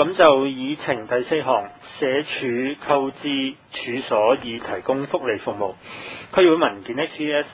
咁就議程第4項，社署購置處所以提供福利服務。區議會文件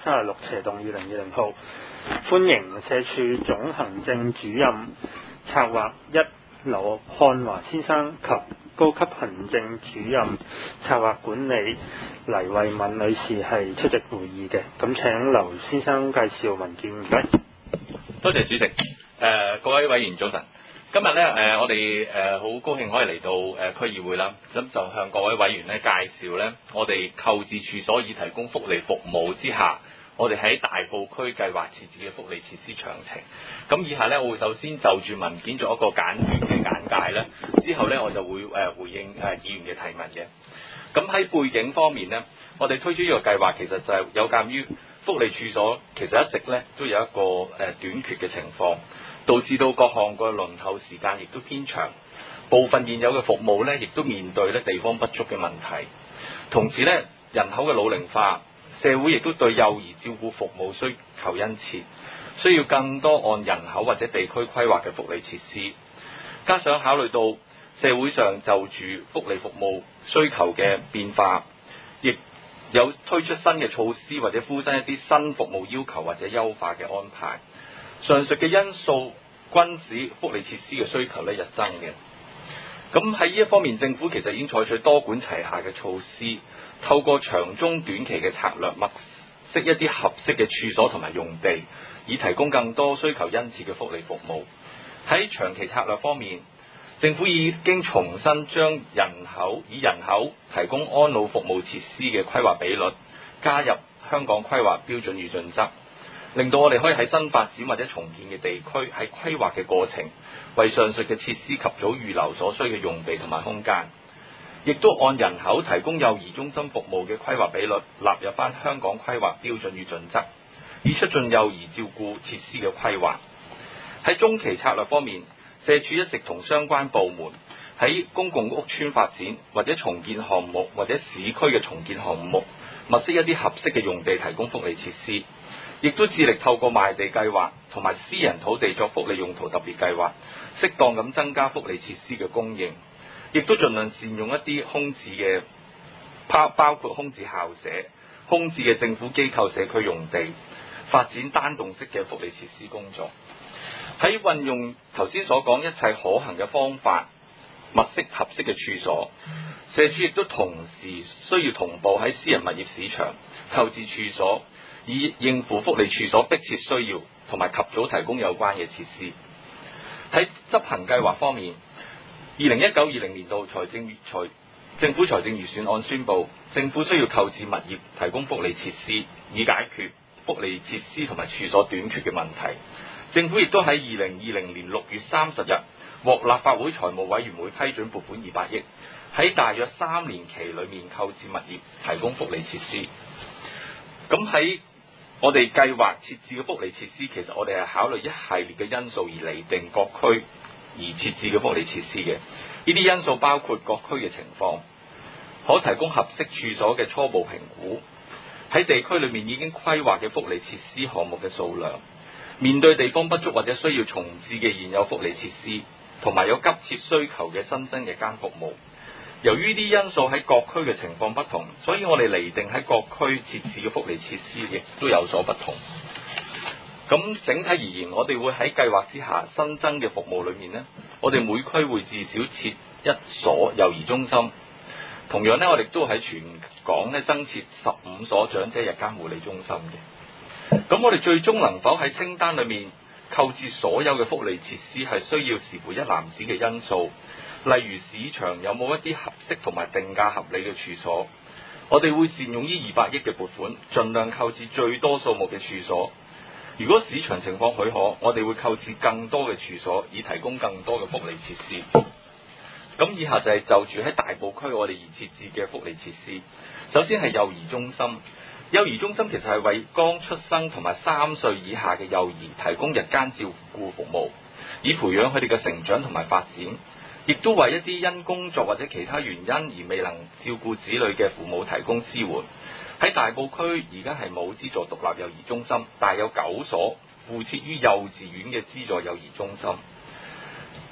XES36/2020 號，歡迎社署總行政主任策劃1劉漢華先生及高級行政主任策劃管理黎慧敏女士係出席會議嘅。咁請劉先生介紹文件，唔該。 多謝主席。各位委員早晨。今日咧我哋好高興可以嚟到區議會啦，咁就向各位委員咧介紹咧我哋購置處所以提供福利服務之下，我哋喺大埔區計劃設置嘅福利設施詳情。咁以下咧我會首先就住文件做一個簡短嘅簡介咧，之後咧我就會回應議員嘅提問嘅。咁喺背景方面咧，我哋推出呢個計劃其實就係有鑑於福利處所其實一直咧都有一個短缺嘅情況，導致到各項個輪候時間亦都偏長，部分現有嘅服務咧亦都面對咧地方不足嘅問題。同時咧人口嘅老齡化，社會亦都對幼兒照顧服務需求殷切，需要更多按人口或者地區規劃嘅福利設施。加上考慮到社會上就住福利服務需求嘅變化，亦有推出新嘅措施或者敷新一啲新服務要求或者優化嘅安排。上述嘅因素均使福利設施嘅需求咧日增嘅。咁喺呢一方面，政府其實已經採取多管齊下嘅措施，透過長中短期嘅策略，物色一啲合適嘅處所同埋用地，以提供更多需求殷切嘅福利服務。喺長期策略方面，政府已經重新將以人口提供安老服務設施嘅規劃比率加入香港規劃標準與準則，令到我哋可以喺新發展或者重建嘅地區喺規劃嘅過程，為上述嘅設施及早預留所需嘅用地同埋空間，亦都按人口提供幼兒中心服務嘅規劃比率納入翻香港規劃標準與準則，以促進幼兒照顧設施嘅規劃。喺中期策略方面，社署一直同相關部門喺公共屋邨發展或者重建項目或者市區嘅重建項目，物色一啲合適嘅用地提供福利設施，亦都致力透過賣地計劃同埋私人土地作福利用途特別計劃，適當咁增加福利設施嘅供應，亦都盡量善用一啲空置嘅包括空置校舍、空置嘅政府機構社區用地，發展單棟式嘅福利設施工作。喺運用頭先所講一切可行嘅方法，物色合適嘅處所，社署亦都同時需要同步喺私人物業市場購置處所，以應付福利處所迫切需要，同埋及早提供有關嘅設施。喺執行計劃方面，2019-20年度政府財政預算案宣布，政府需要購置物業提供福利設施，以解決福利設施同埋處所短缺嘅問題。政府亦都喺2020年6月30日獲立法會財務委員會批准撥款200億，喺大約3年期裏面購置物業提供福利設施。咁喺我哋計劃設置嘅福利設施，其實我哋係考慮一系列嘅因素而釐定各區而設置嘅福利設施嘅。呢啲因素包括各區嘅情況，可提供合適處所嘅初步評估，喺地區裏面已經規劃嘅福利設施項目嘅數量，面對地方不足或者需要重置嘅現有福利設施，同埋有急切需求嘅新增日間服務。由於啲因素喺各區嘅情況不同，所以我哋釐定喺各區設置嘅福利設施亦都有所不同。咁整體而言，我哋會喺計劃之下新增嘅服務裏面呢，我哋每區會至少設1所幼兒中心。同樣呢，我哋都喺全港呢增設15所長者日間護理中心嘅。咁我哋最終能否喺清單裏面購置所有嘅福利設施，係需要視乎一籃子嘅因素，例如市場有冇一啲合適同埋定價合理嘅處所。我哋會善用呢200億嘅撥款，盡量購置最多數目嘅處所。如果市場情況許可，我哋會購置更多嘅處所，以提供更多嘅福利設施。咁以下就係就住喺大埔區我哋而設置嘅福利設施。首先係幼兒中心。幼兒中心其實係為剛出生同埋3歲以下嘅幼兒提供日間照顧服務，以培養佢哋嘅成長同埋發展，亦都為一啲因工作或者其他原因而未能照顧子女嘅父母提供支援。喺大埔區而家係冇資助獨立幼兒中心，但係有9所附設於幼稚園嘅資助幼兒中心。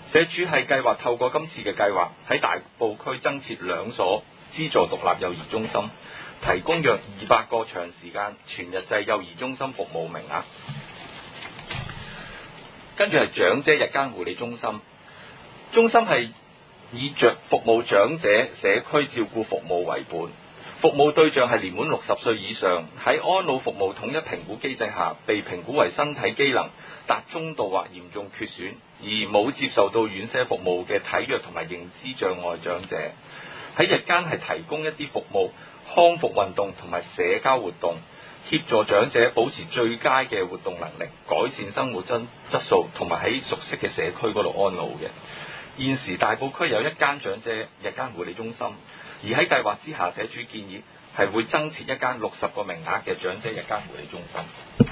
社署係計劃透過今次嘅計劃，喺大埔區增設2所資助獨立幼兒中心，提供約200個長時間全日制幼兒中心服務名額。跟住係長者日間護理中心，中心係以服務長者社區照顧服務為本，服務對象係年滿60歲以上，喺安老服務統一評估機制下被評估為身體機能達中度或嚴重缺損，而冇接受到院舍服務嘅體弱同埋認知障礙長者，喺日間係提供一啲服務、康復運動同埋社交活動，協助長者保持最佳嘅活動能力，改善生活質素，同埋喺熟悉嘅社區嗰度安老嘅。現時大埔區有1間長者日間護理中心，而喺計劃之下，社署建議係會增設1間60個名額嘅長者日間護理中心。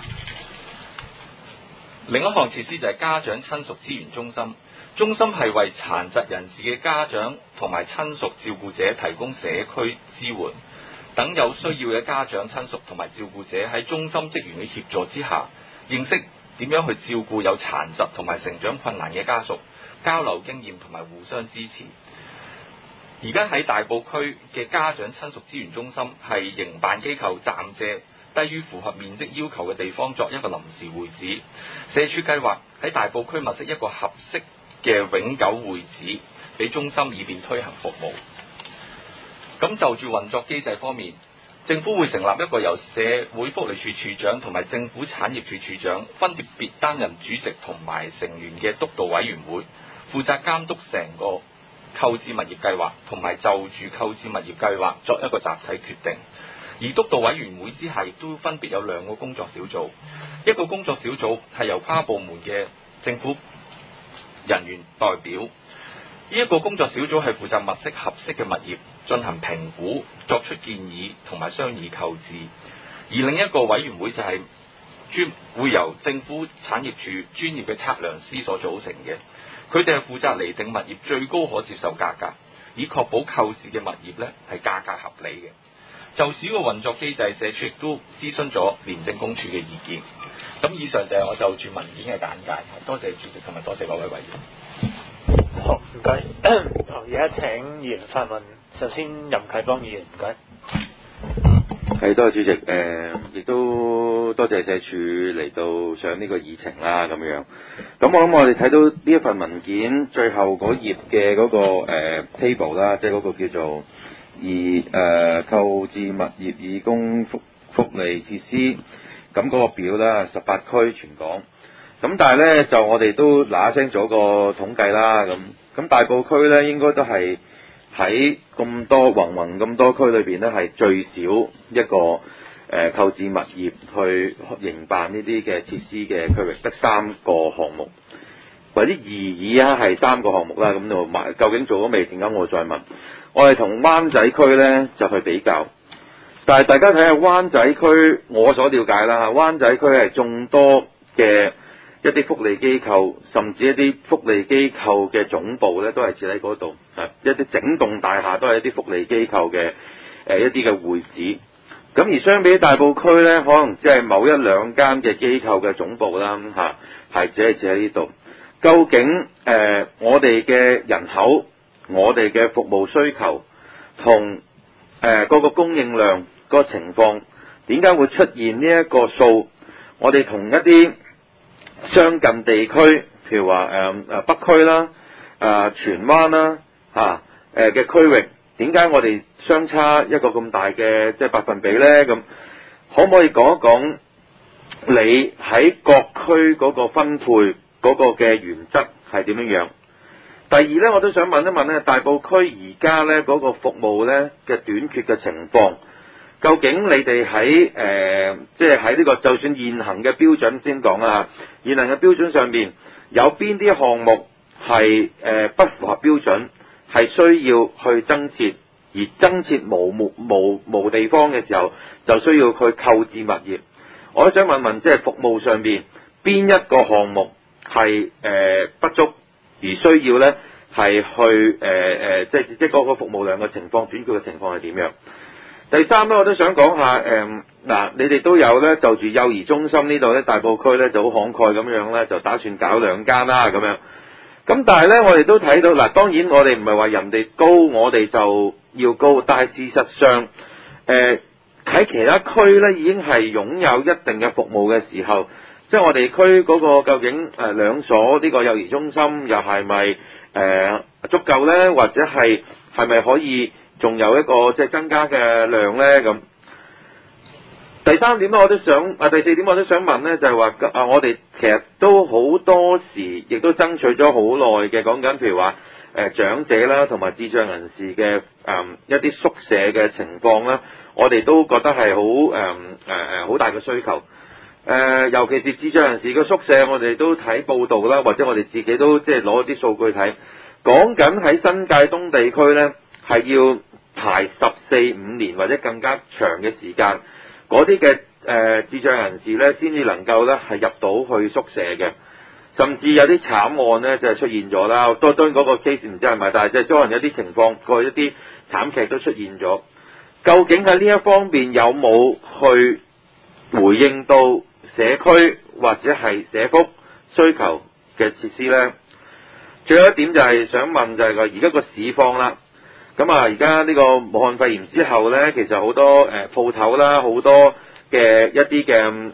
另一項設施就係家長親屬資源中心，中心係為殘疾人士嘅家長同埋親屬照顧者提供社區支援，等有需要嘅家長親屬同埋照顧者喺中心職員嘅協助之下，認識點樣去照顧有殘疾同埋成長困難嘅家屬，交流經驗同埋互相支持。而家喺大埔區嘅家長親屬資源中心係營辦機構暫借低於符合面積要求嘅地方作一個臨時會址，社署計劃喺大埔區物色一個合適嘅永久會址俾中心，以便推行服務。咁就住運作機制方面，政府會成立一個由社會福利署署長同埋政府產業署署長分別擔任主席同埋成員嘅督導委員會，負責監督成個購置物業計劃，同埋就住購置物業計劃作一個集體決定。而督導委員會之下，亦都分別有2個工作小組，一個工作小組係由跨部門嘅政府人員代表，呢一個工作小組係負責物色合適嘅物業，進行評估，作出建議同埋商議購置。而另一個委員會就係會由政府產業署專業嘅測量師所組成嘅，佢哋係負責釐定物業最高可接受價格，以確保購置嘅物業呢係價格合理嘅。就此個運作機制，社署亦都諮詢咗廉政公署嘅意見。咁以上就係我就住文件嘅簡介，多謝主席同埋多謝各位委員。 好，唔該。而家請議員發問，首先任啟邦議員，唔該。 係，多謝主席。亦都多謝社署嚟到上呢個議程啦，咁樣。咁我諗我哋睇到呢一份文件最後嗰頁嘅嗰個table 啦，即係嗰個叫做購置物業以供福利設施，咁嗰個表啦，18區全港。咁但係咧就我哋都嗱聲做個統計啦，咁大埔區咧應該都係喺咁多宏咁多區裏邊咧係最少一個購置物業去營辦呢啲嘅設施嘅區域，得3個項目，或者擬啊係3個項目啦。咁就究竟做咗未？點解我再問？我哋同灣仔區咧就去比較，但係大家睇下灣仔區，我所了解啦，灣仔區係眾多嘅一啲福利機構，甚至一啲福利機構嘅總部咧都係設喺嗰度，一啲整棟大廈都係一啲福利機構嘅一啲嘅會址。咁而相比大埔區咧，可能只係某1、2間嘅機構嘅總部啦，係只係設喺呢度。究竟我哋嘅人口，我哋嘅服務需求同嗰個供應量個情況，點解會出現呢一個數？我哋同一啲相近地區，譬如話北區啦、荃灣啦嘅區域，點解我哋相差一個咁大嘅即係百分比呢？咁可唔可以講一講你喺各區嗰個分配嗰個嘅原則係點樣樣？第二呢，我都想問一問咧，大埔區而家呢嗰個服務呢嘅短缺嘅情況，究竟你哋喺即係喺呢個就算現行嘅標準先講啦，現行嘅標準上面有邊啲項目係不符合標準，係需要去增設，而增設無地方嘅時候，就需要去購置物業。我都想問問，即係服務上面邊一個項目係不足，而需要呢係去即係嗰個服務量嘅情況，短缺嘅情況係點樣？第三呢，我都想講下你哋都有呢，就住幼兒中心呢度呢，大埔區呢就好慷慨咁樣呢，就打算搞2間啦咁樣。 咁但係咧，我哋都睇到嗱，當然我哋唔係話人哋高，我哋就要高，但係事實上，喺其他區咧已經係擁有一定嘅服務嘅時候，即係我哋區嗰個究竟兩所呢個幼兒中心又係咪足夠咧，或者係咪可以仲有一個即係增加嘅量咧咁？第三點我都想第四點我都想問咧，就係話我哋其實都好多時亦都爭取咗好耐嘅，講緊譬如話長者啦同埋智障人士嘅一啲宿舍嘅情況啦，我哋都覺得係好大嘅需求。尤其是智障人士嘅宿舍，我哋都睇報道啦，或者我哋自己都即係攞啲數據睇，講緊喺新界東地區咧係要排14-15年或者更加長嘅時間。嗰啲嘅智障人士咧，先至能夠咧係入到去宿舍嘅，甚至有啲慘案咧就係出現咗啦。當然嗰個 case 唔知係咪，但係即係可能有啲情況，過去一啲慘劇都出現咗。究竟喺呢一方面有冇去回應到社區或者係社福需求嘅設施咧？最後一點就係想問就係而家個市況啦。咁而家呢個武漢肺炎之後咧，其實好多鋪頭啦，好多嘅一啲嘅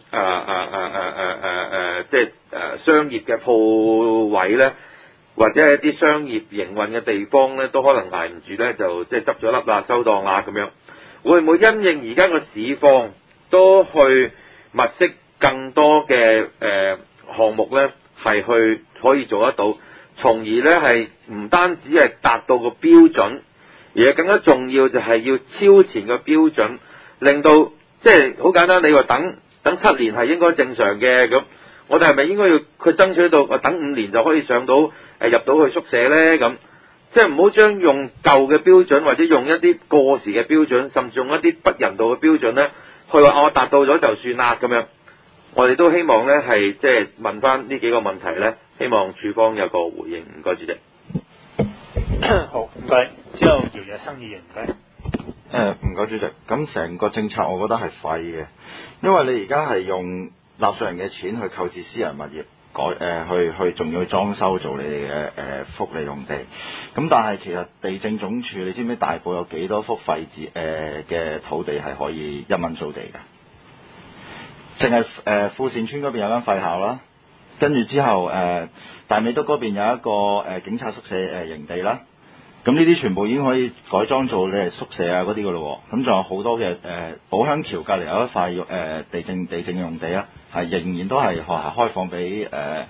即係商業嘅鋪位咧，或者係一啲商業營運嘅地方咧，都可能捱唔住咧，就即係執咗笠啦、收檔啦咁樣。會唔會因應而家個市況都去物色更多嘅項目咧，係去可以做得到，從而咧係唔單止係達到個標準，而更加重要就係要超前個標準，令到即係好簡單。你話等7年係應該正常嘅，咁我哋係咪應該要佢爭取到等5年就可以上到入到去宿舍咧？咁即係唔好將用舊嘅標準，或者用一啲過時嘅標準，甚至用一啲不人道嘅標準咧，去話我達到咗就算啦咁樣。我哋都希望咧係即係問翻呢幾個問題咧，希望處方有個回應。唔該，主席。 好，唔該。之後姚日生議員，唔該。 唔該主席。咁成個政策我覺得係廢嘅，因為你而家係用納稅人嘅錢去購置私人物業，去仲要裝修做你哋嘅福利用地。咁但係其實地政總署，你知唔知大埔有幾多幅廢置嘅土地係可以1蚊租地㗎？淨係富善村嗰邊有間廢校啦，跟住之後大美督嗰邊有一個警察宿舍營地啦。咁呢啲全部已經可以改裝做你係宿舍啊嗰啲㗎咯喎。咁仲有好多嘅寶鄉橋隔離有一塊地政用地啊，係仍然都係學校開放俾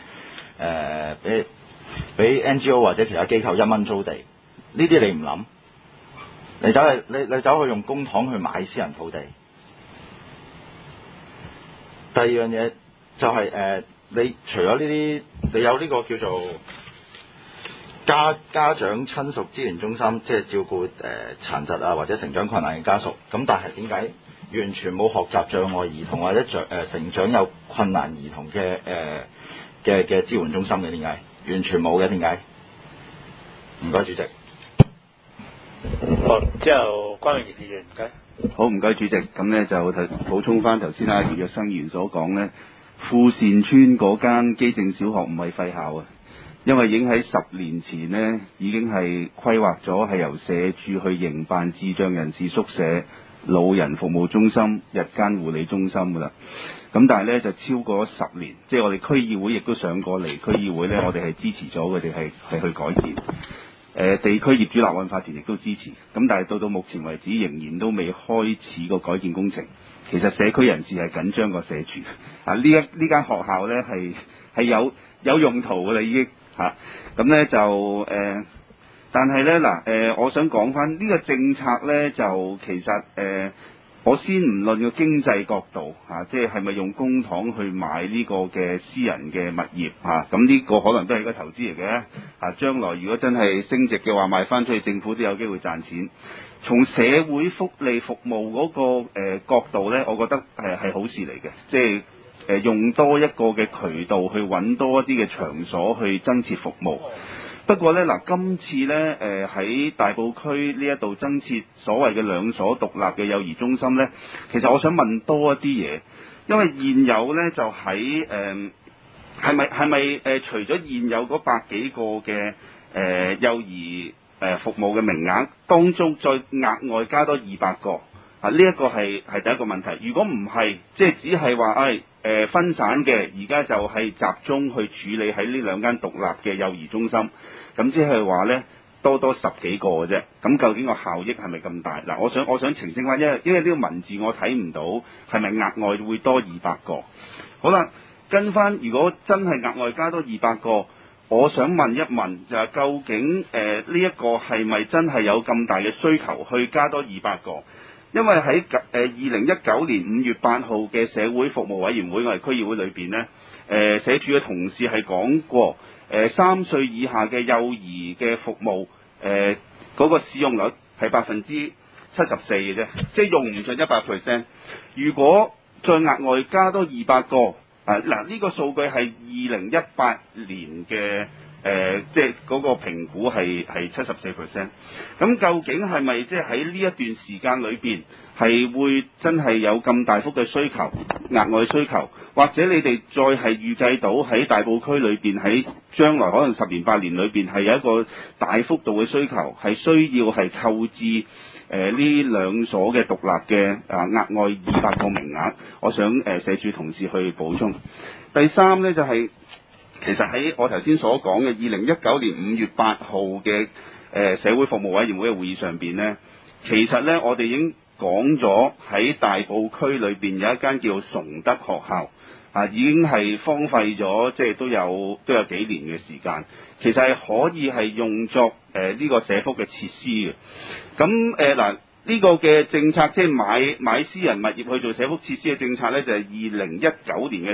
NGO 或者其他機構1蚊租地。呢啲你唔諗，你走去用公帑去買私人土地。第二樣嘢就係你除咗呢啲，你有呢個叫做家長親屬支援中心，即係照顧殘疾啊或者成長困難嘅家屬。咁但係點解完全冇學習障礙兒童或者成長有困難兒童嘅支援中心嘅？點解完全冇嘅？點解？唔該，主席。 好，之後關永傑議員，唔該。 好，唔該主席。咁呢就補充翻頭先姚日生議員所講呢，富善村嗰間基正小學唔係廢校啊，因為已經喺10年前呢已經係規劃咗係由社署去營辦智障人士宿舍、老人服務中心、日間護理中心噶啦。咁但係呢就超過咗10年，即係我哋區議會亦都上過嚟，區議會呢我哋係支持咗佢哋係去改建。地區業主立案法團亦都支持，咁但係到目前為止仍然都未開始個改建工程。其實社區人士係緊張過社署啊！呢間學校呢係有用途㗎啦，已經嚇。咁呢就但係呢我想講翻呢個政策呢，就其實我先唔論個經濟角度嚇，即係咪用公帑去買呢個嘅私人嘅物業嚇，咁呢個可能都係一個投資嚟嘅嚇。將來如果真係升值嘅話，賣翻出去政府都有機會賺錢。從社會福利服務嗰個角度呢，我覺得係好事嚟嘅，即係用多一個嘅渠道去揾多一啲嘅場所去增設服務。不過呢，今次呢喺大埔區呢一度增設所謂嘅2所獨立嘅幼兒中心呢，其實我想問多一啲嘢，因為現有呢就喺係咪除咗現有嗰百幾個嘅幼兒服務嘅名額當中，再額外加多200個啊？呢一個係第一個問題。如果唔係，即係只係話分散嘅，而家就係集中去處理喺呢兩間獨立嘅幼兒中心，咁即係話呢，多10幾個嘅啫。咁究竟個效益係咪咁大？嗱，我想澄清翻，因為呢個文字我睇唔到係咪額外會多200個。好啦，跟翻如果真係額外加多200個，我想問一問就係究竟呢一個係咪真係有咁大嘅需求去加多200個？因為喺2019年5月8號嘅社會服務委員會，我哋區議會裏邊呢，社署嘅同事係講過，3歲以下嘅幼兒嘅服務嗰個使用率係74%嘅啫，即係用唔盡100%。如果再額外加多200個，嗱呢個數據係2018年嘅。即係嗰個評估係74%，咁究竟係咪即係喺呢一段時間裏邊係會真係有咁大幅嘅需求、額外需求，或者你哋再係預計到喺大埔區裏邊喺將來可能10年8年裏邊係有一個大幅度嘅需求，係需要係購置呢兩所嘅獨立嘅額外200個名額，我想社署同事去補充。第三呢，就係、其實喺我頭先所講嘅2019年5月8號嘅社會服務委員會嘅會議上邊呢，其實呢，我哋已經講咗喺大埔區裏邊有一間叫崇德學校已經係荒廢咗，即係都有幾年嘅時間。其實係可以係用作呢個社福嘅設施嘅。咁嗱呢個嘅政策，即係買私人物業去做社福設施嘅政策呢，就係2019年嘅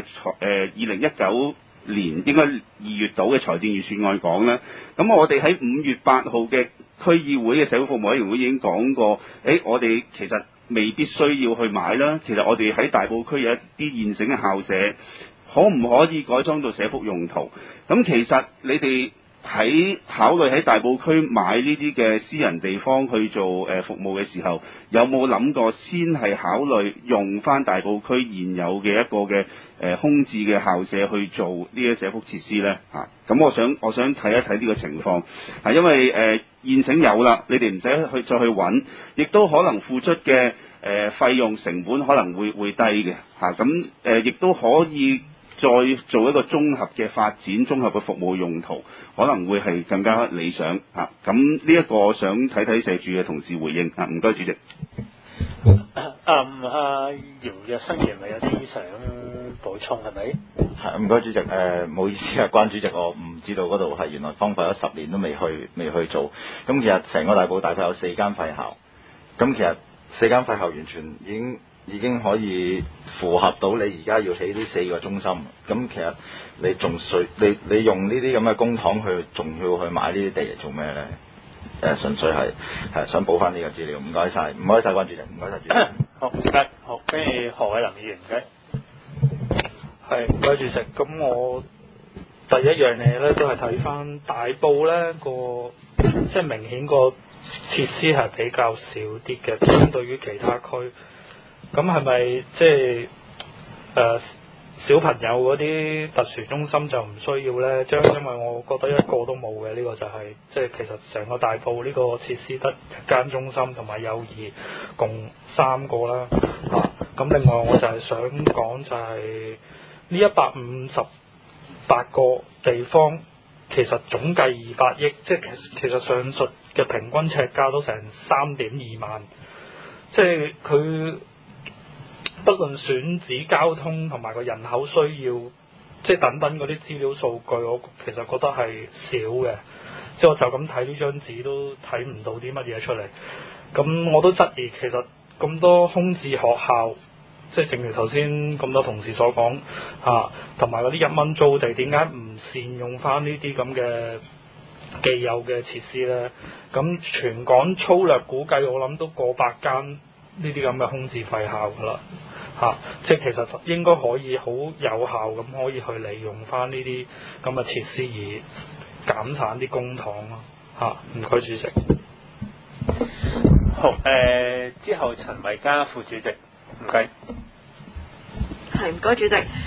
2019年應該2月度嘅財政預算案講啦。咁我哋喺5月8號嘅區議會嘅社會服務委員會已經講過，我哋其實未必需要去買啦。其實我哋喺大埔區有一啲現成嘅校舍，可唔可以改裝到社福用途？咁其實你哋喺考慮喺大埔區買呢啲嘅私人地方去做服務嘅時候，有冇諗過先係考慮用翻大埔區現有嘅一個嘅空置嘅校舍去做呢啲社福設施呢？咁我想睇一睇呢個情況，因為現成有啦，你哋唔使再去揾，亦都可能付出嘅費用成本可能會低嘅咁亦都可以再做一個綜合嘅發展，綜合嘅服務用途可能會係更加理想咁呢一個我想睇睇社署嘅同事回應唔該主席。 姚若生員咪有啲想補充係咪？ 係唔該主席，唔好意思關主席，我唔知道嗰度係原來荒廢咗10年都未去做。咁其實成個大埔大概有4間廢校，咁其實4間廢校完全已經可以符合到你而家要起呢4個中心。咁其實你仲你用呢啲咁嘅公帑去，仲要去買呢啲地嚟做咩咧？純粹係想補翻呢個資料。唔該晒關主席，唔該晒主席。 好唔該，好，跟住何偉林議員唔該。 係唔該主席。咁我第一樣嘢咧都係睇翻大埔咧即係明顯個設施係比較少啲嘅，相對於其他區。咁係咪即係小朋友嗰啲特殊中心就唔需要呢？因為我覺得一個都冇嘅，呢個就係即係其實成個大埔呢個設施得1間中心同埋幼兒共3個啦。咁另外我就係想講就係呢158個地方，其實總計200億，即係其實上述嘅平均尺價都成3.2萬，即係佢。不論選址、交通同埋個人口需要，即係等等嗰啲資料數據，我其實覺得係少嘅。即係我就咁睇呢張紙都睇唔到啲乜嘢出嚟。咁我都質疑其實咁多空置學校，即係正如頭先咁多同事所講同埋嗰啲1蚊租地，點解唔善用翻呢啲咁嘅既有嘅設施呢？咁全港粗略估計，我諗都過百間呢啲咁嘅空置廢校㗎啦。即係其實應該可以好有效咁可以去利用翻呢啲咁嘅設施而減省啲公帑咯。唔該主席。 好，之後陳維嘉副主席，唔該。 係唔該主席。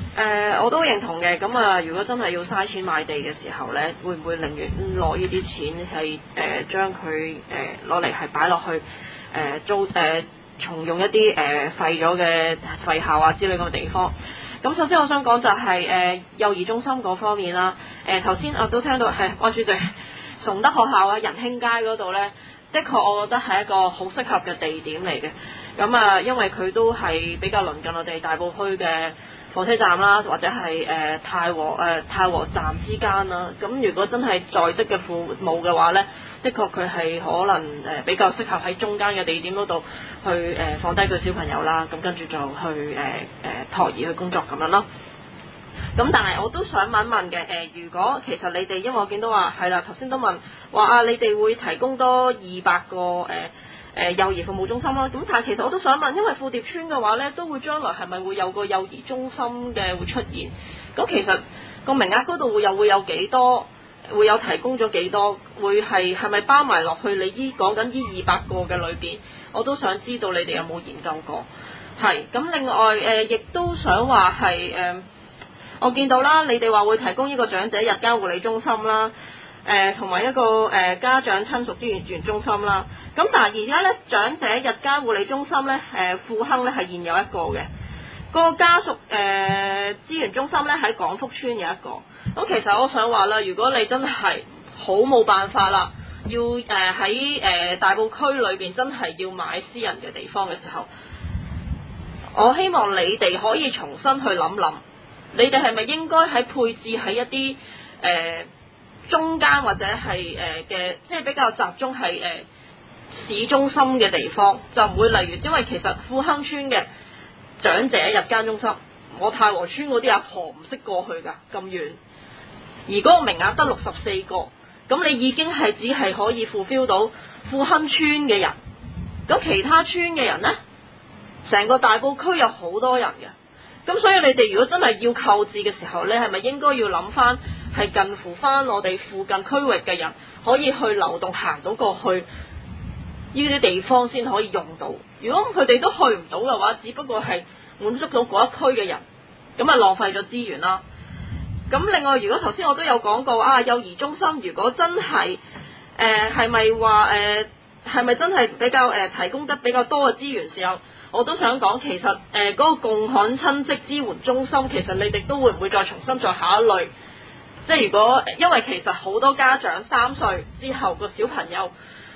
我都認同嘅。咁啊，如果真係要嘥錢買地嘅時候呢，會唔會寧願攞呢啲錢係將佢攞嚟係擺落去租重用一啲廢咗嘅廢校啊之類咁嘅地方？咁首先我想講就係幼兒中心嗰方面啦。頭先我都聽到係關主席崇德學校啊、仁興街嗰度呢，的確我覺得係一個好適合嘅地點嚟嘅。咁啊，因為佢都係比較鄰近我哋大埔區嘅火車站啦，或者係太和站之間啦。咁如果真係在職嘅父母嘅話呢，的確佢係可能比較適合喺中間嘅地點嗰度去放低佢小朋友啦。咁跟住就去託兒去工作咁樣咯。咁但係我都想問問嘅，如果其實你哋，因為我見到話係啦，頭先都問話啊，你哋會提供多200個幼兒服務中心啦。咁但係其實我都想問，因為富蝶村嘅話呢，都會將來係咪會有個幼兒中心嘅會出現？咁其實個名額嗰度會有幾多？會有提供咗幾多？會係咪包埋落去你講緊呢200個嘅裏邊？我都想知道你哋有冇研究過。係咁，另外亦都想話係我見到啦，你哋話會提供呢個長者日間護理中心啦，同埋一個家長親屬資源中心啦。咁但係而家咧，長者日間護理中心咧，富亨咧係現有一個嘅，個家屬資源中心咧喺廣福村有一個。咁其實我想話啦，如果你真係好冇辦法啦，要喺大埔區裏邊真係要買私人嘅地方嘅時候，我希望你哋可以重新去諗諗。你哋係咪應該喺配置喺一啲中間或者係嘅，即係比較集中係市中心嘅地方，就唔會例如，因為其實富亨村嘅長者日間中心，我太和村嗰啲阿婆唔識過去㗎，咁遠，而嗰個名額得64個，咁你已經係只係可以 fulfill 到富亨村嘅人，咁其他村嘅人呢，成個大埔區有好多人嘅。咁所以你哋如果真係要購置嘅時候呢，係咪應該要諗翻係近乎翻我哋附近區域嘅人可以去流動行到過去呢啲地方先可以用到？如果佢哋都去唔到嘅話，只不過係滿足到嗰一區嘅人，咁啊浪費咗資源啦。咁另外，如果頭先我都有講過啊，幼兒中心如果真係係咪話係咪真係比較提供得比較多嘅資源時候，我都想講，其實嗰個共享親職支援中心，其實你哋都會唔會再重新再考慮？即係如果因為其實好多家長3歲之後個小朋友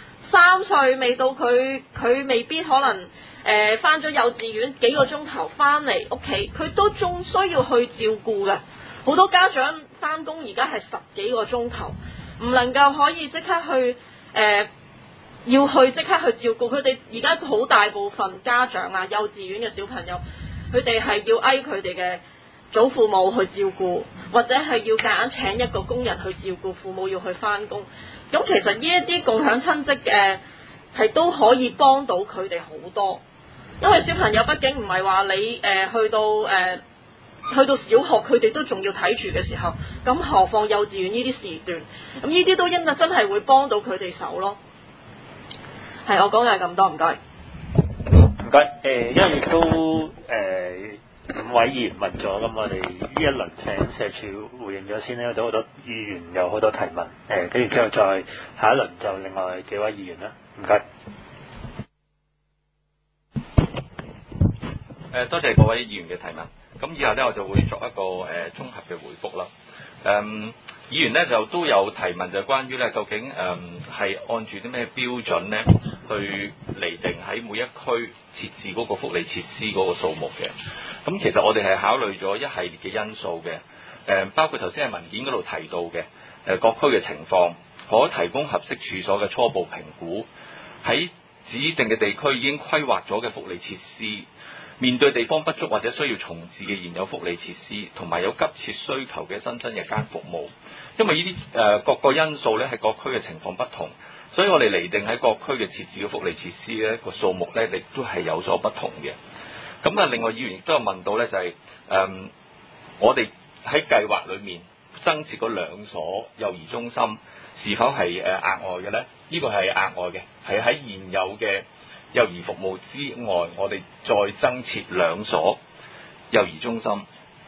3歲未到佢未必可能返咗幼稚園幾個鐘頭返嚟屋企，佢都仲需要去照顧嘅。好多家長返工而家係10幾個鐘頭，唔能夠可以即刻去要去即刻去照顧佢哋。而家好大部分家長啊，幼稚園嘅小朋友，佢哋係要嗌佢哋嘅祖父母去照顧，或者係要夾硬請一個工人去照顧父母要去返工。咁其實呢一啲共享親職嘅係都可以幫到佢哋好多，因為小朋友畢竟唔係話你去到小學佢哋都仲要睇住嘅時候，咁何況幼稚園呢啲時段，咁呢啲都真係會幫到佢哋手咯。係，我講嘅係咁多，唔該。 唔該，因為亦都5位議員問咗，咁我哋呢一輪請社署回應咗先咧，有好多議員有好多提問，跟住之後再下一輪就另外幾位議員啦，唔該。 多謝各位議員嘅提問。咁以下呢，我就會作一個綜合嘅回覆啦。議員呢就都有提問，就關於呢究竟係按住啲咩標準呢去釐定喺每一區設置嗰個福利設施嗰個數目嘅。咁其實我哋係考慮咗一系列嘅因素嘅，包括頭先喺文件嗰度提到嘅各區嘅情況，可提供合適處所嘅初步評估，喺指定嘅地區已經規劃咗嘅福利設施，面對地方不足或者需要重置嘅現有福利設施，同埋有急切需求嘅新增日間服務。因為呢啲各個因素咧係各區嘅情況不同，所以我哋釐定喺各區嘅設置嘅福利設施咧個數目咧，亦都係有所不同嘅。咁啊，另外議員亦都有問到咧，就係我哋喺計劃裏面增設嗰2所幼兒中心，是否係額外嘅咧？呢個係額外嘅，係喺現有嘅幼兒服務之外，我哋再增設2所幼兒中心。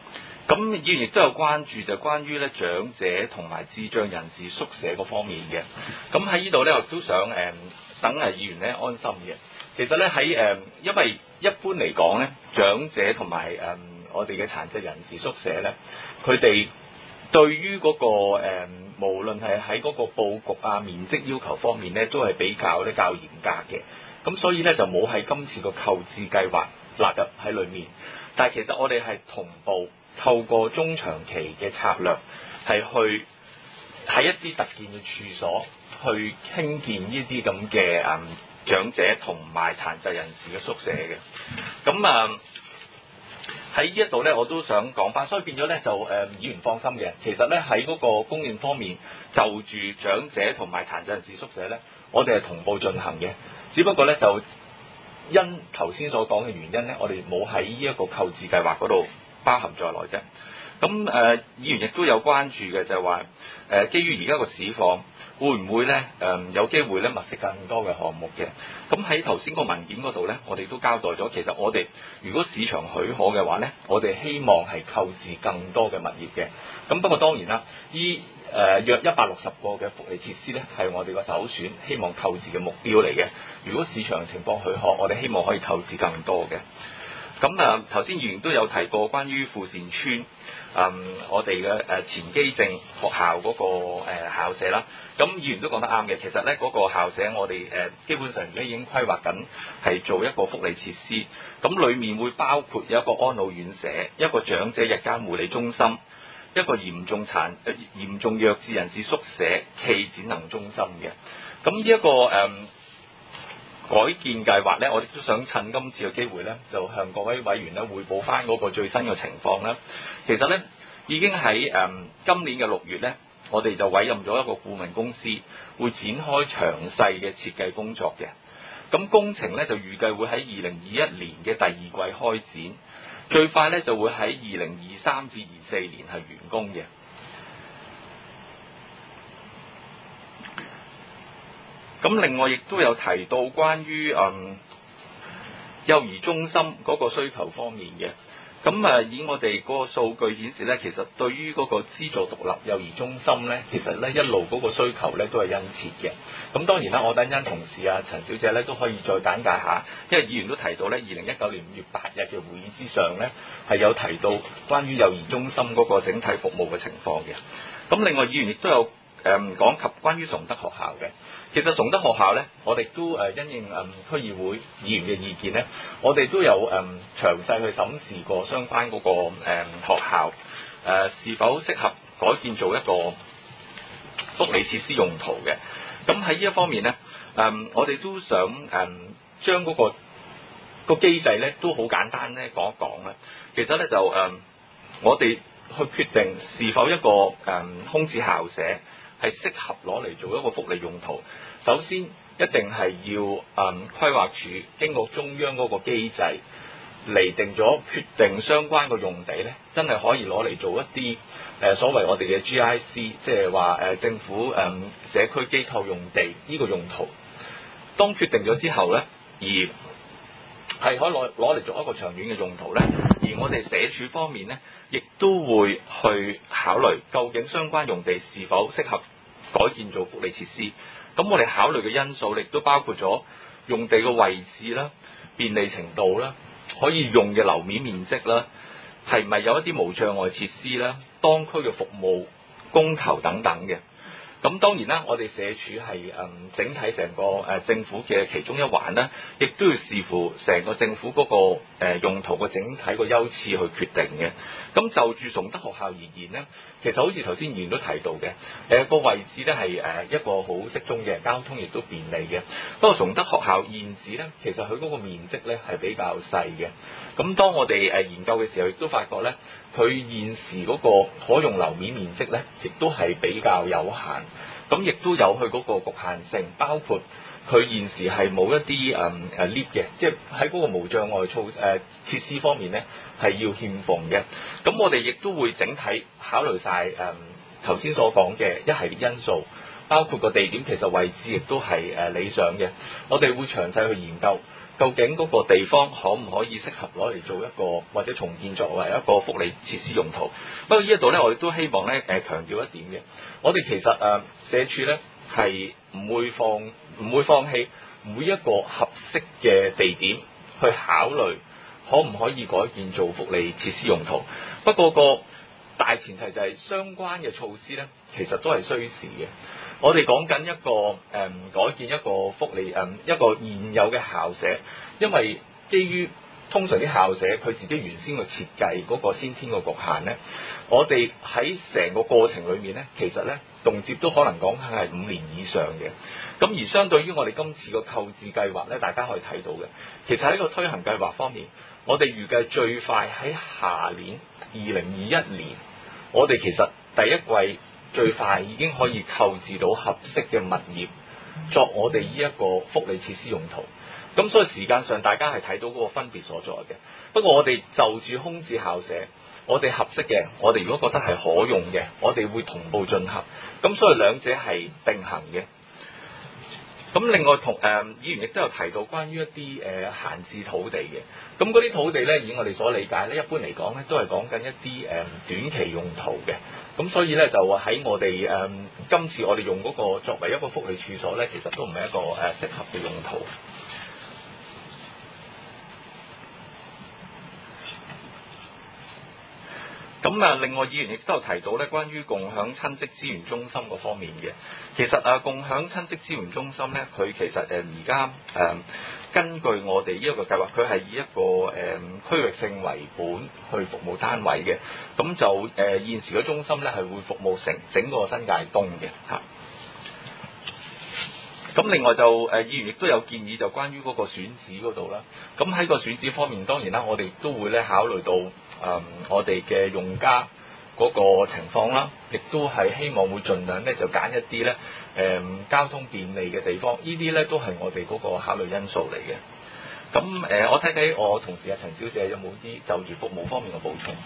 咁議員亦都有關注就關於咧長者同埋智障人士宿舍嗰方面嘅。咁喺呢度咧，我都想等議員咧安心嘅。其實咧喺因為一般嚟講咧，長者同埋我哋嘅殘疾人士宿舍咧，佢哋對於嗰個無論係喺嗰個佈局啊、面積要求方面咧，都係比較嚴格嘅。咁所以咧就冇喺今次個購置計劃納入喺裏面。但係其實我哋係同步透過中長期嘅策略，係去喺一啲特建嘅處所去興建呢啲咁嘅長者同埋殘疾人士嘅宿舍嘅。咁喺呢一度咧，我都想講翻，所以變咗咧就議員放心嘅。其實咧喺嗰個供應方面，就住長者同埋殘疾人士宿舍咧，我哋係同步進行嘅。只不過咧就因頭先所講嘅原因咧，我哋冇喺呢一個購置計劃嗰度包含在內啫。咁議員亦都有關注嘅就係話基於而家個市況，會唔會咧有機會咧物色更多嘅項目嘅？咁喺頭先個文件嗰度咧，我哋都交代咗，其實我哋如果市場許可嘅話咧，我哋希望係購置更多嘅物業嘅。咁不過當然啦，約160個嘅福利設施咧，係我哋個首選，希望購置嘅目標嚟嘅。如果市場情況許可，我哋希望可以購置更多嘅。咁頭先議員都有提過關於富善村我哋嘅前基正學校嗰個校舍啦。咁議員都講得啱嘅，其實咧嗰個校舍我哋基本上而家已經規劃緊係做一個福利設施。咁裡面會包括有一個安老院舍、一個長者日間護理中心、一個嚴重弱智人士宿舍暨展能中心嘅。咁呢一個改建計劃咧，我哋都想趁今次嘅機會咧，就向各位委員咧匯報翻嗰個最新嘅情況啦。其實咧已經喺今年嘅6月咧，我哋就委任咗一個顧問公司，會展開詳細嘅設計工作嘅。咁工程咧就預計會喺2021年嘅第2季開展，最快咧就會喺2023至24年係完工嘅。咁另外亦都有提到關於幼兒中心嗰個需求方面嘅。咁以我哋嗰個數據顯示咧，其實對於嗰個資助獨立幼兒中心咧，其實咧一路嗰個需求咧都係殷切嘅。咁當然啦，我等陣同事陳小姐咧都可以再簡介下，因為議員都提到咧，2019年5月8日嘅會議之上咧係有提到關於幼兒中心嗰個整體服務嘅情況嘅。咁另外議員亦都有講及關於崇德學校嘅。其實崇德學校咧，我哋都因應區議會議員嘅意見咧，我哋都有詳細去審視過相關嗰個學校是否適合改建做一個福利設施用途嘅。咁喺呢一方面咧，我哋都想將嗰個機制咧都好簡單咧講一講咧。其實咧就我哋去決定是否一個空置校舍係適合攞嚟做一個福利用途，首先一定係要規劃署經過中央嗰個機制釐定咗，決定相關嘅用地咧，真係可以攞嚟做一啲所謂我哋嘅 GIC， 即係話政府社區機構用地呢個用途。當決定咗之後咧，而係可以攞嚟做一個長遠嘅用途咧，而我哋社署方面咧，亦都會去考慮究竟相關用地是否適合改建做福利設施。咁我哋考慮嘅因素亦都包括咗用地嘅位置啦、便利程度啦、可以用嘅樓面面積啦、係咪有一啲無障礙設施啦、當區嘅服務供求等等嘅。咁當然啦，我哋社署係整體成個政府嘅其中一環啦，亦都要視乎成個政府嗰個用途嘅整體個優次去決定嘅。咁就住崇德學校而言呢，其實好似頭先議員都提到嘅，個位置咧係一個好適中嘅，交通亦都便利嘅。不過崇德學校現時咧，其實佢嗰個面積咧係比較細嘅。咁當我哋研究嘅時候，亦都發覺咧，佢現時嗰個可用樓面面積咧，亦都係比較有限。咁亦都有佢嗰個局限性，包括佢現時係冇一啲lift 嘅，即係喺嗰個無障礙設施方面咧係要欠奉嘅。咁我哋亦都會整體考慮晒頭先所講嘅一系列因素，包括個地點其實位置亦都係理想嘅。我哋會詳細去研究究竟嗰個地方可唔可以適合攞嚟做一個或者重建作為一個福利設施用途？不過呢一度呢，我哋都希望呢強調一點嘅，我哋其實社署呢係唔會放棄每一個合適嘅地點去考慮可唔可以改建做福利設施用途。不過個大前提就係相關嘅措施呢，其實都係需時嘅。我哋講緊一個改建一個福利一個現有嘅校舍，因為基於通常啲校舍佢自己原先嘅設計嗰個先天嘅局限呢，我哋喺成個過程裏面呢，其實呢動輒都可能講係5年以上嘅。咁而相對於我哋今次個購置計劃呢，大家可以睇到嘅，其實喺個推行計劃方面，我哋預計最快喺下年2021年，我哋其實第一季最快已經可以購置到合適嘅物業作我哋呢一個福利設施用途。咁所以時間上大家係睇到嗰個分別所在嘅。不過我哋就住空置校舍，我哋合適嘅，我哋如果覺得係可用嘅，我哋會同步進行。咁所以兩者係並行嘅。咁另外議員亦都有提到關於一啲閒置土地嘅。咁嗰啲土地呢，以我哋所理解呢，一般嚟講呢，都係講緊一啲短期用途嘅。咁所以呢，就喺我哋今次我哋用嗰個作為一個福利處所呢，其實都唔係一個適合嘅用途。咁另外議員亦都有提到咧，關於共享親職資源中心嗰方面嘅。其實共享親職資源中心咧，佢其實而家根據我哋呢一個計劃，佢係以一個區域性為本去服務單位嘅。咁就現時嘅中心咧係會服務整個新界東嘅嚇。咁另外就議員亦都有建議，就關於嗰個選址嗰度啦。咁喺個選址方面，當然啦，我哋都會咧考慮到我哋嘅用家嗰個情況啦，亦都係希望會盡量咧就揀一啲咧交通便利嘅地方。呢啲咧都係我哋嗰個考慮因素嚟嘅。咁我睇睇我同事陳小姐有冇啲就住服務方面嘅補充。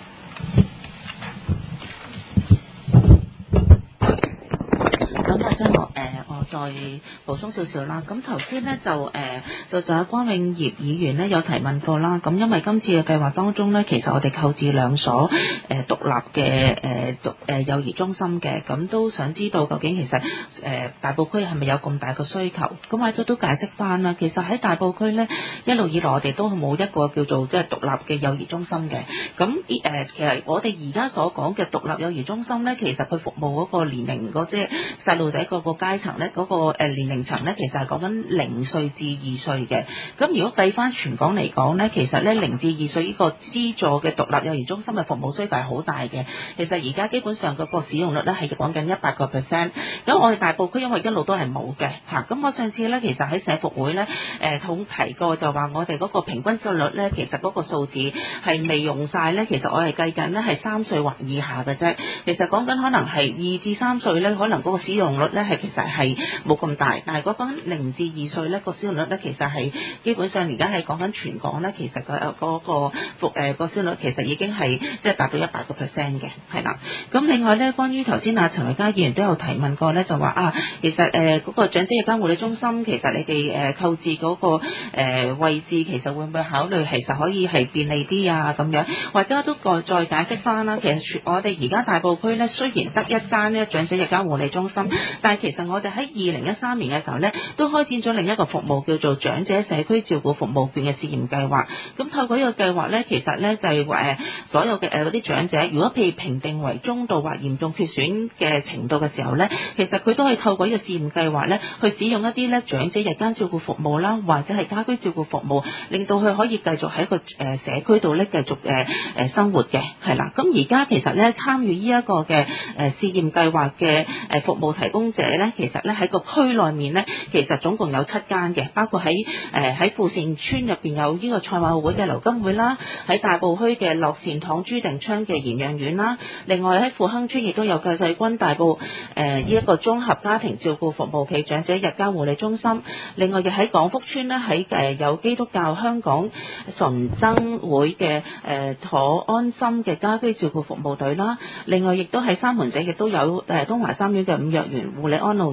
咁或者我再補充少少啦。咁頭先咧就有關永業議員咧有提問過啦。咁因為今次嘅計劃當中咧，其實我哋購置2所獨立嘅幼兒中心嘅，咁都想知道究竟其實大埔區係咪有咁大嘅需求？咁我都解釋翻啦。其實喺大埔區咧一路以來我哋都冇一個叫做即係獨立嘅幼兒中心嘅。咁其實我哋而家所講嘅獨立幼兒中心咧，其實佢服務嗰個年齡即係細路仔嗰個階層咧，嗰個年齡層咧，其實係講緊0歲至2歲嘅。咁如果計翻全港嚟講咧，其實咧0至2歲呢個資助嘅獨立幼兒中心嘅服務需求係好大嘅。其實而家基本上個使用率咧係講緊100%。咁我哋大埔區因為一路都係冇嘅嚇。咁我上次咧其實喺社福會咧統提過，就話我哋嗰個平均使用率咧，其實嗰個數字係未用晒咧。其實我係計緊咧係3歲或以下嘅啫。其實講緊可能係2至3歲咧，可能嗰個使用率咧係其實係冇咁大，但係講緊0至2歲咧個使用率咧其實係基本上而家係講緊全港咧，其實個使用率其實已經係即係達到100%嘅，係啦。咁另外咧，關於頭先陳維嘉議員都有提問過咧，就話其實嗰個長者日間護理中心，其實你哋購置嗰個位置，其實會唔會考慮其實可以係便利啲啊咁樣？或者都再解釋翻啦。其實我哋而家大埔區咧雖然得一間咧長者日間護理中心，但係其實我哋喺2013年嘅時候咧，都開展咗另一個服務叫做長者社區照顧服務券嘅試驗計劃。咁透過呢個計劃咧，其實咧就係所有嘅嗰啲長者，如果被評定為中度或嚴重缺損嘅程度嘅時候咧，其實佢都可以透過呢個試驗計劃咧，去使用一啲咧長者日間照顧服務啦，或者係家居照顧服務，令到佢可以繼續喺個社區度咧繼續生活嘅，係啦。咁而家其實咧參與呢一個嘅試驗計劃嘅服務提供者咧，其實咧喺個區內面咧，其實總共有7間嘅，包括喺富善村入邊有呢個賽馬會嘅流金會啦，喺大埔區嘅樂善堂朱定昌嘅賢養院啦，另外喺富亨村亦都有救世軍大埔呢一個綜合家庭照顧服務暨長者日間護理中心，另外亦喺廣福村咧喺有基督教香港純真會嘅妥安心嘅家居照顧服務隊啦，另外亦都喺三門仔亦都有東華三院嘅伍若元護理安老院同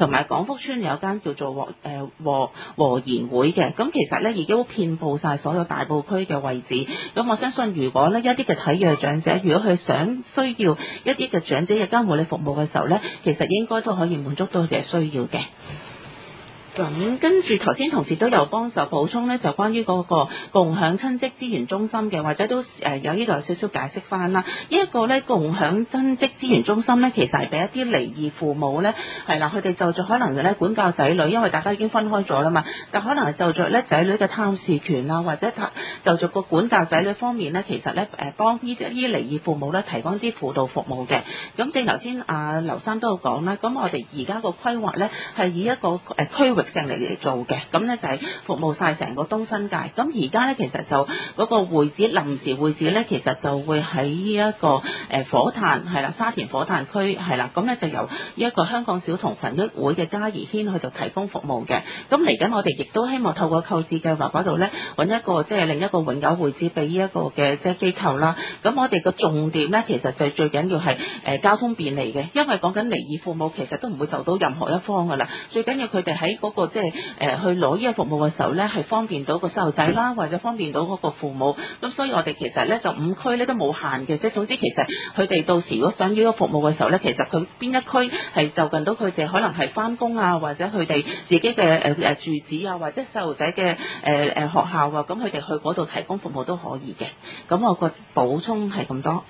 同埋廣福村有間叫做和賢會嘅。咁其實咧已經遍佈晒所有大埔區嘅位置。咁我相信如果呢一啲嘅體弱長者，如果佢需要一啲嘅長者日間護理服務嘅時候咧，其實應該都可以滿足到佢嘅需要嘅。咁跟住頭先同事都有幫手補充咧，就關於嗰個共享親職資源中心嘅，或者都有呢度有少少解釋翻啦。呢一個咧共享親職資源中心咧，其實係俾一啲離異父母咧，係啦，佢哋就住可能咧管教仔女，因為大家已經分開咗啦嘛，但可能係就住咧仔女嘅探視權啊，或者就住個管教仔女方面咧，其實咧幫呢啲離異父母咧提供啲輔導服務嘅。咁正頭先劉生都有講啦，咁我哋而家個規劃咧係以一個區域性嚟做嘅，咁咧就係服務晒成個東新界。咁而家咧其實就嗰個會址臨時會址咧，其實就會喺呢一個火炭係啦，沙田火炭區係啦，咁咧就由呢一個香港小童群益會嘅嘉怡軒去到提供服務嘅。咁嚟緊我哋亦都希望透過購置計劃嗰度咧揾一個即係另一個永久會址俾呢一個嘅即係機構啦。咁我哋個重點咧其實就最緊要係交通便利嘅，因為講緊離異父母其實都唔會受到任何一方噶啦，最緊要佢哋喺嗰個即係去攞呢個服務嘅時候咧，係方便到個細路仔啦，或者方便到嗰個父母。咁所以我哋其實咧就5區咧都冇限嘅，即係總之其實佢哋到時如果想要個服務嘅時候咧，其實佢邊一區係就近到佢哋可能係翻工啊，或者佢哋自己嘅住址啊，或者細路仔嘅學校啊，咁佢哋去嗰度提供服務都可以嘅。咁我個補充係咁多。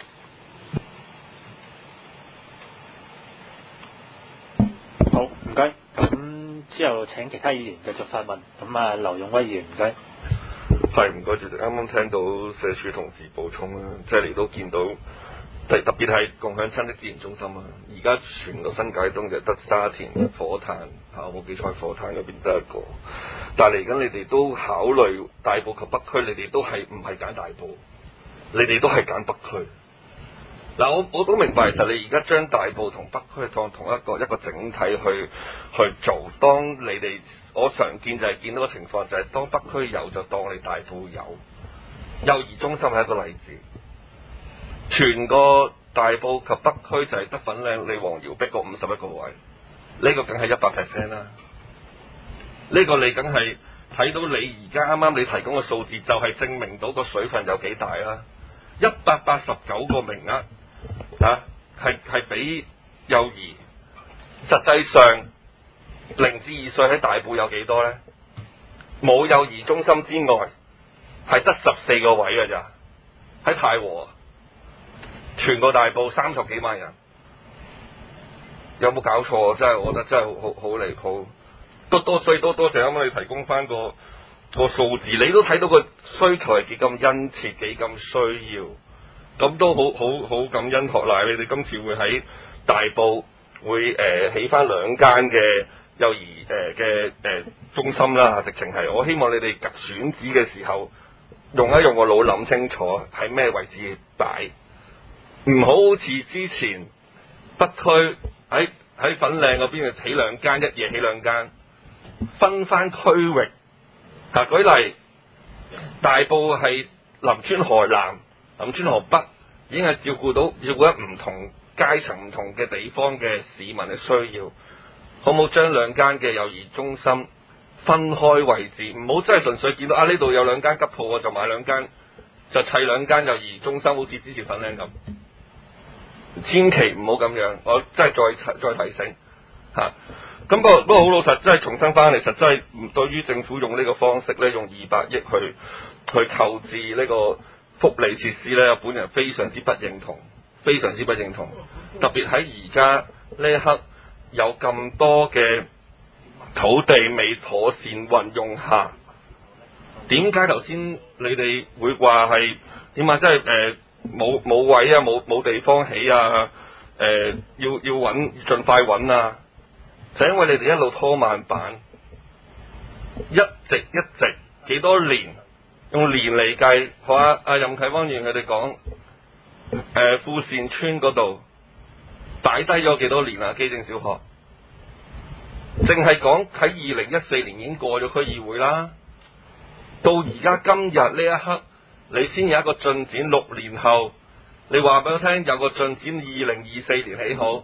好，唔該。之後請其他議員繼續發問。咁劉勇威議員唔該。 係唔該主席，啱啱聽到社署同事補充啦，即係你都見到，特別係共享親職資源中心啦。而家全個新界東就得沙田、火炭我冇記錯，火炭嗰邊得一個。但係嚟緊你哋都考慮大埔及北區，你哋都係唔係揀大埔，你哋都係揀北區。嗱，我都明白，其實你而家將大埔同北區當同一個整體去做。當你哋我常見就係見到個情況就係當北區有就當你大埔有。幼兒中心係一個例子，全個大埔及北區就係得粉嶺、你黃瑤逼個51個位，呢個梗係100% 啦。呢個你梗係睇到你而家啱啱你提供嘅數字，就係證明到個水分有幾大啦。189個名額。係俾幼兒，實際上0至2歲喺大埔有幾多呢？冇幼兒中心之外，係得14個位㗎咋？喺太和，全個大埔30幾萬人，有冇搞錯？真係我覺得真係好離譜。最多謝啱啱你提供翻個數字，你都睇到個需求係幾咁殷切，幾咁需要。咁都好感恩學賴，你哋今次會喺大埔會起翻2間嘅幼兒嘅中心啦，直情係我希望你哋選址嘅時候用個腦諗清楚喺咩位置擺，唔好似之前北區喺粉嶺嗰邊起2間，一夜起2間，分翻區域。舉例，大埔係林村河南、林村河北，已經係照顧得唔同階層、唔同嘅地方嘅市民嘅需要，可唔可以將2間嘅幼兒中心分開位置？唔好真係純粹見到呢度有2間吉鋪，我就買2間，就砌2間幼兒中心，好似之前粉嶺咁，千祈唔好咁樣。我真係再提醒嚇。咁不過好老實，真係重新翻嚟，實真係對於政府用呢個方式咧，用200億去購置呢個福利設施咧，本人非常之不認同，非常之不認同。特別喺而家呢一刻有咁多嘅土地未妥善運用下，點解頭先你哋會話係點啊？即係冇位啊，冇地方起啊，要盡快揾啊！就因為你哋一路拖慢板，一直幾多年，用年嚟計，學阿任啟邦議員佢哋講，富善村嗰度擺低咗幾多年啊？基正小學，淨係講喺2014年已經過咗區議會啦，到而家今日呢一刻，你先有一個進展，6年後，你話俾我聽有個進展，2024年起好。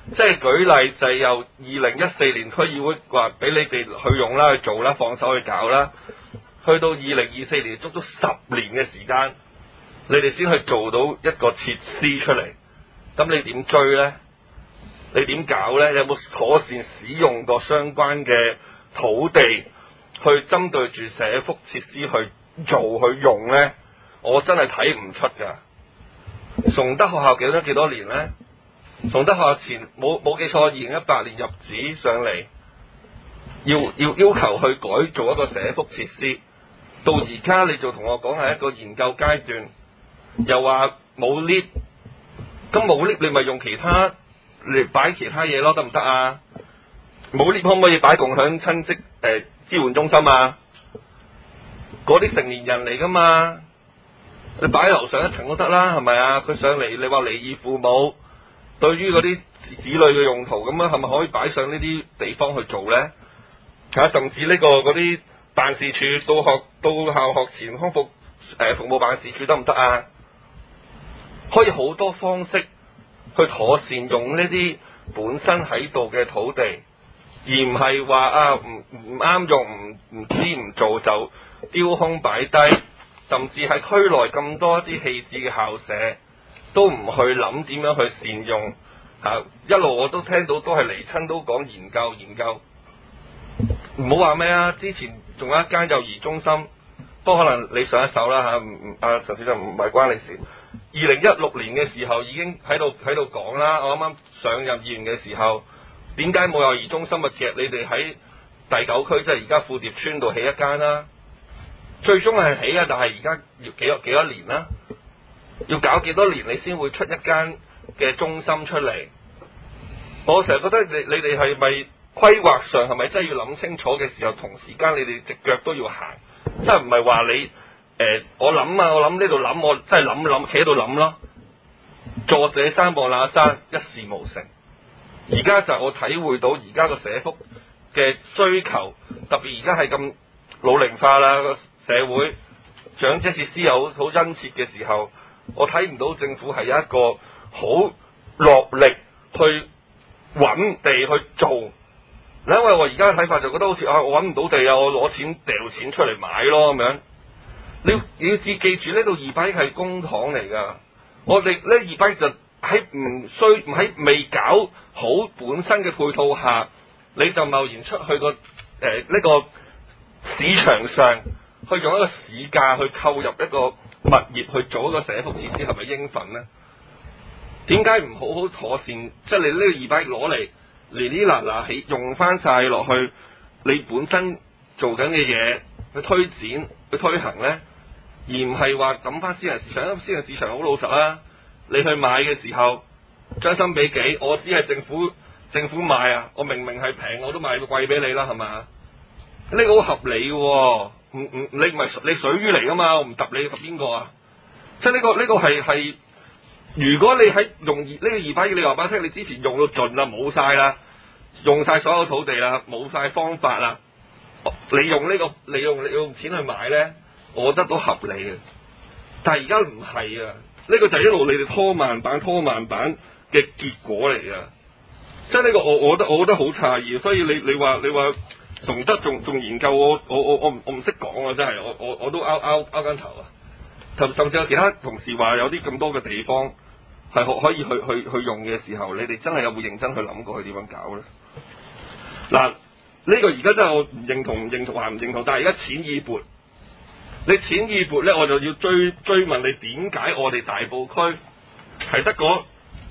即係舉例就係由2014年區議會話俾你哋去用啦、去做啦、放手去搞啦，去到2024年足足10年嘅時間，你哋先去做到一個設施出嚟，咁你點追呢？你點搞呢？有冇妥善使用過相關嘅土地去針對住社福設施去做去用呢？我真係睇唔出㗎。崇德學校記咗幾多年呢？崇德學校前冇記錯，2018年入紙上嚟，要求去改造一個社福設施，到而家你就同我講係一個研究階段，又話冇 lift， 咁冇 lift 你咪用其他嚟擺其他嘢咯，得唔得啊？冇 lift 可唔可以擺共享親戚支援中心啊？嗰啲成年人嚟噶嘛，你擺喺樓上一層都得啦，係咪啊？佢上嚟你話離異父母，對於嗰啲子女嘅用途咁樣，係咪可以擺上呢啲地方去做呢？甚至呢嗰啲辦事處到校學前康復服務辦事處得唔得啊？可以好多方式去妥善用呢啲本身喺度嘅土地，而唔係話啊唔啱用唔知唔做就丟空擺低，甚至喺區內咁多一啲棄置嘅校舍都唔去諗點樣去善用一路我都聽到都係嚟親都講研究，唔好話咩啊！之前仲有一間幼兒中心，不過可能你上一手啦陳小姐唔係關你事。2016年嘅時候已經喺度講啦，我啱啱上任議員嘅時候，點解冇幼兒中心啊？夾你哋喺第9區，即係而家富蝶村度起一間啦，最終係起啊，但係而家要幾多年啦？要搞幾多年你先會出一間嘅中心出嚟？我成日覺得你哋係咪規劃上係咪真係要諗清楚嘅時候，同時間你哋隻腳都要行，即係唔係話你我諗呢度諗，我真係諗企喺度諗咯。坐這山望那山，一事無成。而家就我體會到而家個社福嘅需求，特別而家係咁老齡化啦，個社會長者設施又好殷切嘅時候，我睇唔到政府係有一個好落力去揾地去做。因為我而家嘅睇法就覺得好似我揾唔到地啊，我攞錢掉錢出嚟買咯咁樣。你要記住呢度200億係公帑嚟㗎，我哋呢200億就喺未搞好本身嘅配套下，你就貿然出去個呢個市場上去用一個市價去購入一個物業去做一個社福設施，係咪應份呢？點解唔好好妥善？即係你呢個200億攞嚟嗱起用翻晒落去你本身做緊嘅嘢去推展去推行呢？而唔係話抌翻私人市場，因為私人市場好老實啦。你去買嘅時候將心比己，我只係政府買啊，我明明係平我都賣貴俾你啦，係嘛？呢個好合理嘅，你唔係你水魚嚟噶嘛，我唔揼你揼邊個啊？即係呢個係，如果你喺用呢個200億，你話俾我聽，你之前用到盡啦，冇晒啦，用晒所有土地啦，冇晒方法啦，你用錢去買咧？我覺得都合理嘅，但係而家唔係啊！呢個就係一路你哋拖慢板嘅結果嚟㗎。即係呢個我覺得好詫異，所以你話崇德仲研究我唔識講啊！真係我都拗緊頭啊！甚至有其他同事話有啲咁多嘅地方係可以去用嘅時候，你哋真係有冇認真去諗過去點樣搞咧？嗱，呢個而家真係我唔認同還唔認同，但係而家錢已撥。你錢已撥咧，我就要追問你點解我哋大埔區係得嗰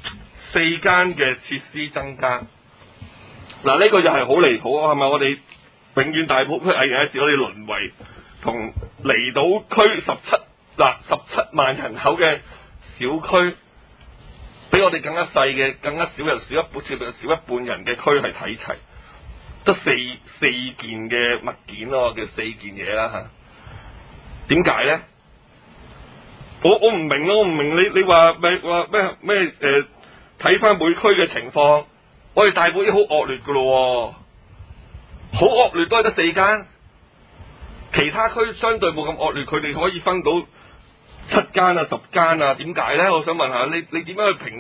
4間嘅設施增加？嗱，呢個又係好離譜，係咪？我哋永遠大埔區有一次我哋淪為同離島區17萬人口嘅小區，比我哋更加細嘅、更加少人少一半人嘅區係睇齊，得四件嘅物件咯，叫4件嘢啦嚇。點解咧？我唔明咯，我唔明你話咩睇翻每區嘅情況，我哋大埔已經好惡劣噶咯，好惡劣都係得4間，其他區相對冇咁惡劣，佢哋可以分到7間啊、10間啊，點解咧？我想問下你點樣去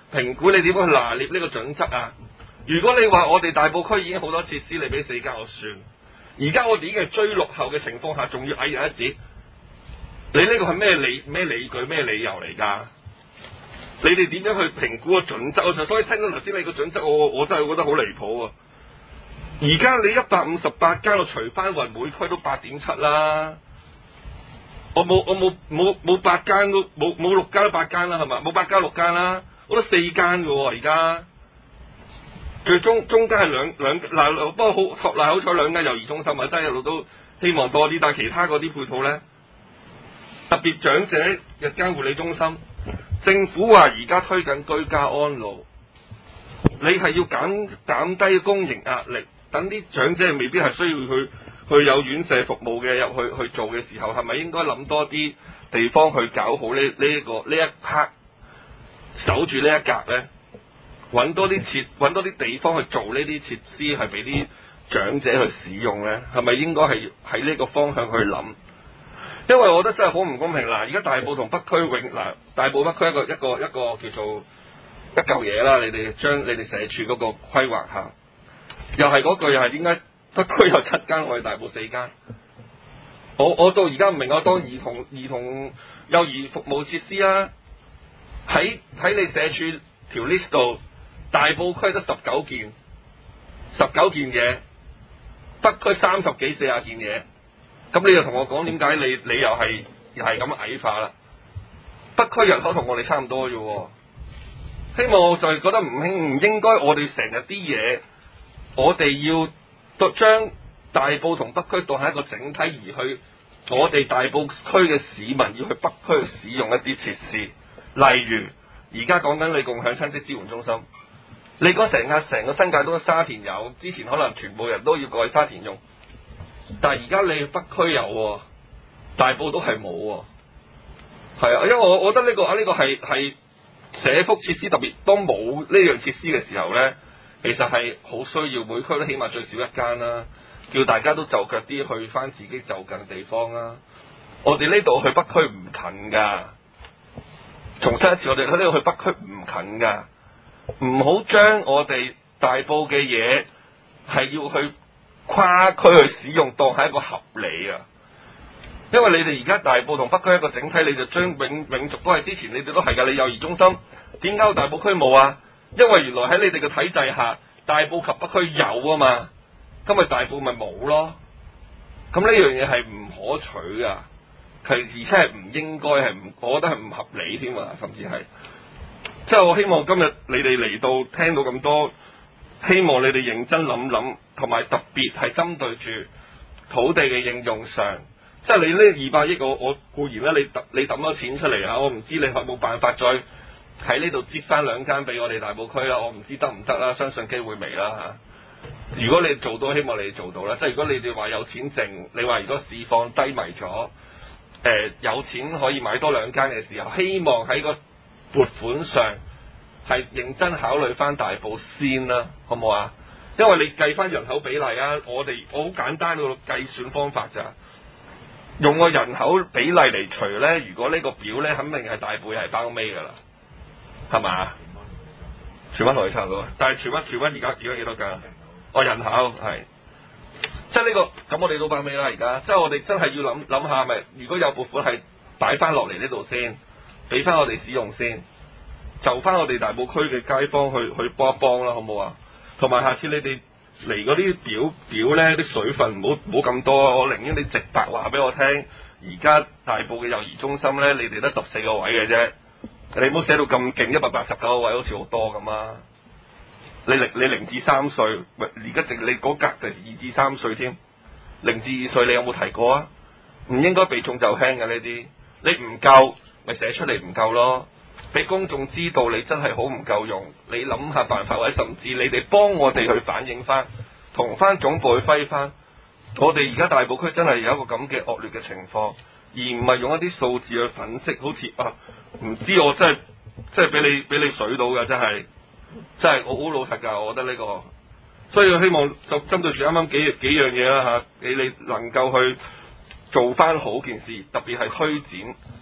評估，你點樣去拿捏呢個準則啊？如果你話我哋大埔區已經好多設施，你俾4間我算。而家我哋已經係追落後嘅情況下，仲要矮人一截，你呢個係咩理據咩理由嚟㗎？你哋點樣去評估個準則？我就所以聽到頭先你個準則，我真係覺得好離譜啊！而家你158間，我除翻勻每區都8.7啦。我冇8間都冇6間都8間啦，係嘛？冇8間6間啦，我得4間嘅喎而家。最中間係兩嗱，不過好彩2間幼兒中心啊，真係一路都希望多啲，但係其他嗰啲配套咧，特別長者日間護理中心，政府話而家推緊居家安老，你係要減低公營壓力，等啲長者未必係需要去有院舍服務嘅入去做嘅時候，係咪應該諗多啲地方去搞好呢一 part， 守住呢一格咧？揾多啲地方去做呢啲設施，係俾啲長者去使用咧，係咪應該係喺呢個方向去諗？因為我覺得真係好唔公平啦！而家大埔同北區大埔北區一個叫做一嚿嘢啦，你哋將你哋社署嗰個規劃下，又係嗰句，又係點解北區有7間，我哋大埔4間？我到而家唔明，我當兒童幼兒服務設施啊，喺你社署條 list 度。大埔區得19件嘢，北區30幾40件嘢，咁你又同我講點解你又係咁矮化啦？北區人口同我哋差唔多啫喎，希望我就係覺得唔應該我哋成日啲嘢，我哋要將大埔同北區當係一個整體而去，我哋大埔區嘅市民要去北區使用一啲設施，例如而家講緊你共享親職支援中心。你講成個新界都沙田有，之前可能全部人都要過去沙田用，但係而家你北區有，大埔都係冇喎。係啊，因為我覺得呢個係社福設施，特別當冇呢樣設施嘅時候咧，其實係好需要每區都起碼最少1間啦，叫大家都就腳啲去翻自己就近嘅地方啦。我哋呢度去北區唔近㗎，重申一次，我哋喺呢度去北區唔近㗎。唔好將我哋大埔嘅嘢係要去跨區去使用，當係一個合理啊！因為你哋而家大埔同北區一個整體，你就將永續都係之前你哋都係㗎。你幼兒中心點解大埔區冇啊？因為原來喺你哋嘅體制下，大埔及北區有啊嘛，咁咪大埔咪冇咯。咁呢樣嘢係唔可取㗎，而且係唔應該，我覺得係唔合理添啊，甚至係。即係我希望今日你哋嚟到聽到咁多，希望你哋認真諗諗，同埋特別係針對住土地嘅應用上，即係你呢200億，我固然咧，你抌咗錢出嚟啊，我唔知你有冇辦法再喺呢度接翻2間俾我哋大埔區啦，我唔知得唔得啦，相信機會微啦嚇。如果你做到，希望你哋做到啦。即係如果你哋話有錢剩，你話如果市況低迷咗，有錢可以買多2間嘅時候，希望喺個撥款上係認真考慮翻大埔先啦，好唔好啊？因為你計翻人口比例啊，我好簡單個計算方法咋，用個人口比例嚟除咧，如果呢個表咧，肯定係大埔係包尾噶啦，係嘛？荃灣同佢差唔多，但係荃灣而家幾多㗎？人口係，即係呢個咁我哋都包尾啦而家，即係我哋真係要諗下，咪如果有撥款係擺翻落嚟呢度先。俾翻我哋使用先，就翻我哋大埔區嘅街坊去幫一幫啦，好唔好啊？同埋下次你哋嚟嗰啲表咧，啲水分唔好咁多，我寧願你直白話俾我聽。而家大埔嘅幼兒中心咧，你哋得14個位嘅啫，你唔好寫到咁勁，189個位好似好多咁啊！你0至3歲，而家你嗰格就2至3歲添，0至2歲你有冇提過啊？唔應該避重就輕嘅呢啲，你唔夠。咪寫出嚟唔夠咯，俾公眾知道你真係好唔夠用，你諗下辦法，或者甚至你哋幫我哋去反映翻，同翻總部去揮翻，我哋而家大埔區真係有一個咁嘅惡劣嘅情況，而唔係用一啲數字去粉飾，好似唔知我真係俾你水到㗎，真係我好老實㗎，我覺得呢個，所以我希望就針對住啱啱幾樣嘢啦嚇，你能夠去做翻好件事，特別係推展。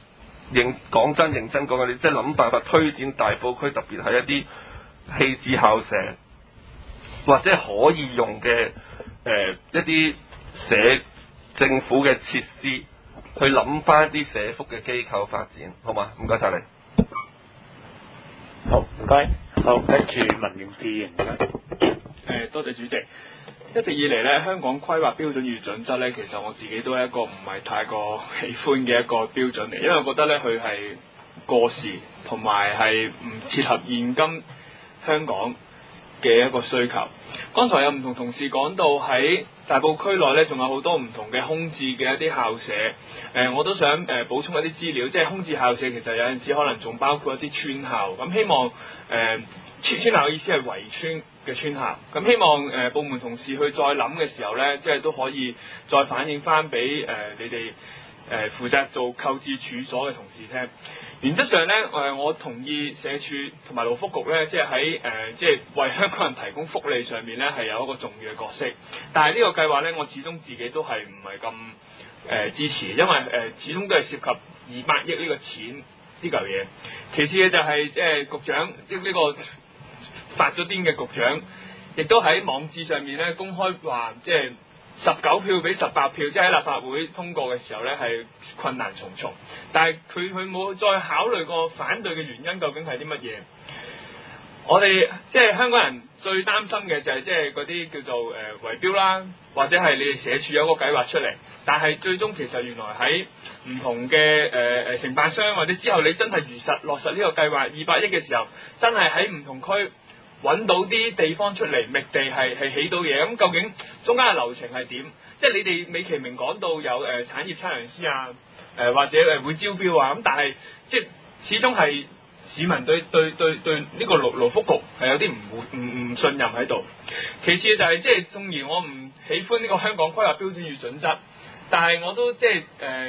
講真認真講嘅，你即係諗辦法推展大埔區，特別係一啲棄置校舍或者可以用嘅一啲政府嘅設施，去諗翻啲社福嘅機構發展，好嘛？唔該晒你。 好，唔該。好，跟住民政事員。 多謝主席。一直以嚟咧，香港規劃標準與準則咧，其實我自己都係一個唔係太過喜歡嘅一個標準嚟，因為我覺得咧佢係過時，同埋係唔切合現今香港嘅一個需求。剛才有唔同同事講到喺大埔區內咧，仲有好多唔同嘅空置嘅一啲校舍。我都想補充一啲資料，即係空置校舍其實有陣時可能仲包括一啲村校。咁希望村校嘅意思係圍村嘅村校。咁希望部門同事去再諗嘅時候咧，即係都可以再反映翻俾你哋負責做購置處所嘅同事聽。原則上咧，我同意社署同埋勞福局咧，即係喺即係為香港人提供福利上面咧，係有一個重要嘅角色。但係呢個計劃咧，我始終自己都係唔係咁支持，因為始終都係涉及200億呢個錢呢嚿嘢。其次嘅就係即係局長，即係呢個發咗癲嘅局長，亦都喺網誌上面咧公開話，即係19票比18票，即係喺立法會通過嘅時候咧係困難重重。但係佢冇再考慮過反對嘅原因究竟係啲乜嘢？我哋即係香港人最擔心嘅就係即係嗰啲叫做圍標啦，或者係你哋社署有個計劃出嚟，但係最終其實原來喺唔同嘅承辦商或者之後你真係如實落實呢個計劃200億嘅時候，真係喺唔同區揾到啲地方出嚟，覓地係起到嘢。咁究竟中間嘅流程係點？即係你哋美其名講到有產業測量師啊，或者會招標啊，咁但係即係始終係市民對呢個勞福局係有啲唔信任喺度。其次就係即係縱然我唔喜歡呢個香港規劃標準與準則，但係我都即係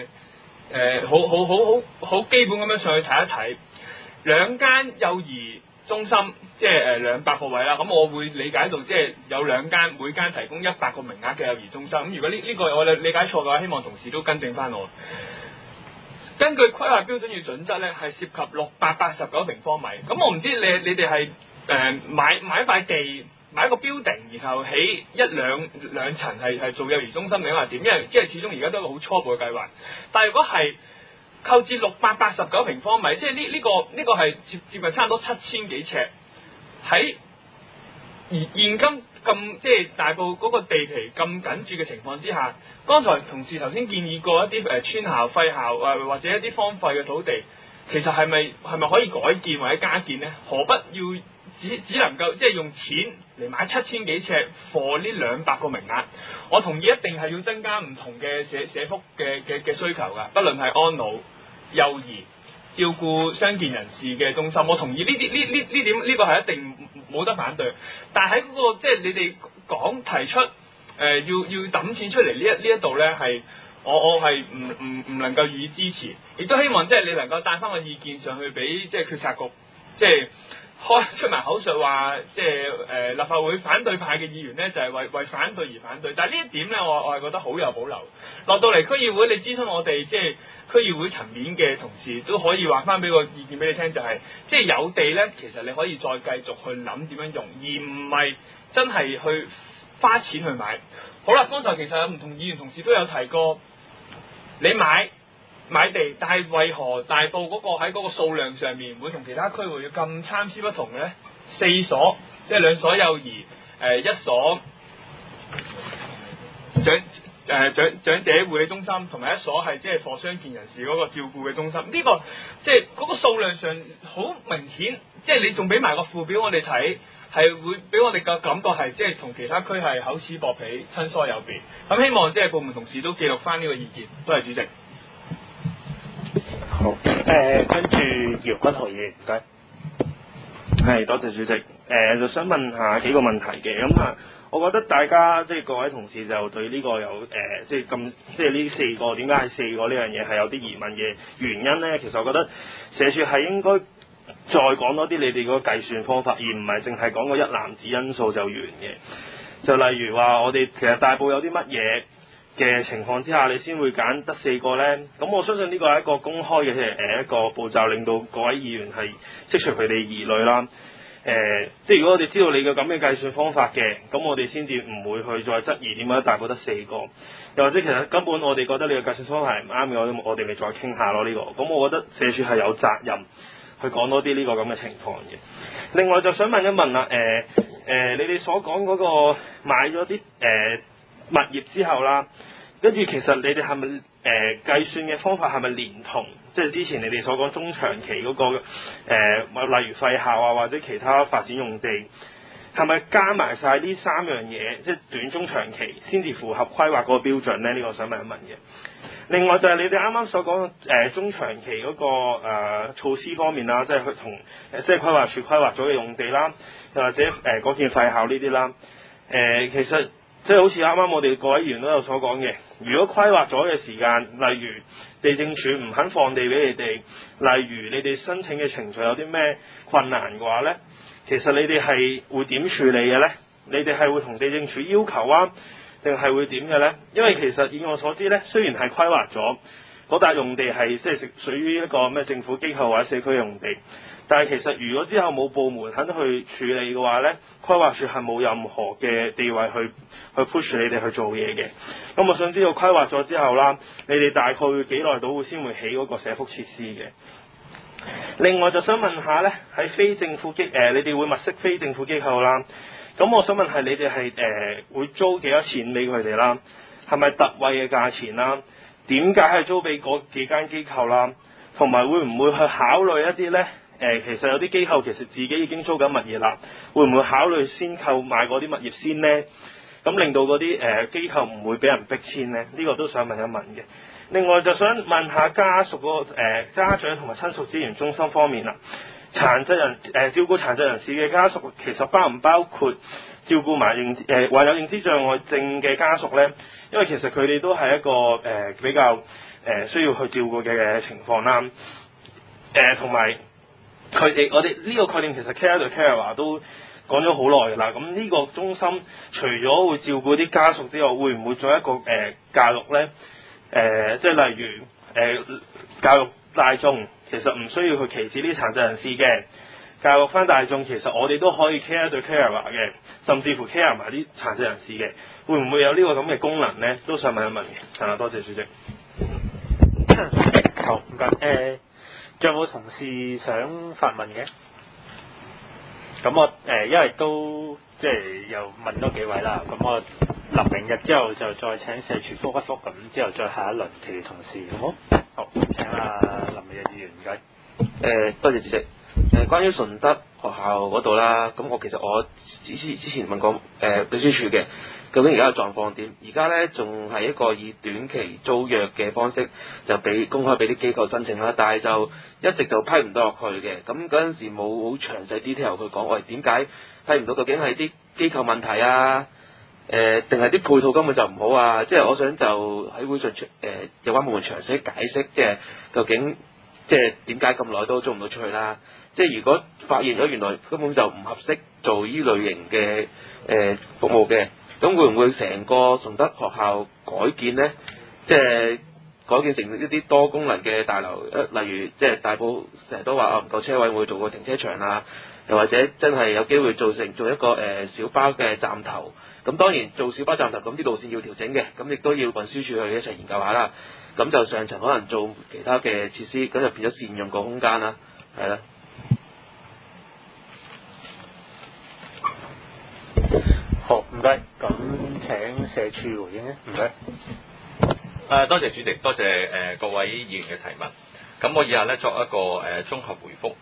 好基本咁樣上去睇一睇2間幼兒中心，即係200個位啦。咁我會理解到即係有2間，每間提供100個名額嘅幼兒中心。咁如果呢個我理解錯嘅話，希望同事都更正翻我。根據規劃標準與準則咧，係涉及689平方米。咁我唔知你哋係買一塊地，買一個 building，然後起兩層係做幼兒中心定係點？因為即係始終而家都係一個好初步嘅計劃。但係如果係購置689平方米，即係呢個係接近差唔多7000幾尺，喺現今咁即係大埔嗰個地皮咁緊絀嘅情況之下，剛才同事頭先建議過一啲村校、廢校或者一啲荒廢嘅土地，其實係咪可以改建或者加建呢？何不要只能夠即係用錢嚟買7000幾尺 for 呢200個名額？我同意一定係要增加唔同嘅社福嘅需求㗎，不論係安老、幼兒、照顧傷健人士嘅中心，我同意呢點呢個係一定冇得反對。但係喺嗰個即係你哋提出要抌錢出嚟呢一度咧，係我係唔能夠予以支持，亦都希望即係你能夠帶翻個意見上去俾即係決策局，即係出埋口述話，即係立法會反對派嘅議員咧就係為反對而反對。但係呢一點咧，我係覺得好有保留。落到嚟區議會，你諮詢我哋即係區議會層面嘅同事都可以話翻俾個意見俾你聽，就係即係有地咧，其實你可以再繼續去諗點樣用，而唔係真係去花錢去買。好啦，剛才其實有唔同議員同事都有提過，你買地，但係為何大埔嗰個喺嗰個數量上面會同其他區會要咁參差不同嘅咧？4所，即係2所幼兒，1所長者護理中心，同埋1所係即係傷健人士嗰個照顧嘅中心。呢個即係嗰個數量上好明顯，即係你仲俾埋個附表我哋睇，係會俾我哋嘅感覺係即係同其他區係口齒薄皮、親疏有別。咁希望即係部門同事都記錄翻呢個意見。多謝主席。 好，跟住姚君豪議員，唔該。 係，多謝主席。就想問下幾個問題嘅。咁啊，我覺得大家即係各位同事就對呢個有即係呢4個點解係4個呢樣嘢係有啲疑問嘅原因咧？其實我覺得社署係應該再講多啲你哋嗰個計算方法，而唔係淨係講個一籃子因素就完嘅。就例如話我哋其實大埔有啲乜嘢嘅情況之下，你先會揀得4個呢？咁我相信呢個係一個公開嘅一個步驟，令到各位議員係釋除佢哋疑慮啦。即係如果我哋知道你嘅咁嘅計算方法嘅，咁我哋先至唔會去再質疑點解大埔得4個，又或者其實根本我哋覺得你嘅計算方法係唔啱嘅，我哋咪再傾下咯呢個。咁我覺得社署係有責任去講多啲呢個咁嘅情況嘅。另外就想問一問啦，你哋所講嗰個買咗啲物業之後啦，跟住其實你哋係咪計算嘅方法係咪連同即係之前你哋所講中長期嗰個例如廢校啊或者其他發展用地，係咪加埋晒呢3樣嘢，即係短中長期先至符合規劃嗰個標準咧？呢個我想問一問嘅。另外就係你哋啱啱所講中長期嗰個措施方面啦，即係去同即係規劃署規劃咗嘅用地啦，又或者嗰件廢校呢啲啦，其實即係好似啱啱我哋各位議員都有所講嘅，如果規劃咗嘅時間，例如地政署唔肯放地俾你哋，例如你哋申請嘅程序有啲咩困難嘅話呢，其實你哋係會點處理嘅呢？你哋係會同地政署要求啊，定係會點嘅呢？因為其實以我所知呢，雖然係規劃咗嗰笪用地係即係屬於一個咩政府機構或者社區用地，但係其實如果之後冇部門肯去處理嘅話呢，規劃署係冇任何嘅地位去 push 你哋去做嘢嘅。咁我想知道規劃咗之後啦，你哋大概會幾耐到會先會起嗰個社福設施嘅？另外就想問下呢，喺非政府你哋會物色非政府機構啦，咁我想問係你哋係會租幾多錢俾佢哋啦？係咪特惠嘅價錢啦？點解係租俾嗰幾間機構啦？同埋會唔會去考慮一啲呢？其實有啲機構其實自己已經租緊物業啦，會唔會考慮先購買嗰啲物業先呢？咁令到嗰啲機構唔會俾人逼遷呢？呢個都想問一問嘅。另外就想問下家屬嗰個家長同埋親屬資源中心方面啦，殘疾人照顧殘疾人士嘅家屬其實包唔包括照顧埋患有認知障礙症嘅家屬呢？因為其實佢哋都係一個比較需要去照顧嘅情況啦。同埋我哋呢個概念其實 Care to Care 話都講咗好耐㗎啦。咁呢個中心除咗會照顧啲家屬之外，會唔會做一個教育呢？即係例如教育大眾其實唔需要去歧視啲殘疾人士嘅，教育翻大眾其實我哋都可以 care 對 care 嘅，甚至乎 care 埋啲殘疾人士嘅，會唔會有呢個咁嘅功能呢？都想問一問嘅。多謝主席。 好，唔該。仲有冇同事想發問嘅？咁我因為都即係又問多幾位啦，咁我臨明日之後就再請社署覆一覆，咁之後再下一輪其餘同事，好冇？好，請林明日議員，唔該。 多謝主席。關於順德學校嗰度啦，咁我其實我之前問過秘書處嘅，究竟而家嘅狀況點？而家呢仲係一個以短期租約嘅方式就公開俾啲機構申請啦，但係就一直就批唔到落去嘅。咁嗰陣時冇好詳細 detail 去講，喂點解批唔到？究竟係啲機構問題啊？定係啲配套根本就唔好啊？即係我想就喺會上有關部門詳細解釋，即係究竟即係點解咁耐都租唔到出去啦？即係如果發現咗原來根本就唔合適做依類型嘅服務嘅，咁會唔會成個順德學校改建呢？即係改建成一啲多功能嘅大樓，例如即係大埔成日都話唔夠車位，會做個停車場啊，又或者真係有機會做一個小巴嘅站頭。咁當然做小巴站頭，咁啲路線要調整嘅，咁亦都要運輸署去一齊研究下啦。咁就上層可能做其他嘅設施，咁就變咗善用個空間啦，係啦。 好，唔該。咁請社署回應咧，唔該。 多謝主席，多謝各位議員嘅提問。咁我以下咧作一個綜合回覆。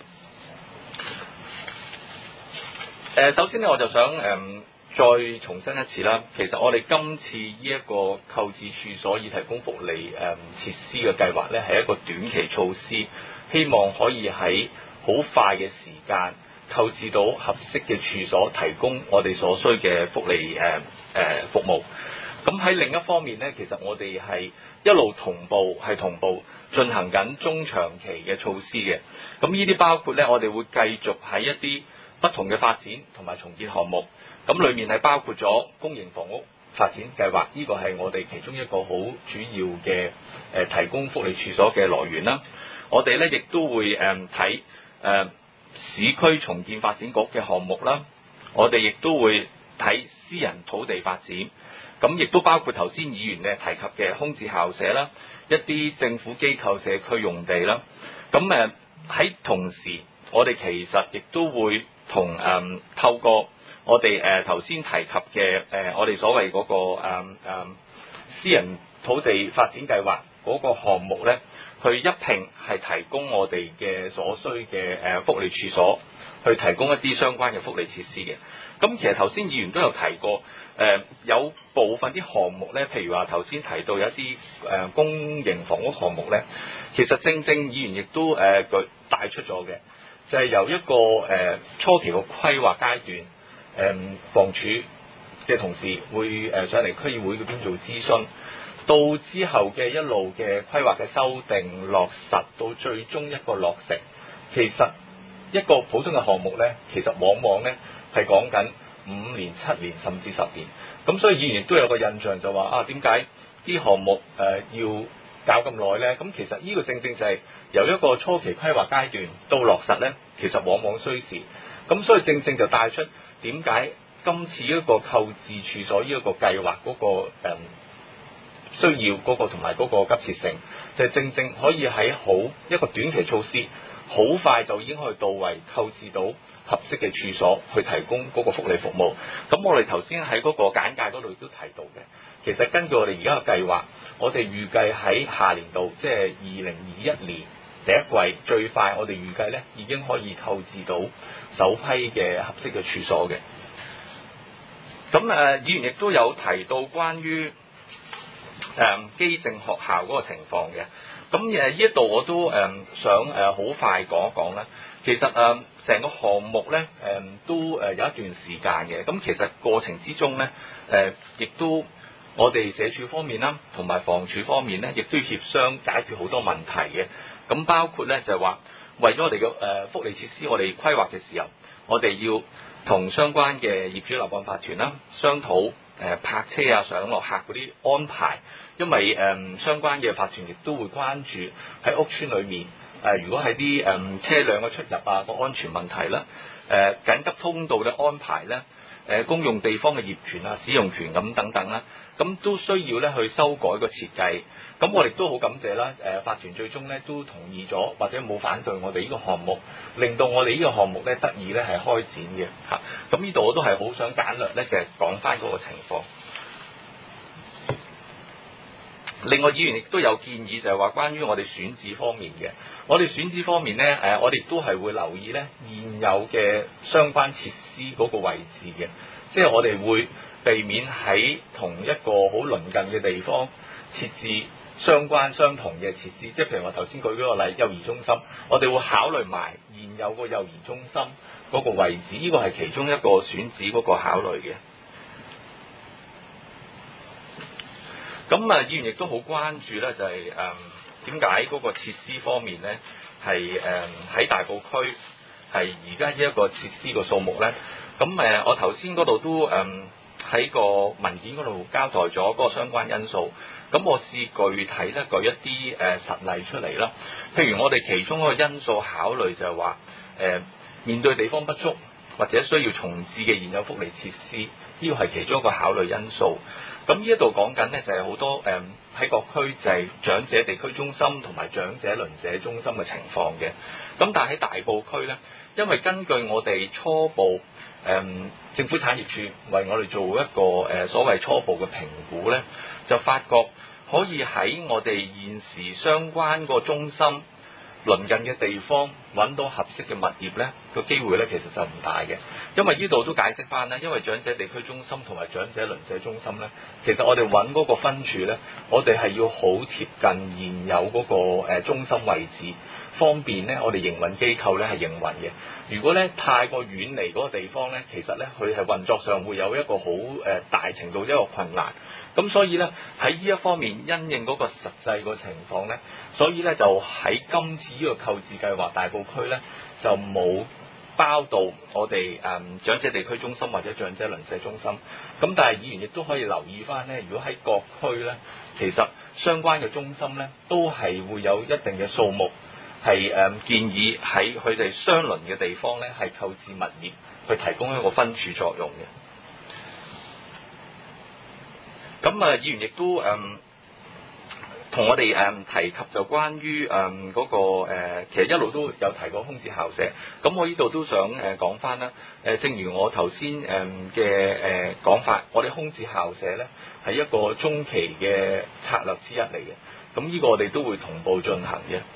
首先咧我就想再重申一次啦，其實我哋今次呢一個購置處所以提供福利設施嘅計劃咧，係一個短期措施，希望可以喺好快嘅時間購置到合適嘅處所，提供我哋所需嘅福利服務。咁喺另一方面咧，其實我哋係一路同步進行緊中長期嘅措施嘅。咁呢啲包括咧，我哋會繼續喺一啲不同嘅發展同埋重建項目。咁裏面係包括咗公營房屋、 發展計劃，呢個係我哋其中一個好主要嘅提供福利處所嘅來源啦。我哋咧亦都會睇市區重建發展局嘅項目啦，我哋亦都會睇私人土地發展，咁亦都包括頭先議員咧提及嘅空置校舍啦，一啲政府機構社區用地啦。咁喺同時，我哋其實亦都會同透過我哋頭先提及嘅我哋所謂嗰個私人土地發展計劃嗰個項目咧，去一併係提供我哋嘅所需嘅福利處所，去提供一啲相關嘅福利設施嘅。咁其實頭先議員都有提過，有部分啲項目咧，譬如話頭先提到有一啲公營房屋項目咧，其實正議員亦都帶出咗嘅，就係由一個初期嘅規劃階段，房署嘅同事會上嚟區議會嗰邊做諮詢，到之後嘅一路嘅規劃嘅修訂落實，到最終一個落成。其實一個普通嘅項目咧，其實往往咧係講緊5年、7年甚至10年。咁所以議員亦都有個印象就話點解啲項目要搞咁耐咧？咁其實呢個正就係由一個初期規劃階段到落實咧，其實往往需時。咁所以正就帶出點解今次一個購置處所呢一個計劃嗰個需要嗰個同埋嗰個急切性，就係正可以喺好一個短期措施，好快就已經可以到位購置到合適嘅處所去提供嗰個福利服務。咁我哋頭先喺嗰個簡介嗰度亦都提到嘅，其實根據我哋而家嘅計劃，我哋預計喺下年度，即係2021年第一季，最快我哋預計咧已經可以購置到首批嘅合適嘅處所嘅。咁議員亦都有提到關於基政學校嗰個情況嘅。咁呢一度我都想好快講一講啦。其實成個項目咧都有一段時間嘅。咁其實過程之中咧亦都我哋社署方面啦，同埋房署方面咧，亦都要協商解決好多問題嘅。咁包括咧就係話，為咗我哋嘅福利設施，我哋規劃嘅時候，我哋要同相關嘅業主立案法團啦商討泊車啊、上落客嗰啲安排，因為相關嘅法團亦都會關注喺屋邨裏面如果係啲車輛嘅出入啊個安全問題啦，緊急通道嘅安排咧，公用地方嘅業權啊、使用權咁等等啦，咁都需要咧去修改個設計。咁我哋都好感謝啦，法團最終咧都同意咗，或者冇反對我哋呢個項目，令到我哋呢個項目咧得以咧係開展嘅嚇。咁呢度我都係好想簡略咧，就係講翻嗰個情況。另外議員亦都有建議，就係話關於我哋選址方面嘅。我哋選址方面咧，我哋都係會留意咧現有嘅相關設施嗰個位置嘅，即係我哋會避免喺同一個好鄰近嘅地方設置相同嘅設施。即係譬如我頭先舉嗰個例，幼兒中心，我哋會考慮埋現有個幼兒中心嗰個位置，呢個係其中一個選址嗰個考慮嘅。咁議員亦都好關注咧，就係點解嗰個設施方面咧係喺大埔區係而家呢一個設施個數目咧？咁我頭先嗰度都喺個文件嗰度交代咗嗰個相關因素。咁我試具體咧舉一啲實例出嚟啦。譬如我哋其中一個因素考慮就係話面對地方不足或者需要重置嘅現有福利設施，呢個係其中一個考慮因素。咁呢一度講緊咧就係好多喺各區就係長者地區中心同埋長者鄰舍中心嘅情況嘅。咁但係喺大埔區咧，因為根據我哋初步政府產業署為我哋做一個所謂初步嘅評估咧，就發覺可以喺我哋現時相關個中心鄰近嘅地方揾到合適嘅物業咧，個機會咧其實就唔大嘅。因為呢度都解釋翻咧，因為長者地區中心同埋長者鄰舍中心咧，其實我哋揾嗰個分處咧，我哋係要好貼近現有嗰個中心位置，方便咧我哋營運機構咧係營運嘅。如果咧太過遠離嗰個地方咧，其實咧佢係運作上會有一個好大程度一個困難。咁所以咧喺呢一方面因應嗰個實際個情況咧，所以咧就喺今次呢個購置計劃大埔區咧就冇包到我哋長者地區中心或者長者鄰舍中心。咁但係議員亦都可以留意翻咧，如果喺各區咧，其實相關嘅中心咧都係會有一定嘅數目，係建議喺佢哋相鄰嘅地方咧係購置物業去提供一個分處作用嘅。咁議員亦都同我哋提及就關於嗰個其實一路都有提過空置校舍。咁我呢度都想講翻啦。正如我頭先嘅講法，我哋空置校舍咧係一個中期嘅策略之一嚟嘅。咁呢個我哋都會同步進行嘅。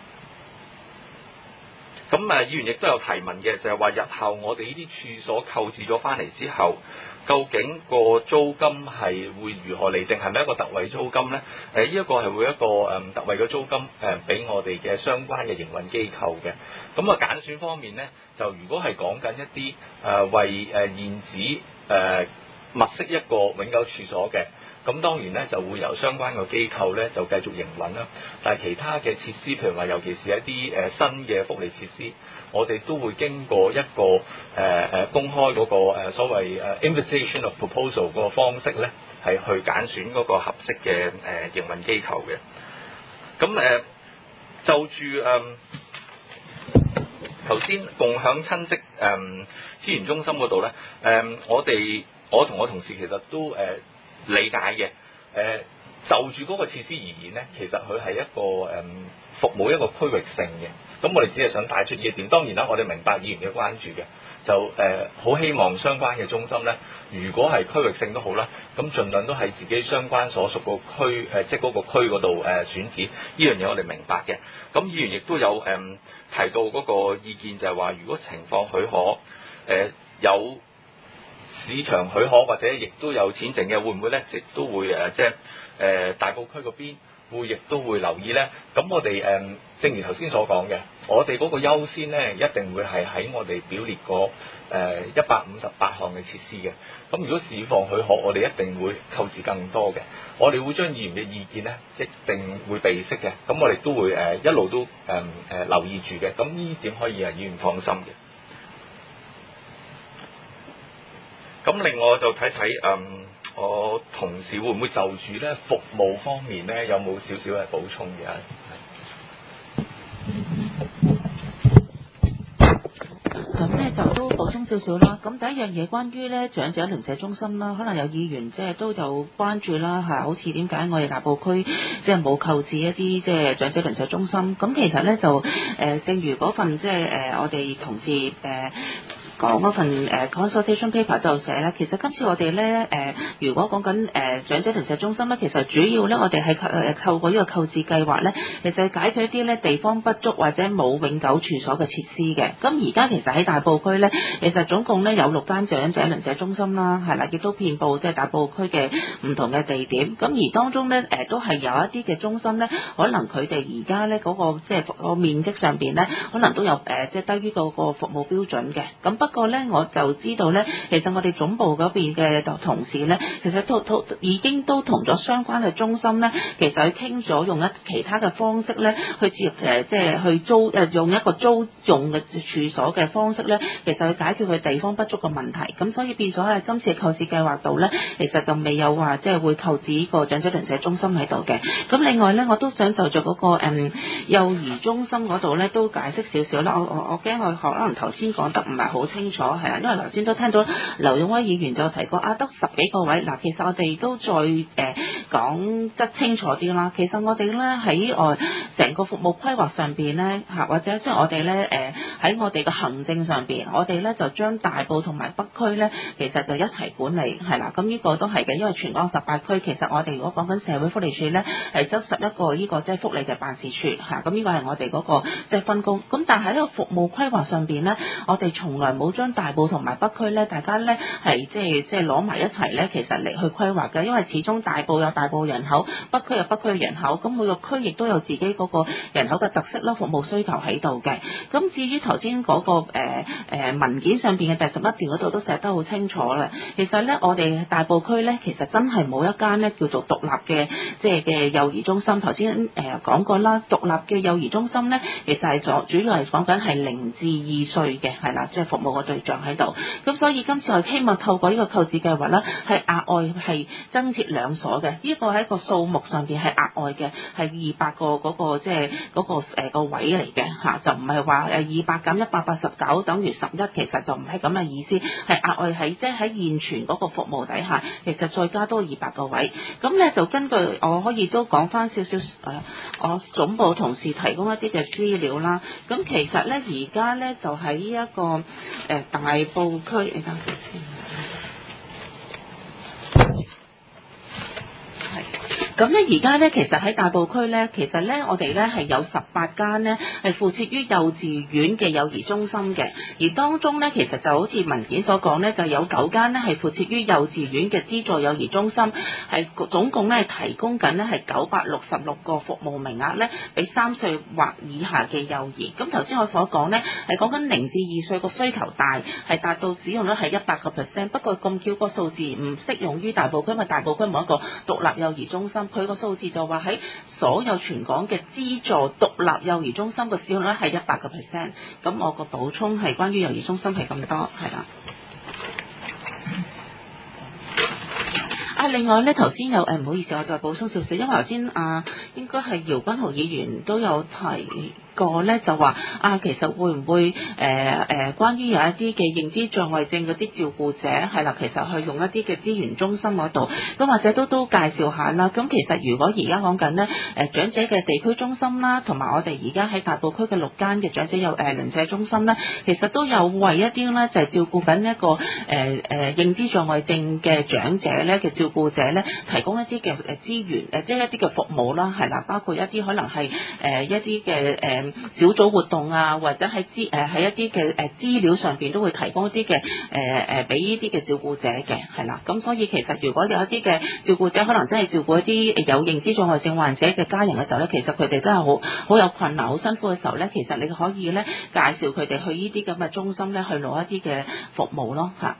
咁議員亦都有提問嘅，就係話日後我哋呢啲處所購置咗翻嚟之後，究竟個租金係會如何釐定？係咪一個特惠租金呢？呢一個係會一個特惠嘅租金俾我哋嘅相關嘅營運機構嘅。咁揀選方面呢，就如果係講緊一啲為現址物色一個永久處所嘅。咁當然咧就會由相關嘅機構咧就繼續營運啦，但係其他嘅設施，譬如話尤其是一啲新嘅福利設施，我哋都會經過一個公開嗰個所謂invitation of proposal 嗰個方式咧，係去揀選嗰個合適嘅營運機構嘅。咁就住頭先共享親職資源中心嗰度咧，我同我同事其實都理解嘅，就住嗰個設施而言呢，其實佢係一個服務一個區域性嘅。咁我哋只係想帶出呢一點。當然啦，我哋明白議員嘅關注嘅，就好希望相關嘅中心呢，如果係區域性都好啦，咁盡量都係自己相關所屬個區即係嗰個區嗰度選址。呢樣嘢我哋明白嘅。咁議員亦都有提到嗰個意見，就係話如果情況許可，有市場許可或者亦都有錢剩嘅，會唔會咧？亦都會即係大埔區嗰邊會亦都會留意咧。咁我哋正如頭先所講嘅，我哋嗰個優先咧一定會係喺我哋表列過158項嘅設施嘅。咁如果市況許可，我哋一定會購置更多嘅。我哋會將議員嘅意見咧一定會備悉嘅。咁我哋都會一路都留意住嘅。咁呢點可以議員放心嘅。咁另外就睇睇我同事會唔會就住咧服務方面咧有冇少少嘅補充嘅？ 咁咧就都補充少少啦。咁第一樣嘢關於咧長者鄰舍中心啦，可能有議員即係都有關注啦嚇，好似點解我哋大埔區即係冇購置一啲即係長者鄰舍中心？咁其實咧就正如嗰份即係我哋同事講嗰份consultation paper 就寫咧，其實今次我哋咧如果講緊長者鄰舍中心咧，其實主要咧我哋係透過呢個購置計劃咧，其實解決一啲咧地方不足或者冇永久處所嘅設施嘅。咁而家其實喺大埔區咧，其實總共咧有6間長者鄰舍中心啦，係啦，亦都遍佈即係大埔區嘅唔同嘅地點。咁而當中咧都係有一啲嘅中心咧，可能佢哋而家咧嗰個即係個面積上邊咧，可能都有即係低於到個服務標準嘅。咁不過咧，我就知道咧，其實我哋總部嗰邊嘅同事咧，其實都已經都同咗相關嘅中心咧，其實去傾咗用其他嘅方式咧，去即係去租用一個租用嘅處所嘅方式咧，其實去解決佢地方不足嘅問題。咁所以變咗喺今次嘅購置計劃度咧，其實就未有話即係會購置呢個長者鄰舍中心喺度嘅。咁另外咧，我都想就住嗰個幼兒中心嗰度咧，都解釋少少啦。我驚佢可能頭先講得唔係好清楚。係啊，因為頭先都聽到劉勇威議員就提過得10幾個位。嗱，其實我哋都再講得清楚啲啦。其實我哋咧喺成個服務規劃上邊咧嚇，或者即係我哋咧喺我哋嘅行政上邊，我哋咧就將大埔同埋北區咧，其實就一齊管理係啦。咁呢個都係嘅，因為全港18區，其實我哋如果講緊社會福利署咧，係得11個呢個即係福利嘅辦事處嚇。咁呢個係我哋嗰個即係分工。咁但係喺呢個服務規劃上邊咧，我哋從來冇好將大埔同埋北區咧，大家咧係即係攞埋一齊咧，其實嚟去規劃嘅，因為始終大埔有大埔人口，北區有北區嘅人口，咁每個區亦都有自己嗰個人口嘅特色啦、服務需求喺度嘅。咁至於頭先嗰個文件上邊嘅第11段嗰度都寫得好清楚啦。其實咧，我哋大埔區咧，其實真係冇一間咧叫做獨立嘅即係嘅幼兒中心。頭先講過啦，獨立嘅幼兒中心咧，其實係主要係講緊係0至2歲嘅，係啦，即係服務嘅對象喺度。咁所以今次我希望透過呢個購置計劃咧，係額外係增設2所嘅。呢個喺個數目上邊係額外嘅，係200個嗰個即係嗰個位嚟嘅嚇，就唔係話200減189等於11，其實就唔係咁嘅意思，係額外喺即係喺現存嗰個服務底下，其實再加多200個位。咁咧就根據我可以都講翻少少我總部同事提供一啲嘅資料啦。咁其實咧而家咧就喺呢一個大埔區，你等陣先。咁咧而家咧，其實喺大埔區咧，其實咧我哋咧係有18間咧係附設於幼稚園嘅幼兒中心嘅，而當中咧其實就好似文件所講咧，就有9間咧係附設於幼稚園嘅資助幼兒中心，係總共咧係提供緊咧係966個服務名額咧，俾3歲或以下嘅幼兒。咁頭先我所講咧係講緊0至2歲個需求大，係達到使用率係100%。不過咁巧個數字唔適用於大埔區，因為大埔區冇一個獨立幼兒中心。佢個數字就話喺所有全港嘅資助獨立幼兒中心嘅使用率係100%。咁我個補充係關於幼兒中心係咁多，係啦。另外咧，頭先有唔好意思，我再補充少少，因為頭先應該係姚君豪議員都有提過咧，就話其實會唔會關於有一啲嘅認知障礙症嗰啲照顧者係啦，其實去用一啲嘅資源中心嗰度，咁或者都介紹下啦。咁其實如果而家講緊咧長者嘅地區中心啦，同埋我哋而家喺大埔區嘅6間嘅長者有鄰舍中心咧，其實都有為一啲咧就係照顧緊一個認知障礙症嘅長者咧嘅照顧者咧，提供一啲嘅資源即係一啲嘅服務啦，係啦，包括一啲可能係一啲嘅小組活動啊，或者喺一啲嘅資料上邊都會提供一啲嘅俾呢啲嘅照顧者嘅，係啦。咁所以其實如果有一啲嘅照顧者可能真係照顧一啲有認知障礙症患者嘅家人嘅時候咧，其實佢哋真係好有困難、好辛苦嘅時候咧，其實你可以咧介紹佢哋去呢啲咁嘅中心咧去攞一啲嘅服務咯嚇。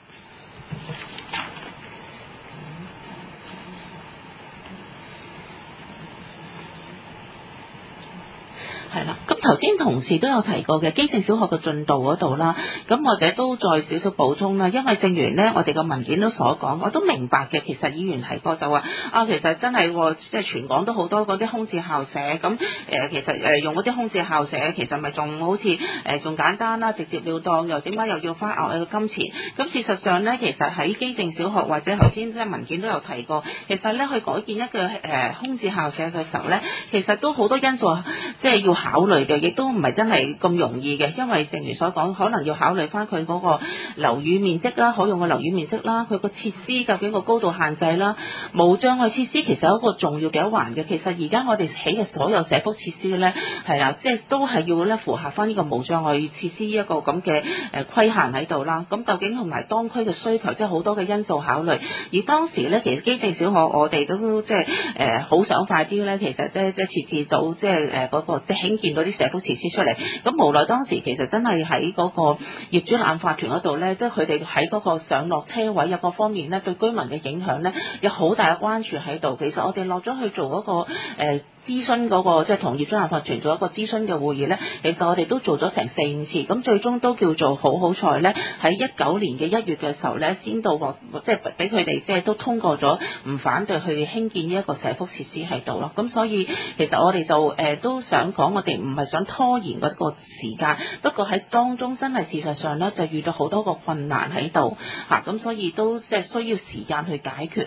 係啦，咁頭先同事都有提過嘅基正小學嘅進度嗰度啦，咁我哋都再少少補充啦，因為正如咧我哋個文件都所講，我都明白嘅。其實議員提過就話其實真係即係全港都好多嗰啲空置校舍，咁其實用嗰啲空置校舍，其實咪仲好似仲簡單啦，直接了當，又點解又要花額外嘅金錢？咁事實上咧，其實喺基正小學或者頭先即係文件都有提過，其實咧去改建一個空置校舍嘅時候咧，其實都好多因素即係要考慮嘅，亦都唔係真係咁容易嘅，因為正如所講，可能要考慮翻佢嗰個樓宇面積啦，可用嘅樓宇面積啦，佢個設施究竟個高度限制啦，無障礙設施其實有一個重要嘅一環嘅。其實而家我哋起嘅所有社福設施咧，係啦，即係都係要咧符合翻呢個無障礙設施一個咁嘅規限喺度啦。咁究竟同埋當區嘅需求，即係好多嘅因素考慮。而當時咧，其實基正小學我哋都即係好想快啲咧，其實即係設置到即係嗰個即係興建到啲社福設施出嚟。咁無奈當時其實真係喺嗰個業主立案法團嗰度咧，即係佢哋喺嗰個上落車位各方面咧，對居民嘅影響咧有好大嘅關注喺度。其實我哋落咗去做嗰個諮詢嗰個即係同業主立案法團做一個諮詢嘅會議咧，其實我哋都做咗成4-5次，咁最終都叫做好彩咧，喺19年嘅1月嘅時候咧，先到即係俾佢哋即係都通過咗唔反對去興建呢一個社福設施喺度咯。咁所以其實我哋就都想講，我哋唔係想拖延嗰個時間，不過喺當中真係事實上咧就遇到好多個困難喺度嚇，咁所以都即係需要時間去解決咯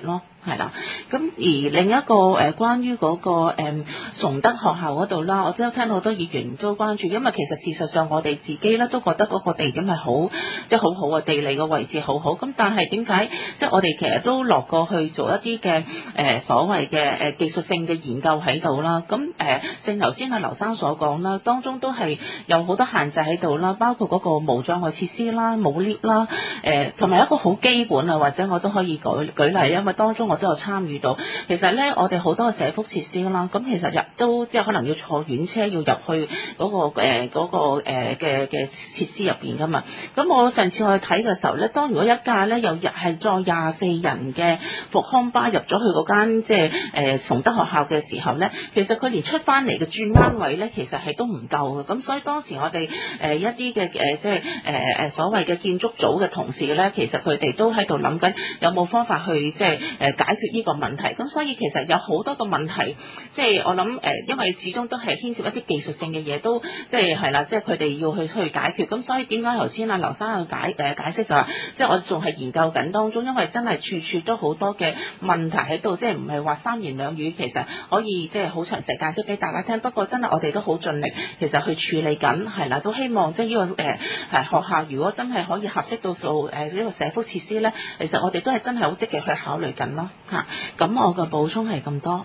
係啦，咁而另一個關於嗰個崇德學校嗰度啦，我都有聽到好多議員都關注，因為其實事實上我哋自己咧都覺得嗰個地點係好，即係好好嘅地理嘅位置好好，咁但係點解即係我哋其實都落過去做一啲嘅所謂嘅技術性嘅研究喺度啦，咁正頭先阿劉生所講啦，當中都係有好多限制喺度啦，包括嗰個無障礙設施啦、冇 lift 啦，同埋一個好基本啊，或者我都可以舉例，因為當中我都有參與到。其實咧，我哋好多嘅社福設施啦，咁其實都即係可能要坐遠車要入去嗰個嘅設施入邊噶嘛。咁我上次我去睇嘅時候咧，當如果一架咧又係載24人嘅復康巴入咗去嗰間即係崇德學校嘅時候咧，其實佢連出翻嚟嘅轉彎位咧，其實係都唔夠嘅。咁所以當時我哋一啲嘅即係所謂嘅建築組嘅同事咧，其實佢哋都喺度諗緊有冇方法去即係解決呢個問題。咁所以其實有好多個問題，即係我諗因為始終都係牽涉一啲技術性嘅嘢，都即係係啦，即係佢哋要去解決。咁所以點解頭先阿劉生去解釋就話，即係我仲係研究緊當中，因為真係處處都好多嘅問題喺度，即係唔係話三言兩語其實可以即係好詳細解釋俾大家聽。不過真係我哋都好盡力，其實去處理緊係啦，都希望即係呢個學校如果真係可以合適到做呢個社福設施咧，其實我哋都係真係好積極去考慮緊咯嚇。咁我嘅補充係咁多。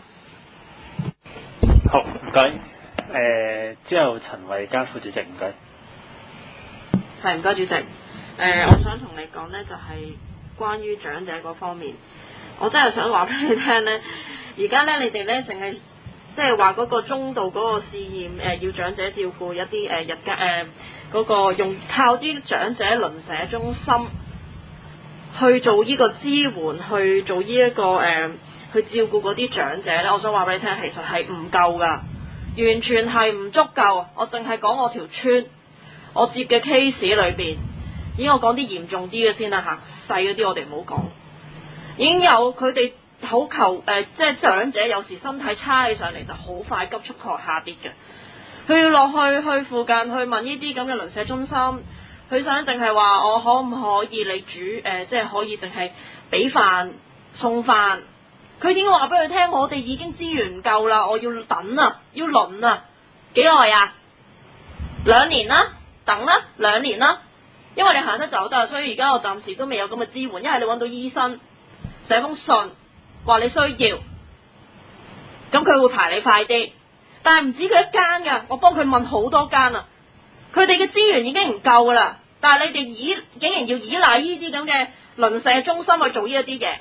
好，唔該。之後陳慧嘉副主席，唔該。 係，唔該主席。我想同你講呢，就係關於長者嗰方面，我真係想話俾你聽呢。而家呢，你哋呢，淨係即係話嗰個中度嗰個試驗，要長者照顧一啲日間嗰個用靠啲長者鄰舍中心去做呢個支援，去做呢一個去照顧嗰啲長者呢。我想話俾你聽，其實係唔夠㗎，完全係唔足夠。我淨係講我條村，我接嘅 case 裏邊，已經我講啲嚴重啲嘅先啦嚇，細嗰啲我哋唔好講。已經有佢哋好求即係長者有時身體差起上嚟就好快急速下跌嘅，佢要落去附近去問呢啲咁嘅鄰舍中心，佢想淨係話我可唔可以你煮即係可以淨係俾飯送飯。佢已經話俾佢聽，我哋已經資源唔夠啦，我要等啊，要輪啊，幾耐啊？2年啦，等啦，2年啦，因為你行得走得，所以而家我暫時都未有咁嘅支援。一係你揾到醫生寫封信話你需要，咁佢會排你快啲。但係唔止佢一間㗎，我幫佢問好多間啊，佢哋嘅資源已經唔夠㗎啦。但係你哋竟然要依賴呢啲咁嘅鄰舍中心去做呢一啲嘢。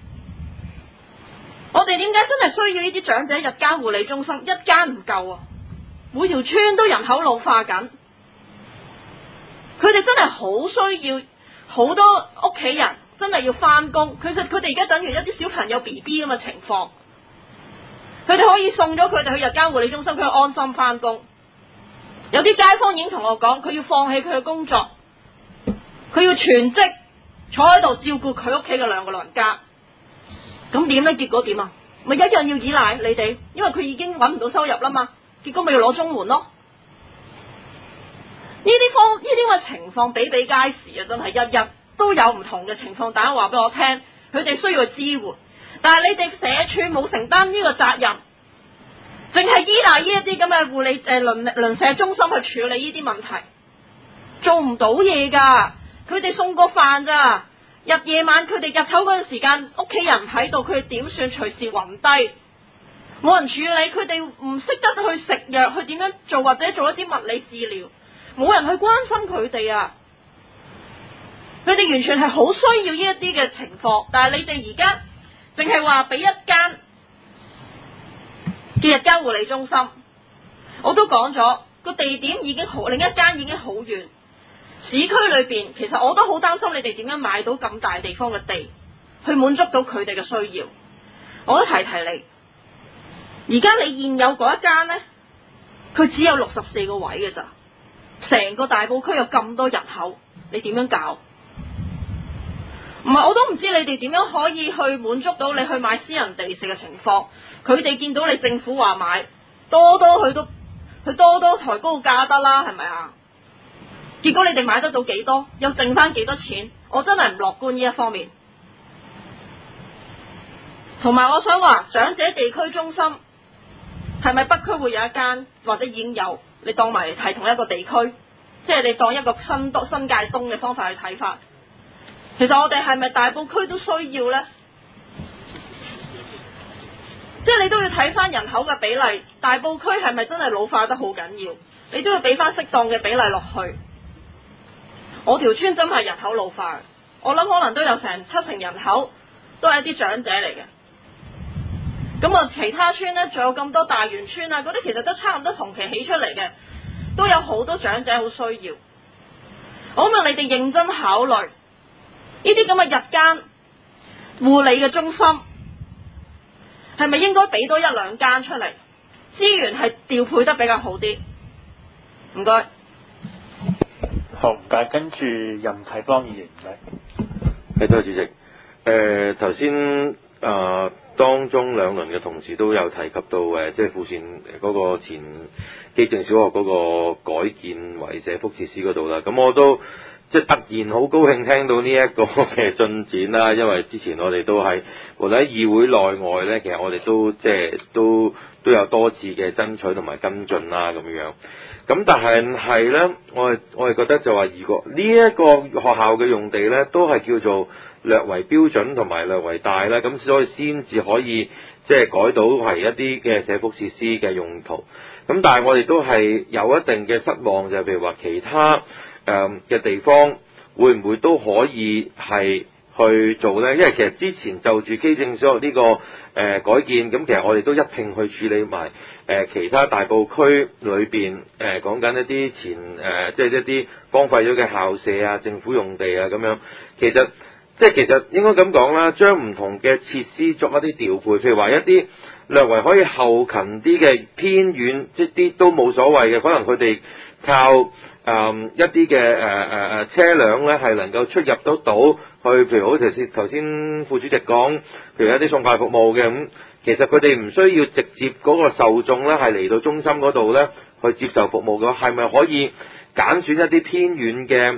我哋點解真係需要呢啲長者日間護理中心？一間唔夠啊！每條村都人口老化緊，佢哋真係好需要好多屋企人真係要返工。其實佢哋而家等於一啲小朋友 BB 咁嘅情況，佢哋可以送咗佢哋去日間護理中心，佢安心返工。有啲街坊已經同我講，佢要放棄佢嘅工作，佢要全職坐喺度照顧佢屋企嘅2個老人家。咁點呢？結果點啊？咪一樣要依賴你哋，因為佢已經揾唔到收入啦嘛。結果咪要攞綜援咯。呢啲咁嘅情況比比皆是啊！真係日日都有唔同嘅情況。大家話俾我聽，佢哋需要支援，但係你哋社署冇承擔呢個責任，淨係依賴呢一啲咁嘅護理鄰舍中心去處理呢啲問題，做唔到嘢㗎。佢哋送個飯咋？夜晚佢哋日頭嗰陣時間，屋企人唔喺度，佢哋點算？隨時暈低，冇人處理，佢哋唔識得去食藥，去點樣做或者做一啲物理治療，冇人去關心佢哋啊！佢哋完全係好需要呢一啲嘅情況，但係你哋而家淨係話俾一間嘅日間護理中心，我都講咗個地點已經好，另一間已經好遠。市區裏邊，其實我都好擔心你哋點樣買到咁大地方嘅地，去滿足到佢哋嘅需要。我都提你，而家你現有嗰一間呢，佢只有64個位嘅咋，成個大埔區有咁多人口，你點樣搞？唔係，我都唔知你哋點樣可以去滿足到你去買私人地食嘅情況。佢哋見到你政府話買，多佢多抬高價得啦，係咪啊？結果你哋買得到幾多？又剩翻幾多錢？我真係唔樂觀呢一方面。 同埋我想話長者地區中心係咪北區會有一間，或者已經有？你當埋係同一個地區，即係你當一個新界東嘅方法去睇法。其實我哋係咪大埔區都需要呢？即係你都要睇翻人口嘅比例，大埔區係咪真係老化得好緊要？你都要俾翻適當嘅比例落去。我條村真係人口老化，我諗可能都有成70%人口都係一啲長者嚟嘅。咁啊，其他村呢，仲有咁多大元村啊，嗰啲其實都差唔多同期起出嚟嘅，都有好多長者好需要。我希望你哋認真考慮呢啲咁嘅日間護理嘅中心，係咪應該俾多1-2間出嚟？資源係調配得比較好啲。唔該。 好，唔該。跟住任啟邦議員，唔該。 多謝主席。頭先當中兩輪嘅同事都有提及到即係富善嗰個前基正小學嗰個改建為社福設施嗰度啦。咁我都即係突然好高興聽到呢一個嘅進展啦，因為之前我哋都係無論喺議會內外咧，其實我哋都即係都有多次嘅爭取同埋跟進啦咁樣。咁但係咧，我哋覺得就話，如果呢一個學校嘅用地咧，都係叫做略為標準同埋略為大啦，咁所以先至可以即係改到係一啲嘅社福設施嘅用途。咁但係我哋都係有一定嘅失望，就係譬如話其他嘅地方會唔會都可以係去做呢？因為其實之前就住基正小學呢個改建，咁其實我哋都一併去處理埋其他大埔區裏邊講緊一啲即係一啲荒廢咗嘅校舍啊、政府用地啊咁樣。其實應該咁講啦，將唔同嘅設施作一啲調配，譬如話一啲略為可以後勤啲嘅偏遠，即啲都冇所謂嘅，可能佢哋靠一啲嘅車輛咧係能夠出入得到去，譬如好似頭先副主席講，譬如一啲送快服務嘅咁，其實佢哋唔需要直接嗰個受眾咧係嚟到中心嗰度咧去接受服務嘅，係咪可以揀選一啲偏遠嘅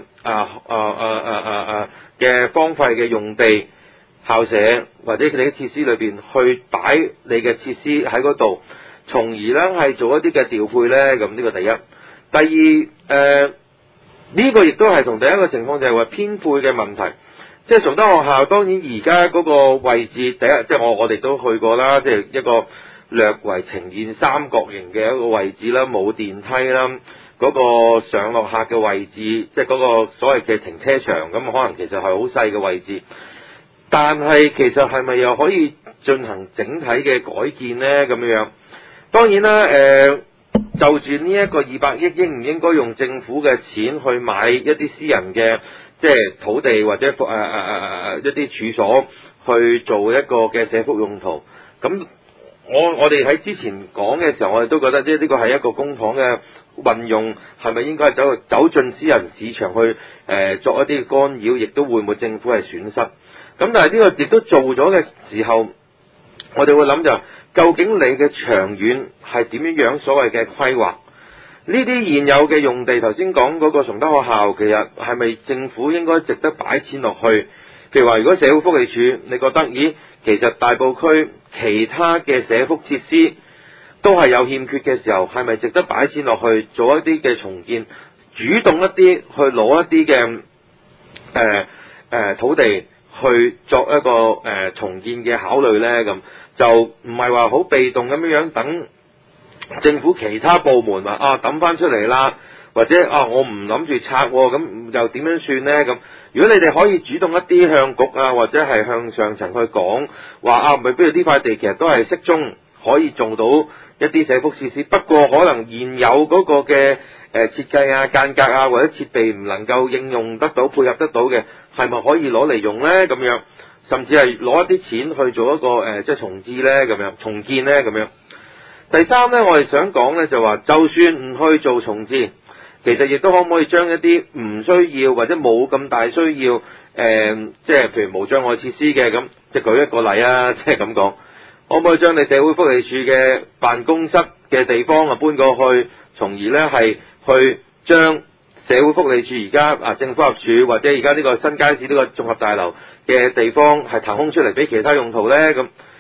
嘅荒廢嘅用地、校舍或者佢哋嘅設施裏邊去擺你嘅設施喺嗰度，從而咧係做一啲嘅調配咧？咁呢個第一。第二，呢個亦都係同第一個情況就係話編配嘅問題。即係崇德學校當然而家嗰個位置，第一即係我哋都去過啦，即係一個略為呈現三角形嘅一個位置啦，冇電梯啦，嗰個上落客嘅位置，即係嗰個所謂嘅停車場，咁可能其實係好細嘅位置。但係其實係咪又可以進行整體嘅改建呢？咁樣當然啦，就住呢一個200億應唔應該用政府嘅錢去買一啲私人嘅即係土地或者一啲處所去做一個嘅社福用途？咁我哋喺之前講嘅時候，我哋都覺得呢個係一個公帑嘅運用，係咪應該走進私人市場去作一啲干擾，亦都會唔會政府係損失？咁但係呢個亦都做咗嘅時候，我哋會諗就究竟你嘅長遠係點樣所謂嘅規劃？呢啲現有嘅用地，頭先講嗰個崇德學校，其實係咪政府應該值得擺錢落去？譬如話，如果社會福利署你覺得，其實大埔區其他嘅社福設施都係有欠缺嘅時候，係咪值得擺錢落去做一啲嘅重建，主動一啲去攞一啲嘅土地去作一個重建嘅考慮呢？咁就唔係話好被動咁樣等政府其他部門話抌翻出嚟啦，或者我唔諗住拆，咁又點樣算呢？咁如果你哋可以主動一啲向局或者係向上層去講話咪不如呢塊地其實都係適中可以做到一啲社福設施，不過可能現有嗰個嘅設計間隔或者設備唔能夠應用得到配合得到嘅，係咪可以攞嚟用呢？咁樣甚至係攞一啲錢去做一個即係重建呢？咁樣。第三呢，我哋想講呢就話，就算唔去做重建，其實亦都可唔可以將一啲唔需要或者冇咁大需要即係譬如無障礙設施嘅咁，即係舉一個例啊，即係咁講，可唔可以將你社會福利署嘅辦公室嘅地方搬過去，從而呢係去將社會福利署而家政府合署或者而家呢個新街市呢個綜合大樓嘅地方係騰空出嚟俾其他用途呢？咁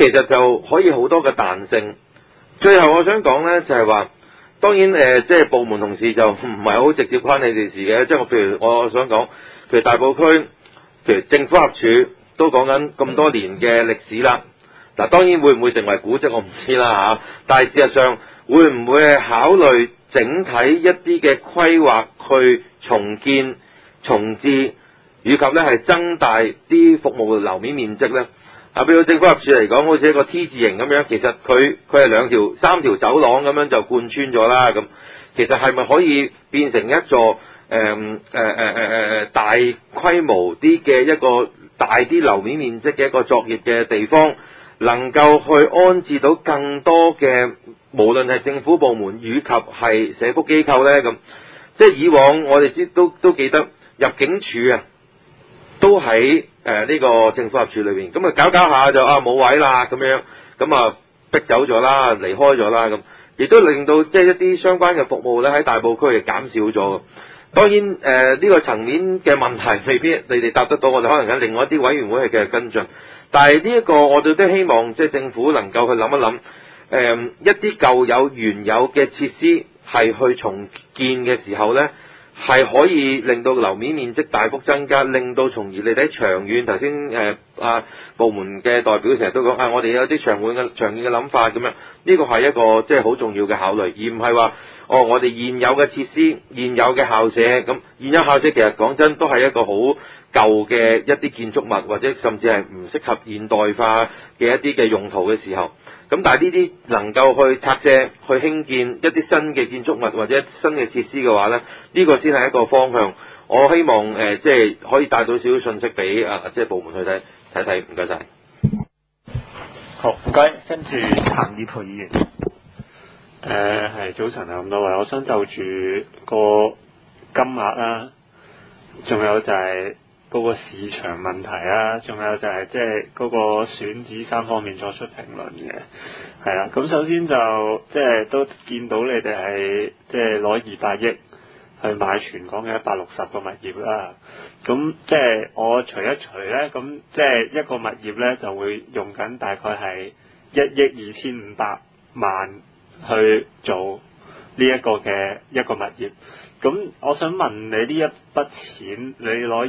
其實就可以好多嘅彈性。最後我想講呢，就係話，當然即係部門同事就唔係好直接關你哋事嘅，即係譬如我想講，譬如大埔區，譬如政府合署都講緊咁多年嘅歷史啦。嗱，當然會唔會成為古蹟我唔知啦嚇，但係事實上會唔會係考慮整體一啲嘅規劃去重建、重置，以及咧係增大啲服務樓面面積咧？啊，譬如政府合署嚟講，好似一個 T 字形咁樣，其實佢係三條走廊咁樣就貫穿咗啦。咁其實係咪可以變成一座大規模啲嘅一個大啲樓面面積嘅一個作業嘅地方，能夠去安置到更多嘅無論係政府部門以及係社福機構咧？咁即係以往我哋都記得入境處啊，都喺呢個政府合署裏邊，咁啊搞下就冇位啦咁樣，咁啊逼走咗啦，離開咗啦，咁亦都令到即係一啲相關嘅服務咧喺大埔區係減少咗。當然呢個層面嘅問題未必你哋答得到，我哋可能喺另外一啲委員會係繼續跟進。但係呢一個我哋都希望即係政府能夠去諗一諗，一啲舊有原有嘅設施係去重建嘅時候咧，係可以令到樓面面積大幅增加，令到從而你睇長遠。頭先部門嘅代表成日都講我哋有啲長遠嘅諗法咁樣，呢個係一個即係好重要嘅考慮，而唔係話我哋現有嘅設施、現有嘅校舍咁。現有校舍其實講真都係一個好舊嘅一啲建築物，或者甚至係唔適合現代化嘅一啲嘅用途嘅時候。咁但係呢啲能夠去拆卸、去興建一啲新嘅建築物或者新嘅設施嘅話咧，呢個先係一個方向。我希望即係可以帶到少少信息俾即係部門去睇，唔該晒。 好，唔該，跟住譚以培議員。係早晨啊，咁多位，我想就住個金額啦，仲有就係嗰個市場問題啦，仲有就係即係嗰個選址3方面作出評論嘅，係啦。咁首先就即係都見到你哋係即係攞200億去買全港嘅160個物業啦。咁即係我除一除咧，咁即係一個物業咧就會用緊大概係1億2500萬去做呢一個嘅一個物業。咁我想問你呢一筆錢，你攞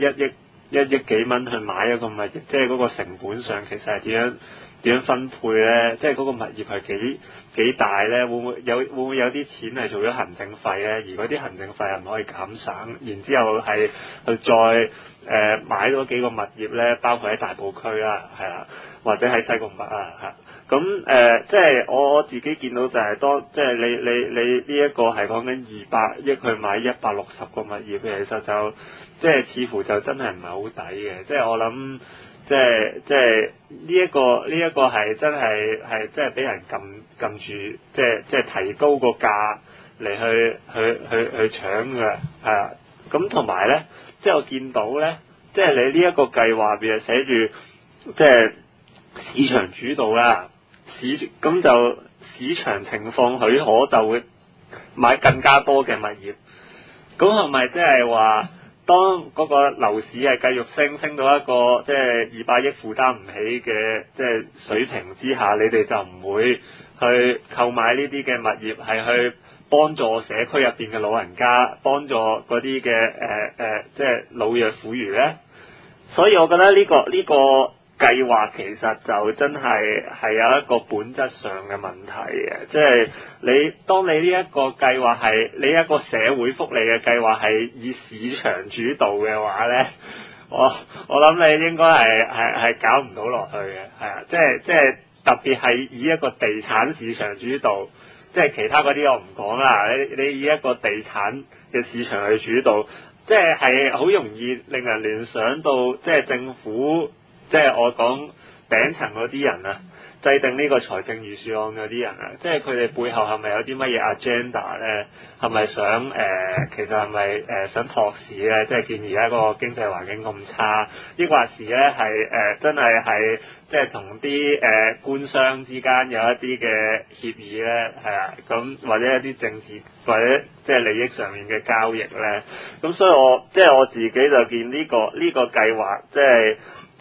1億幾蚊去買一個物業，即係嗰個成本上其實係點樣分配咧？即係嗰個物業係幾大咧？會唔會有啲錢係做咗行政費咧？而嗰啲行政費係唔可以減省，然之後係去再買多幾個物業咧，包括喺大埔區啦，係啦，或者喺西貢北啊嚇。咁即係我自己見到就係即係你呢一個係講緊200億去買160個物業，其實就即係似乎就真係唔係好抵嘅。即係我諗，即係呢一個係真係即係俾人撳住，即係提高個價嚟去搶嘅，係啊。咁同埋咧，即係我見到咧，即係你呢一個計劃入邊係寫住即係市場主導啦。咁就市場情況許可就會買更加多嘅物業，咁係咪即係話當嗰個樓市係繼續升到一個即係200億負擔唔起嘅即係水平之下，你哋就唔會去購買呢啲嘅物業，係去幫助社區入邊嘅老人家，幫助嗰啲嘅即係老弱婦孺咧？所以我覺得呢個計劃其實就真係有一個本質上嘅問題嘅，即係當你呢一個計劃係你一個社會福利嘅計劃係以市場主導嘅話咧，我諗你應該係搞唔到落去嘅，係啊，即係特別係以一個地產市場主導，即係其他嗰啲我唔講啦，你以一個地產嘅市場去主導，即係好容易令人聯想到即係政府。即係我講頂層嗰啲人啊，制定呢個財政預算案嗰啲人啊，即係佢哋背後係咪有啲乜嘢 agenda 咧？係咪想其實係咪想托市咧？即係見而家嗰個經濟環境咁差，抑或是咧係真係即係同啲官商之間有一啲嘅協議咧？係啊，咁或者一啲政治或者即係利益上面嘅交易咧？咁所以我自己就見呢個計劃即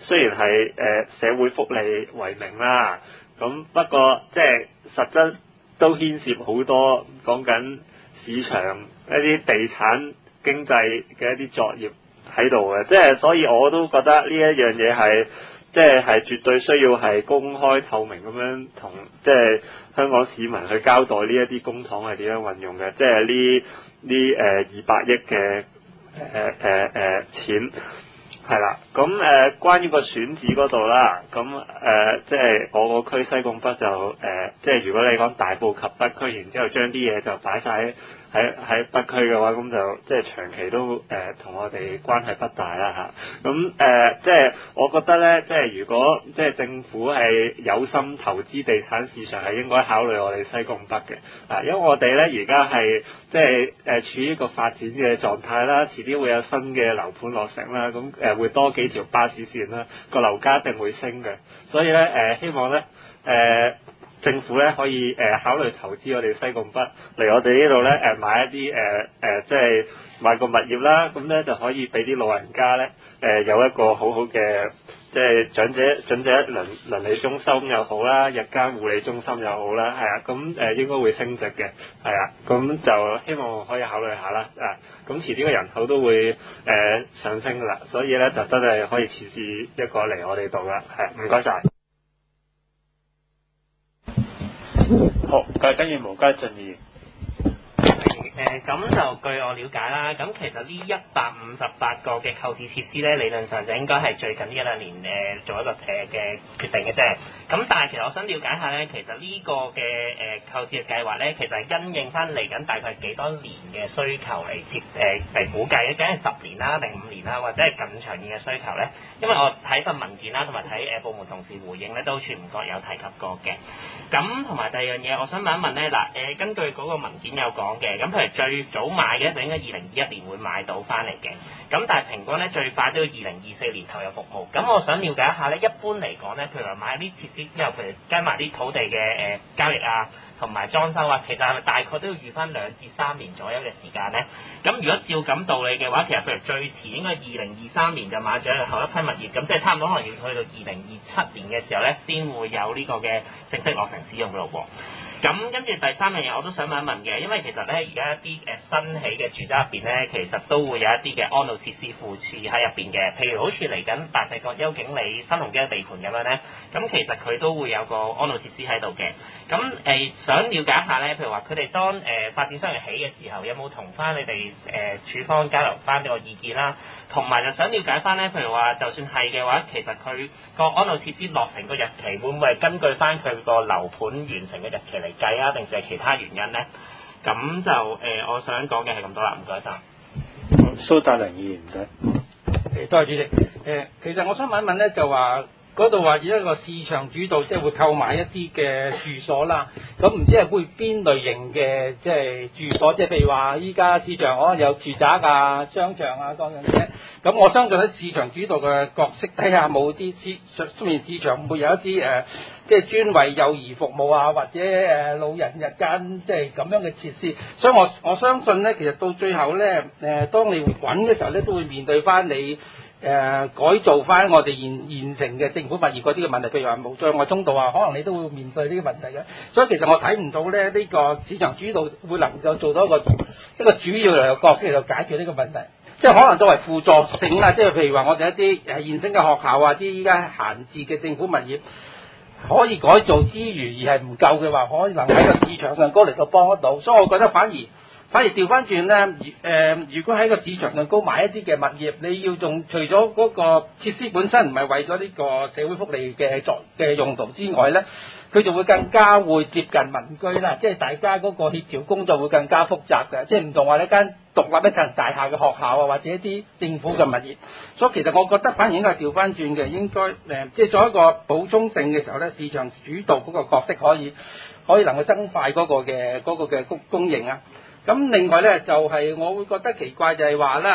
雖然係社會福利為名啦，咁不過即係實質都牽涉好多講緊市場一啲地產經濟嘅一啲作業喺度嘅，即係所以我都覺得呢一樣嘢係即係絕對需要係公開透明咁樣同即係香港市民去交代呢一啲公帑係點樣運用嘅，即係呢200億嘅錢係啦。咁關於個選址嗰度啦，咁即係我個區西貢北就即係如果你講大埔及北區，然之後將啲嘢就擺晒喺北區嘅話，咁就即係長期都同我哋關係不大啦嚇。咁即係我覺得咧，即係如果即係政府係有心投資地產市場，係應該考慮我哋西貢北嘅啊，因為我哋咧而家係即係處於一個發展嘅狀態啦，遲啲會有新嘅樓盤落成啦，咁會多幾條巴士線啦，個樓價一定會升嘅，所以咧希望咧政府咧可以考慮投資我哋西貢北嚟我哋呢度咧買一啲即係買個物業啦，咁咧就可以俾啲老人家咧有一個好好嘅即係長者鄰里中心又好啦，日間護理中心又好啦，係啊，咁應該會升值嘅，係啊，咁就希望可以考慮下啦，咁遲啲個人口都會上升噶啦，所以咧就真係可以設置一個嚟我哋度啦，係，唔該晒。好，跟住毛家俊議員。 咁就據我了解啦，咁其實呢158個嘅購置設施咧，理論上就應該係最近呢1-2年做一個嘅決定嘅啫。咁但係其實我想了解下咧，其實呢個嘅購置嘅計劃咧，其實係因應翻嚟緊大概幾多年嘅需求嚟估計，究竟係10年啦、定5年啦，或者係更長遠嘅需求咧？因為我睇份文件啦，同埋睇部門同事回應咧，都全唔覺有提及過嘅。咁同埋第二樣嘢，我想問一問咧，根據嗰個文件有講嘅，咁譬如最早買嘅就應該2021年會買到翻嚟嘅，咁但係平均咧最快都要2024年投入服務。咁我想了解一下咧，一般嚟講咧，譬如話買啲設施之後，譬如加埋啲土地嘅交易啊，同埋裝修啊，其實係咪大概都要預翻2至3年左右嘅時間咧？咁如果照咁道理嘅話，其實譬如最遲應該2023年就買咗後一批物業，咁即係差唔多可能要去到2027年嘅時候咧，先會有呢個嘅正式落成使用嘅咯喎。咁跟住第3樣嘢我都想問一問嘅，因為其實咧而家一啲新起嘅住宅入邊咧，其實都會有一啲嘅安老設施附設喺入邊嘅，譬如好似嚟緊大細角邱景里新鴻基嘅地盤咁樣咧，咁其實佢都會有個安老設施喺度嘅。咁想了解一下咧，譬如話佢哋當發展商嚟起嘅時候，有冇同翻你哋處方交流翻呢個意見啦？同埋就想了解翻咧，譬如話就算係嘅話，其實佢個安老設施落成個日期會唔會係根據翻佢個樓盤完成嘅日期嚟計啊，定係其他原因咧？咁就我想講嘅係咁多啦，唔該晒。 蘇達良議員唔該。 多謝主席。其實我想問一問咧，就話嗰度話以一個市場主導，即係會購買一啲嘅住所啦。咁唔知係會邊類型嘅即係住所？即係譬如話依家市場可能有住宅啊、商場啊嗰樣嘢。咁我相信喺市場主導嘅角色底下，冇啲出面市場會有一啲即係專為幼兒服務啊，或者老人日間即係咁樣嘅設施。所以我相信咧，其實到最後咧，當你揾嘅時候咧，都會面對翻你改造翻我哋現成嘅政府物業嗰啲嘅問題，譬如話無障礙通道啊，可能你都會面對呢個問題嘅。所以其實我睇唔到咧呢個市場主導會能夠做到一個主要嘅角色嚟到解決呢個問題。即係可能作為輔助性啊，即係譬如話我哋一啲現成嘅學校啊，啲依家閒置嘅政府物業可以改造之餘而係唔夠嘅話，可能喺個市場上高嚟到幫得到。所以我覺得反而調翻轉咧，如果喺個市場上高買一啲嘅物業，你要仲除咗嗰個設施本身唔係為咗呢個社會福利嘅用途之外咧，佢就會更加會接近民居啦，即係大家嗰個協調工作會更加複雜嘅，即係唔同話一間獨立一層大廈嘅學校啊，或者一啲政府嘅物業。所以其實我覺得反而應該係調翻轉嘅，應該即係做一個補充性嘅時候咧，市場主導嗰個角色可以能夠增快嗰個嘅供應啊。咁另外咧就係我會覺得奇怪就係話啦，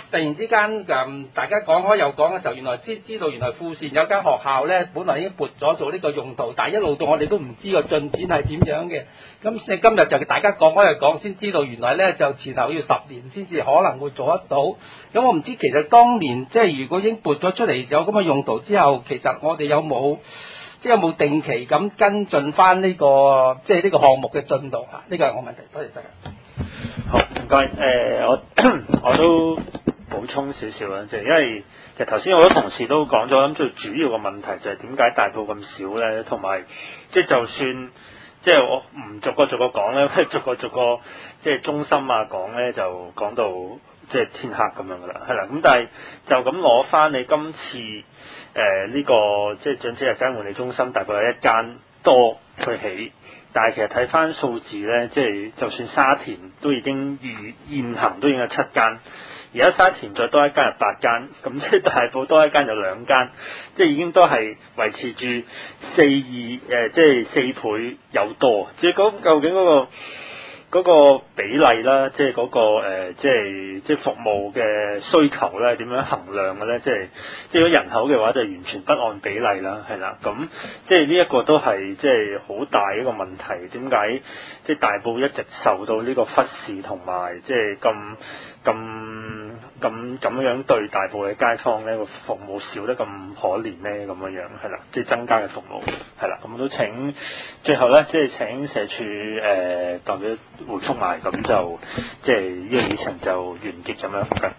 突然之間大家講開又講嘅時候，原來先知道原來富善有間學校咧，本來已經撥咗做呢個用途，但係一路到我哋都唔知個進展係點樣嘅。咁今日就大家講開又講，先知道原來咧就前後要10年先至可能會做得到。咁我唔知其實當年即係如果已經撥咗出嚟有咁嘅用途之後，其實我哋有冇定期咁跟進翻呢個即係呢個項目嘅進度啊？呢個係我問題，多謝大家。 好，唔該。我都補充少少啦，即係因為其實頭先好多同事都講咗，咁最主要嘅問題就係點解大埔咁少咧，同埋即係就算即係我唔逐個講咧，逐個即係中心啊講咧，就講到即係天黑咁樣噶啦，係啦。咁但係就咁攞翻你今次呢個即係長者日間護理中心，大概有1間多去起。但係其實睇翻數字咧，即係就算沙田都已經現行都已經有7間，而家沙田再多1間有8間，咁即係大埔多1間有2間，即係已經都係維持住即係4倍有多。即係究竟嗰個比例啦，即係嗰個即係服務嘅需求咧，點樣衡量嘅咧？即係如果人口嘅話，就完全不按比例啦，係啦。咁即係呢一個都係即係好大一個問題。點解即係大埔一直受到呢個忽視同埋即係咁樣對大埔嘅街坊咧個服務少得咁可憐咧？咁樣係啦，即係增加嘅服務係啦。咁都請最後咧，即係請社署代表回覆埋，咁就即係呢個議程就完結咁樣嘅。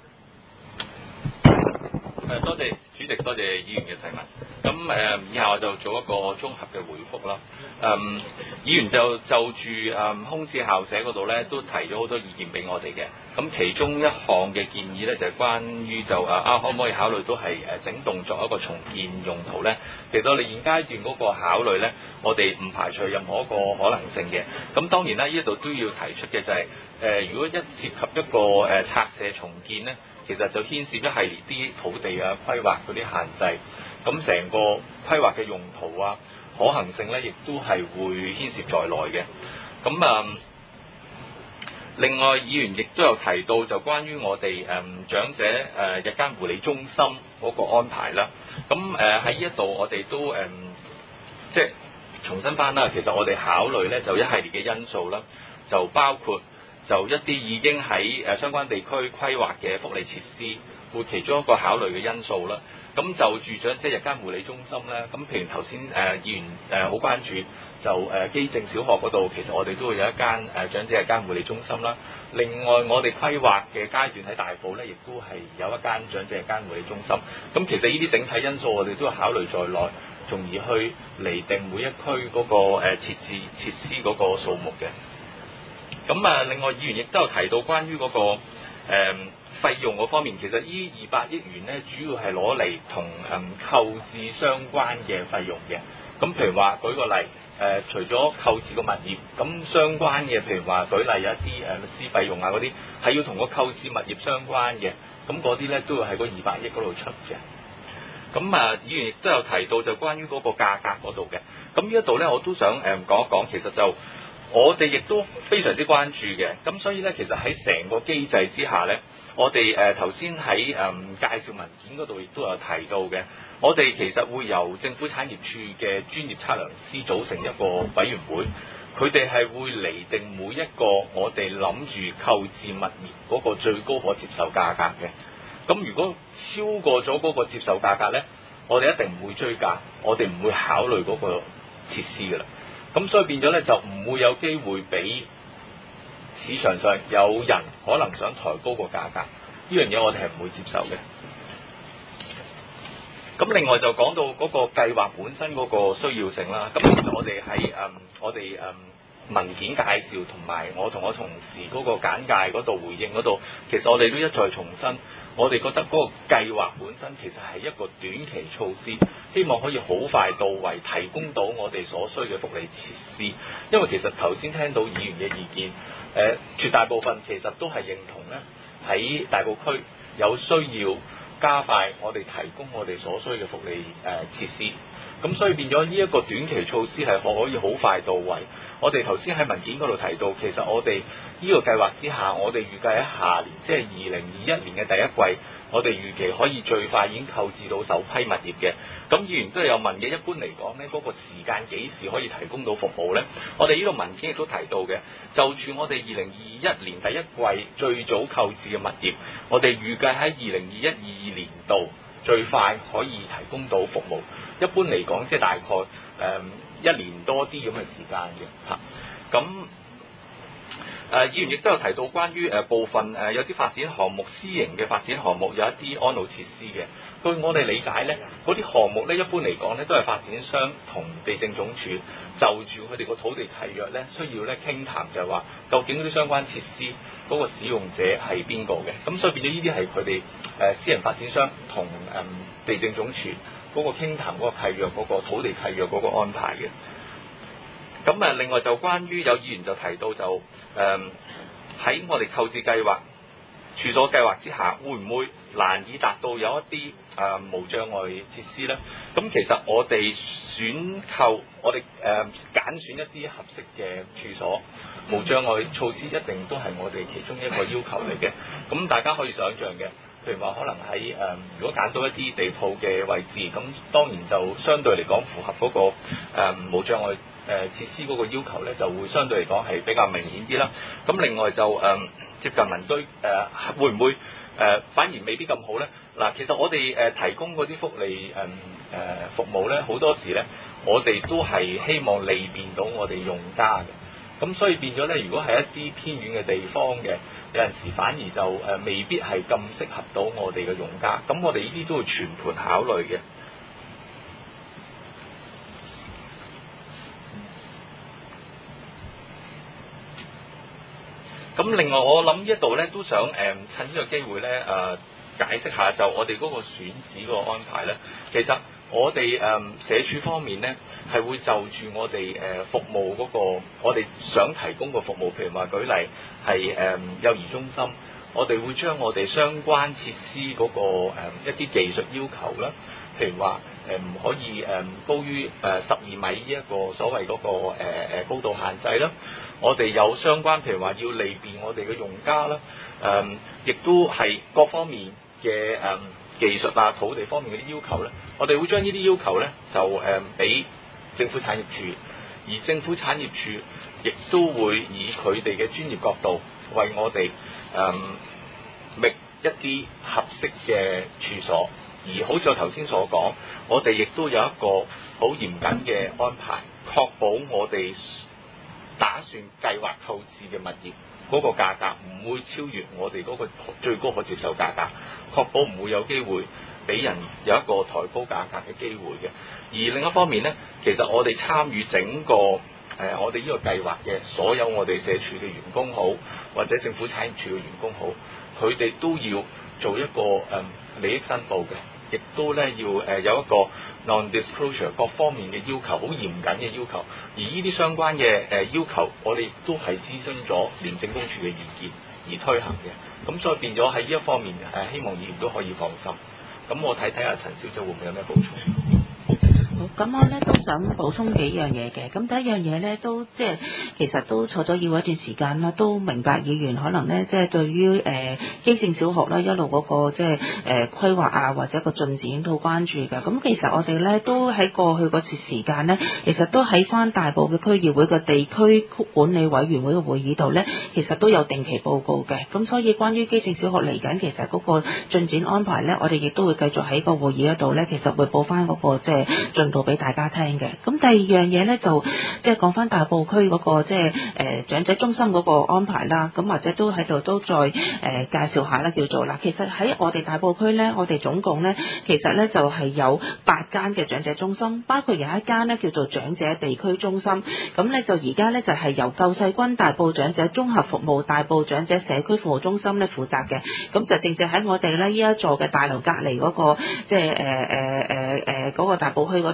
多謝主席，多謝議員嘅提問。咁以下我就做一個綜合嘅回覆啦。議員就住空置校舍嗰度咧，都提咗好多意見俾我哋嘅。咁其中一項嘅建議咧，就係關於就可唔可以考慮都係整棟作一個重建用途咧？其實我哋現階段嗰個考慮咧，我哋唔排除任何一個可能性嘅。咁當然啦，呢度都要提出嘅就係如果一涉及一個拆卸重建咧，其實就牽涉一系列啲土地啊、規劃嗰啲限制，咁成個規劃嘅用途啊、可行性咧，亦都係會牽涉在內嘅。咁另外議員亦都有提到就關於我哋長者日間護理中心嗰個安排啦。咁喺呢一度我哋都即係重申翻啦，其實我哋考慮咧就一系列嘅因素啦，就包括就一啲已經喺相關地區規劃嘅福利設施，會其中一個考慮嘅因素啦。咁就住長者日間護理中心咧，咁譬如頭先議員好關注就基正小學嗰度，其實我哋都會有一間長者日間護理中心啦。另外我哋規劃嘅階段喺大埔咧，亦都係有一間長者日間護理中心。咁其實呢啲整體因素我哋都要考慮在內，從而去釐定每一區嗰個設施嗰個數目嘅。咁另外議員亦都有提到關於嗰個費用嗰方面，其實呢200億元咧，主要係攞嚟同購置相關嘅費用嘅。咁譬如話舉個例，除咗購置個物業，咁相關嘅譬如話舉例有啲律師費用啊嗰啲，係要同個購置物業相關嘅，咁嗰啲咧都要喺嗰200億嗰度出嘅。咁議員亦都有提到就關於嗰個價格嗰度嘅。咁呢一度咧，我都想講一講，其實就我哋亦都非常之關注嘅。咁所以咧，其實喺成個機制之下咧，我哋頭先喺介紹文件嗰度亦都有提到嘅，我哋其實會由政府產業處嘅專業測量師組成一個委員會，佢哋係會釐定每一個我哋諗住購置物業嗰個最高可接受價格嘅。咁如果超過咗嗰個接受價格咧，我哋一定唔會追價，我哋唔會考慮嗰個設施㗎啦。咁所以變咗咧，就唔會有機會俾市場上有人可能想抬高個價格，呢樣嘢我哋係唔會接受嘅。咁另外就講到嗰個計劃本身嗰個需要性啦。咁其實我哋喺文件介紹同埋我同我同事嗰個簡介嗰度回應嗰度，其實我哋都一再重申，我哋覺得嗰個計劃本身其實係一個短期措施，希望可以好快到位，提供到我哋所需嘅福利設施。因為其實頭先聽到議員嘅意見，絕大部分其實都係認同咧，喺大埔區有需要加快我哋提供我哋所需嘅福利設施。 咁所以變咗呢一個短期措施係可以好快到位。我哋頭先喺文件嗰度提到，其實我哋呢個計劃之下，我哋預計喺下年，即係2021年嘅第一季，我哋預期可以最快已經購置到首批物業嘅。咁議員都有問嘅，一般嚟講呢，嗰個時間幾時可以提供到服務呢？我哋呢度文件亦都提到嘅，就住我哋2021年第一季最早購置嘅物業，我哋預計喺2021-22年度最快可以提供到服務。一般嚟講，即係大概1年多啲咁嘅時間嘅嚇。咁議員亦都有提到關於部分有啲發展項目，私營嘅發展項目有一啲安老設施嘅。據我哋理解呢，嗰啲項目呢，一般嚟講呢，都係發展商同地政總署就住佢哋個土地契約呢，需要呢傾談，就係話究竟嗰啲相關設施嗰個使用者係邊個嘅。咁所以變咗呢啲係佢哋私人發展商同地政總署嗰個傾談嗰個契約嗰個土地契約嗰個安排嘅。咁另外就關於有議員就提到就喺我哋購置計劃、處所計劃之下，會唔會難以達到有一啲無障礙設施呢？咁其實我哋我哋揀選一啲合適嘅處所，無障礙措施一定都係我哋其中一個要求嚟嘅。咁大家可以想像嘅，譬如話可能喺如果揀到一啲地鋪嘅位置，咁當然就相對嚟講符合嗰個無障礙設施嗰個要求咧，就會相對嚟講係比較明顯啲啦。咁另外就接近民居會唔會反而未必咁好咧？嗱，其實我哋提供嗰啲福利服務咧，好多時咧，我哋都係希望利便到我哋用家嘅。咁所以變咗咧，如果係一啲偏遠嘅地方嘅，有陣時反而就未必係咁適合到我哋嘅用家。咁我哋呢啲都會全盤考慮嘅。咁另外我諗一度咧都想趁呢個機會咧解釋下，就我哋嗰個選址嗰個安排咧，其實我哋社署方面咧係會就住我哋服務嗰個我哋想提供個服務，譬如話舉例係幼兒中心，我哋會將我哋相關設施嗰個一啲技術要求啦，譬如話唔可以高於12米呢一個所謂嗰個高度限制啦。我哋有相關譬如話要利便我哋嘅用家啦，亦都係各方面嘅技術啊、土地方面嗰啲要求咧，我哋會將呢啲要求咧就俾政府產業署，而政府產業署亦都會以佢哋嘅專業角度為我哋覓一啲合適嘅處所。而好似我頭先所講，我哋亦都有一個好嚴謹嘅安排，確保我哋打算計劃購置嘅物業嗰個價格唔會超越我哋嗰個最高可接受價格，確保唔會有機會俾人有一個抬高價格嘅機會嘅。而另一方面呢，其實我哋參與整個我哋呢個計劃嘅所有我哋社署嘅員工好，或者政府產業署嘅員工好，佢哋都要做一個利益申報嘅，亦都咧要有一個 non-disclosure 各方面嘅要求，好嚴謹嘅要求。而呢啲相關嘅要求，我哋亦都係諮詢咗廉政公署嘅意見而推行嘅。咁所以變咗喺呢一方面希望議員都可以放心。咁我睇下陳小姐會唔會有咩補充？ 好，咁我咧都想補充幾樣嘢嘅。咁第一樣嘢咧，都即係其實都坐咗議會一段時間啦，都明白議員可能咧即係對於基政小學啦一路嗰個即係規劃啊或者個進展都好關注㗎。咁其實我哋咧都喺過去嗰次時間咧，其實都喺翻大埔嘅區議會嘅地區管理委員會嘅會議度咧，其實都有定期報告嘅。咁所以關於基政小學嚟緊，其實嗰個進展安排咧，我哋亦都會繼續喺個會議嗰度咧，其實會報翻嗰個即係進度俾大家聽嘅。咁第二樣嘢咧就即係講翻大埔區嗰個即係長者中心嗰個安排啦。咁或者都喺度都再介紹下啦，叫做嗱，其實喺我哋大埔區咧，我哋總共咧其實咧就係有8間嘅長者中心，包括有一間咧叫做長者地區中心。咁咧就而家咧就係由救世軍大埔長者綜合服務大埔長者社區服務中心咧負責嘅。咁就正正喺我哋咧呢一座嘅大樓隔離嗰個即係嗰個大埔區嗰度。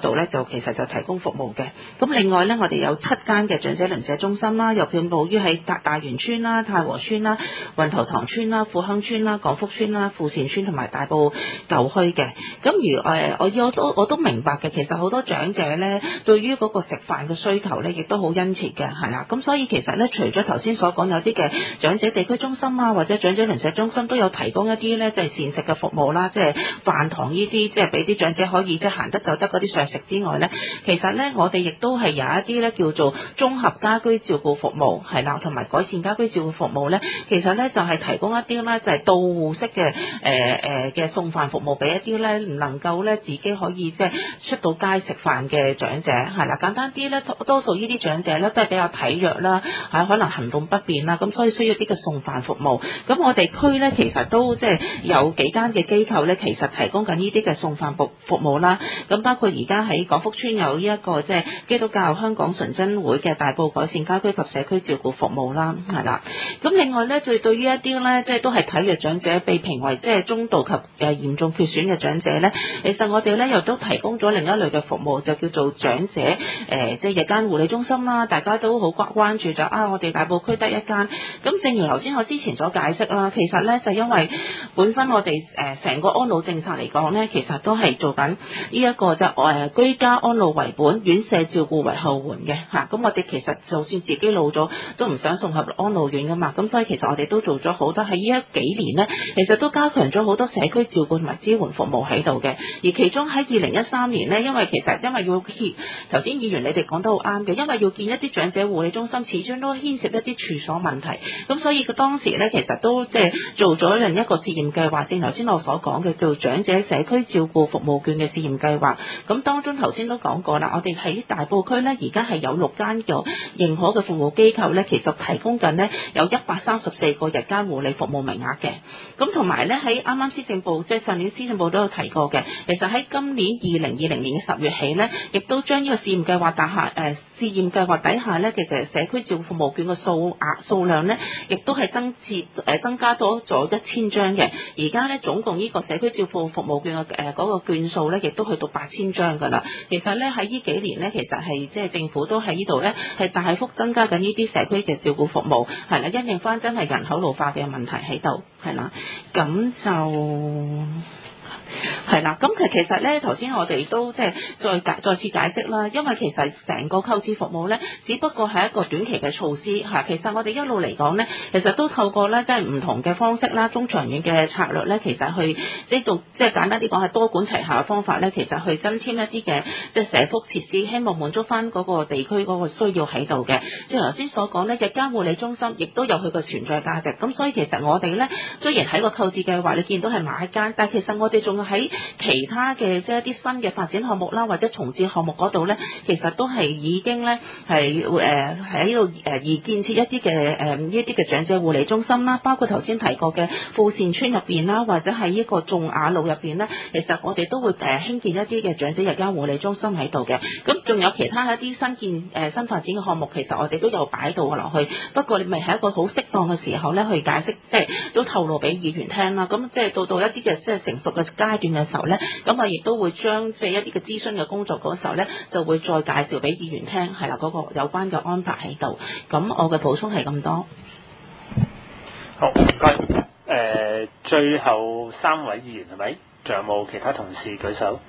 度咧就其實就提供服務嘅。咁另外咧，我哋有7間嘅長者鄰舍中心啦，又遍佈於喺大元村啦、太和村啦、運頭塘村啦、富亨村啦、廣福村啦、富善村同埋大埔舊區嘅。咁我都明白嘅，其實好多長者咧對於嗰個食飯嘅需求咧，亦都好殷切嘅，係啦。咁所以其實咧，除咗頭先所講有啲嘅長者地區中心啊，或者長者鄰舍中心都有提供一啲咧，即係膳食嘅服務啦，即係飯堂呢啲，即係俾啲長者可以即係行得走得嗰啲膳食之外咧，其實咧我哋亦都係有一啲咧叫做綜合家居照顧服務，係啦，同埋改善家居照顧服務咧，其實咧就係提供一啲咧就係到戶式嘅嘅送飯服務俾一啲咧唔能夠咧自己可以即係出到街食飯嘅長者，係啦，簡單啲咧，多數呢啲長者咧都係比較體弱啦，可能行動不便啦，咁所以需要啲嘅送飯服務。咁我哋區咧其實都即係有幾間嘅機構咧，其實提供緊呢啲嘅送飯服務啦。咁包括而家喺廣福村有呢一個即係基督教香港純真會嘅大埔改善家居及社區照顧服務啦，係啦。咁另外咧，對於一啲咧即係都係體弱長者被評為即係中度及嚴重缺損嘅長者咧，其實我哋咧又都提供咗另一類嘅服務，就叫做長者即係日間護理中心啦。大家都好關注就我哋大埔區得一間。咁正如頭先我之前所解釋啦，其實咧就因為本身我哋成個安老政策嚟講咧，其實都係做緊呢一個就居家安老為本，院舍照顧為後援嘅嚇。咁我哋其實就算自己老咗，都唔想送入安老院噶嘛。咁所以其實我哋都做咗好多喺呢一幾年咧，其實都加強咗好多社區照顧同埋支援服務喺度嘅。而其中喺2013年咧，因為要頭先議員你哋講得好啱嘅，因為要建一啲長者護理中心，始終都牽涉一啲處所問題。咁所以佢當時咧其實都即係做咗另一個試驗計劃，正頭先我所講嘅做長者社區照顧服務券嘅試驗計劃。咁當中頭先都講過啦，我哋喺大埔區咧而家係有6間嘅認可嘅服務機構咧，其實提供緊呢有134個日間護理服務名額嘅。咁同埋咧喺啱啱施政報即係上年施政報都有提過嘅，其實喺今年2020年嘅10月起咧，亦都將呢個試驗計劃底下咧，其實社區照顧服務券嘅數量咧，亦都係增加多咗1000張嘅。而家咧總共呢個社區照顧服務券嘅嗰個券數咧，亦都去到8000張㗎啦。其實咧喺呢幾年咧，其實係即係政府都喺呢度咧係大幅增加緊呢啲社區嘅照顧服務，係啦，因應翻真係人口老化嘅問題喺度，係啦，咁就。係啦，咁其實咧，頭先我哋都即係再次解釋啦，因為其實成個購置服務咧，只不過係一個短期嘅措施嚇。其實我哋一路嚟講咧，其實都透過咧即係唔同嘅方式啦，中長遠嘅策略咧，其實去即係簡單啲講係多管齊下嘅方法咧，其實去增添一啲嘅即係社福設施，希望滿足翻嗰個地區嗰個需要喺度嘅。即係頭先所講咧，日間護理中心亦都有佢個存在價值。咁所以其實我哋咧雖然喺個購置計劃你見到係買一間，但係其實我哋仲喺其他嘅即係一啲新嘅發展項目啦，或者重置項目嗰度咧，其實都係已經咧係喺度而建設一啲嘅長者護理中心啦，包括頭先提過嘅富善村入邊啦，或者係呢個眾雅路入邊咧，其實我哋都會興建一啲嘅長者日間護理中心喺度嘅。咁仲有其他一啲新發展嘅項目，其實我哋都有擺到落去。不過你咪係一個好適當嘅時候咧，去解釋即係都透露俾議員聽啦。咁即係到一啲嘅即係成熟嘅階段嘅時候咧，咁啊亦都會將即係一啲嘅諮詢嘅工作嗰時候咧，就會再介紹俾議員聽，係啦，嗰個有關嘅安排喺度。咁我嘅補充係咁多。 好，唔該。最後3位議員係咪？仲有冇其他同事舉手？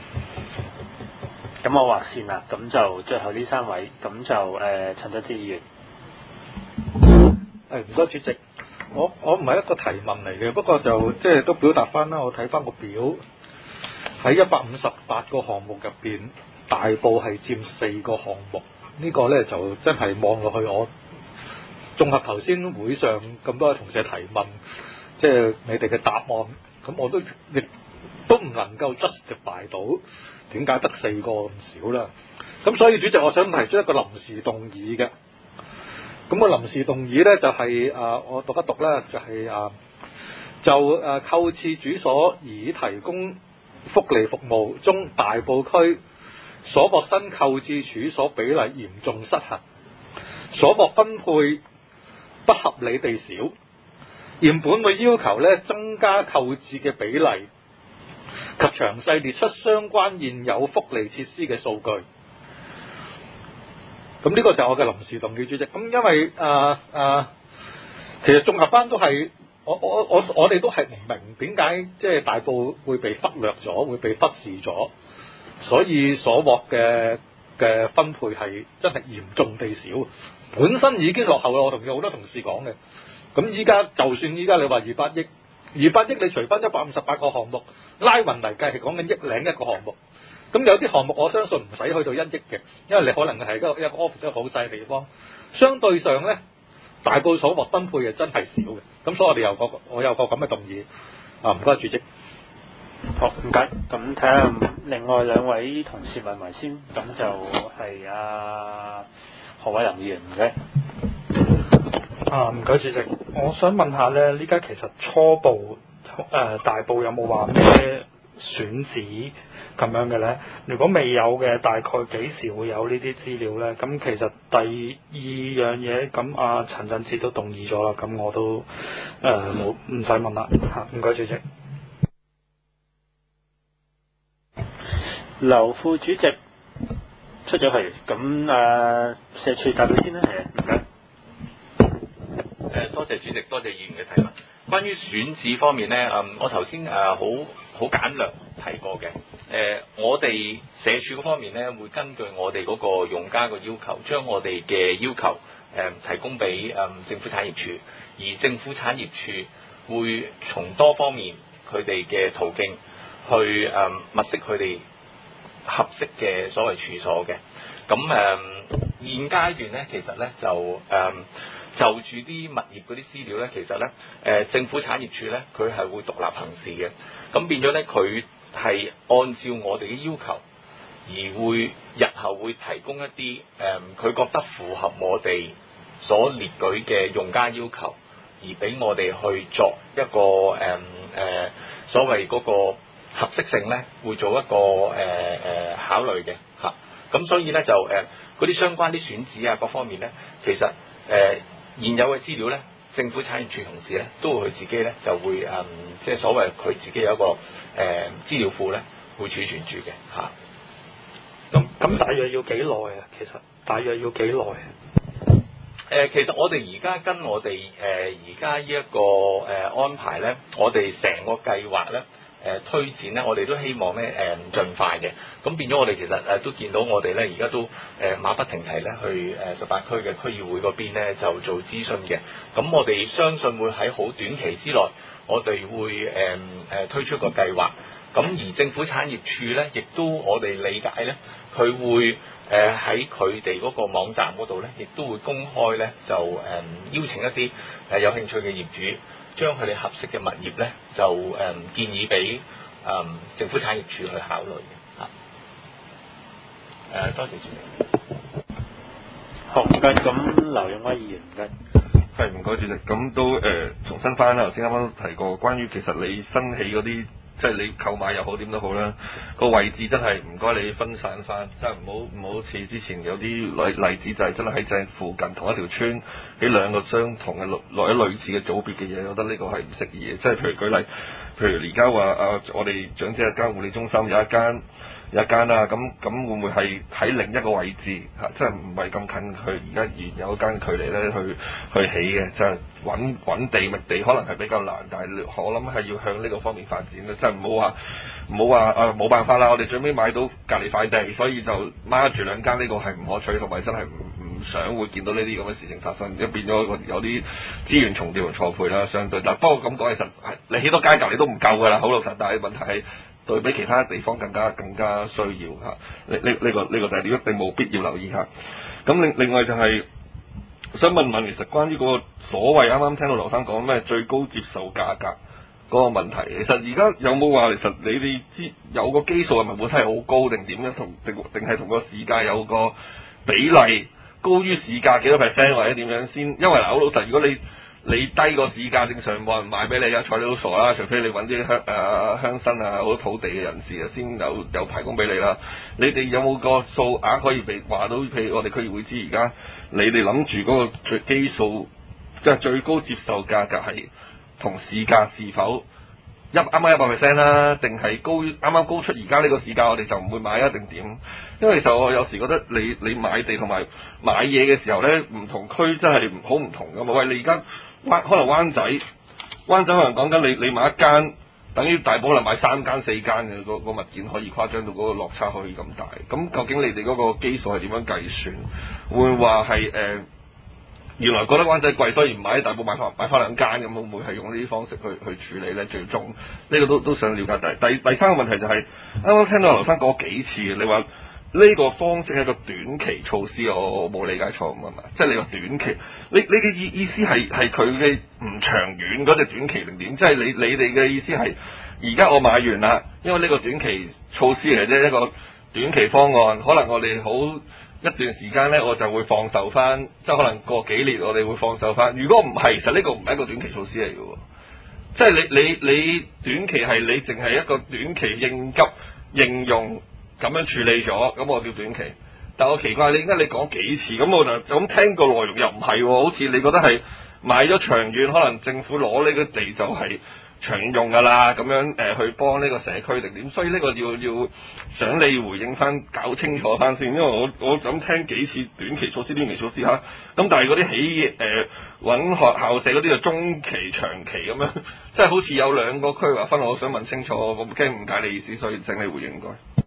咁我劃線啦，咁就最後呢3位，咁就陳德志議員。 唔該主席，我唔係一個提問嚟嘅，不過就即係都表達翻啦。我睇翻個表，喺158個項目入邊，大埔係佔4個項目。呢個呢就真係望落去，我綜合頭先會上咁多位同事嘅提問，即係你哋嘅答案，咁我都亦都唔能夠 justify 到點解得4個咁少啦。咁所以主席，我想提出一個臨時動議嘅。咁個臨時動議呢，就係我讀一讀啦，就係就購置處所已提供福利服務中，大埔區所獲新購置處所比例嚴重失衡，所獲分配不合理地少，現本會要求呢增加購置嘅比例， 及詳細列出相關現有福利設施嘅數據。咁呢個就係我嘅臨時動議，主席。咁因為其實綜合翻都係我哋都係唔明點解即係大埔會被忽略咗，會被忽視咗，所以所獲嘅分配係真係嚴重地少，本身已經落後啦。我同好多同事講嘅。咁依家就算依家你話200億你除翻158個項目，拉勻嚟計係講緊億零一個項目。咁有啲項目我相信唔使去到1億嘅，因為你可能係一個 office 好細嘅地方，相對上咧大埔所獲分配嘅真係少嘅。咁所以我有個咁嘅動議。唔該主席。 好，唔該。咁睇下另外兩位同事問埋先，咁就係何偉林議員嘅。 唔該主席，我想問下咧，呢家其實初步大埔有冇話咩選址咁樣嘅咧？如果未有嘅，大概幾時會有呢啲資料咧？咁其實第二樣嘢，咁陳振哲都動議咗啦，咁我都唔使問啦嚇。唔該主席。 劉副主席出咗去，咁社署答佢先啦，係啊，唔該。 多謝主席，多謝議員嘅提問。關於選址方面咧，我頭先好簡略提過嘅。我哋社署嗰方面咧，會根據我哋嗰個用家嘅要求，將我哋嘅要求提供俾政府產業署，而政府產業署會從多方面佢哋嘅途徑去物色佢哋合適嘅所謂處所嘅。咁現階段咧，其實咧就住啲物業嗰啲資料咧，其實咧政府產業署咧，佢係會獨立行事嘅。咁變咗咧，佢係按照我哋嘅要求，而會日後會提供一啲佢覺得符合我哋所列舉嘅用家要求，而俾我哋去作一個所謂嗰個合適性咧，會做一個考慮嘅嚇。咁所以咧就嗰啲相關啲選址啊各方面咧，其實現有嘅資料咧，政府產業署同事咧都會佢自己咧就會即係所謂佢自己有一個資料庫咧，會儲存住嘅嚇。 咁大約要幾耐啊？其實大約要幾耐啊？ 其實我哋而家跟我哋而家呢一個安排咧，我哋成個計劃咧。推展咧，我哋都希望咧盡快嘅，咁變咗我哋其實都見到我哋咧而家都馬不停蹄咧去18區嘅區議會嗰邊咧就做諮詢嘅，咁我哋相信會喺好短期之內，我哋會推出個計劃，咁而政府產業署咧亦都我哋理解咧，佢會喺佢哋嗰個網站嗰度咧，亦都會公開咧就邀請一啲有興趣嘅業主。將佢哋合適嘅物業咧，就建議俾政府產業署去考慮嘅嚇。多謝主席。 好，唔該。咁劉永威議員唔該。 係唔該主席。咁都重新翻啦，頭先啱啱提過，關於其實你新起嗰啲，即係你購買又好點都好啦，個位置真係唔該你分散翻，真係唔好似之前有啲例子就係真係喺正附近同一條村起兩個相同嘅類似嘅組別嘅嘢，我覺得呢個係唔適宜嘅。即係譬如舉例，譬如而家話我哋長者日間護理中心有一間啦，咁會唔會係喺另一個位置嚇，即係唔係咁近佢而家原有間距離咧去起嘅，即係揾地覓地可能係比較難，但係我諗係要向呢個方面發展嘅，即係唔好話冇辦法啦，我哋最尾買到隔離塊地，所以就孖住兩間，呢個係唔可取，同埋真係唔想會見到呢啲咁嘅事情發生，即係變咗有啲資源重疊同錯配啦，相對。但不過咁講，其實你起多間隔離都唔夠㗎啦，好老實，但係問題係。對比其他地方更加需要嚇，呢個就係你一定冇必要留意下。咁另外就係想問，其實關於嗰個所謂啱啱聽到劉生講咩最高接受價格嗰個問題，其實而家有冇話其實你哋知有個基數係咪本身係好高定點樣，定係同個市價有個比例高於市價幾多 percent 或者點樣先？因為好老實，如果你低個市價，正常冇人買俾你啊！睬你都傻啦，除非你揾啲鄉紳啊，好多土地嘅人士啊，先有提供俾你啦。你哋有冇個數額可以被話到？譬如我哋區議會知而家你哋諗住嗰個基數，即係最高接受價格係同市價是否啱啱100%啦，定係啱啱高出而家呢個市價，我哋就唔會買啊，定點？因為其實我有時覺得你買地同埋買嘢嘅時候咧，唔同區真係好唔同噶嘛。喂，你而家可能灣仔可能講緊你買一間，等於大埔可能買3間4間嘅個物件，可以誇張到嗰個落差可以咁大。咁究竟你哋嗰個基數係點樣計算？會話係原來覺得灣仔貴，所以唔買喺大埔買翻2間咁，會唔會係用呢啲方式去處理咧？最終呢個都想了解。第三個問題就係啱啱聽到劉生講幾次，你話呢個方式係一個短期措施，我冇理解錯咁啊嘛？即係你話短期，你嘅意思係佢嘅唔長遠嗰隻短期定點？即係你哋嘅意思係而家我買完啦，因為呢個短期措施嚟啫，一個短期方案，可能我哋好一段時間咧，我就會放售翻，即係可能過幾年我哋會放售翻。如果唔係，其實呢個唔係一個短期措施嚟嘅喎，即係你短期係你淨係一個短期應急應用咁樣處理咗，咁我叫短期。但我奇怪你點解你講幾次，咁我就咁聽個內容又唔係喎，好似你覺得係買咗長遠，可能政府攞呢個地就係長遠用㗎啦，咁樣去幫呢個社區定點，所以呢個要想你回應翻，搞清楚翻先，因為我咁聽幾次短期措施嚇，咁但係嗰啲揾學校社嗰啲就中期長期咁樣，即係好似有2個區劃分，我想問清楚，我驚誤解你意思，所以請你回應唔該。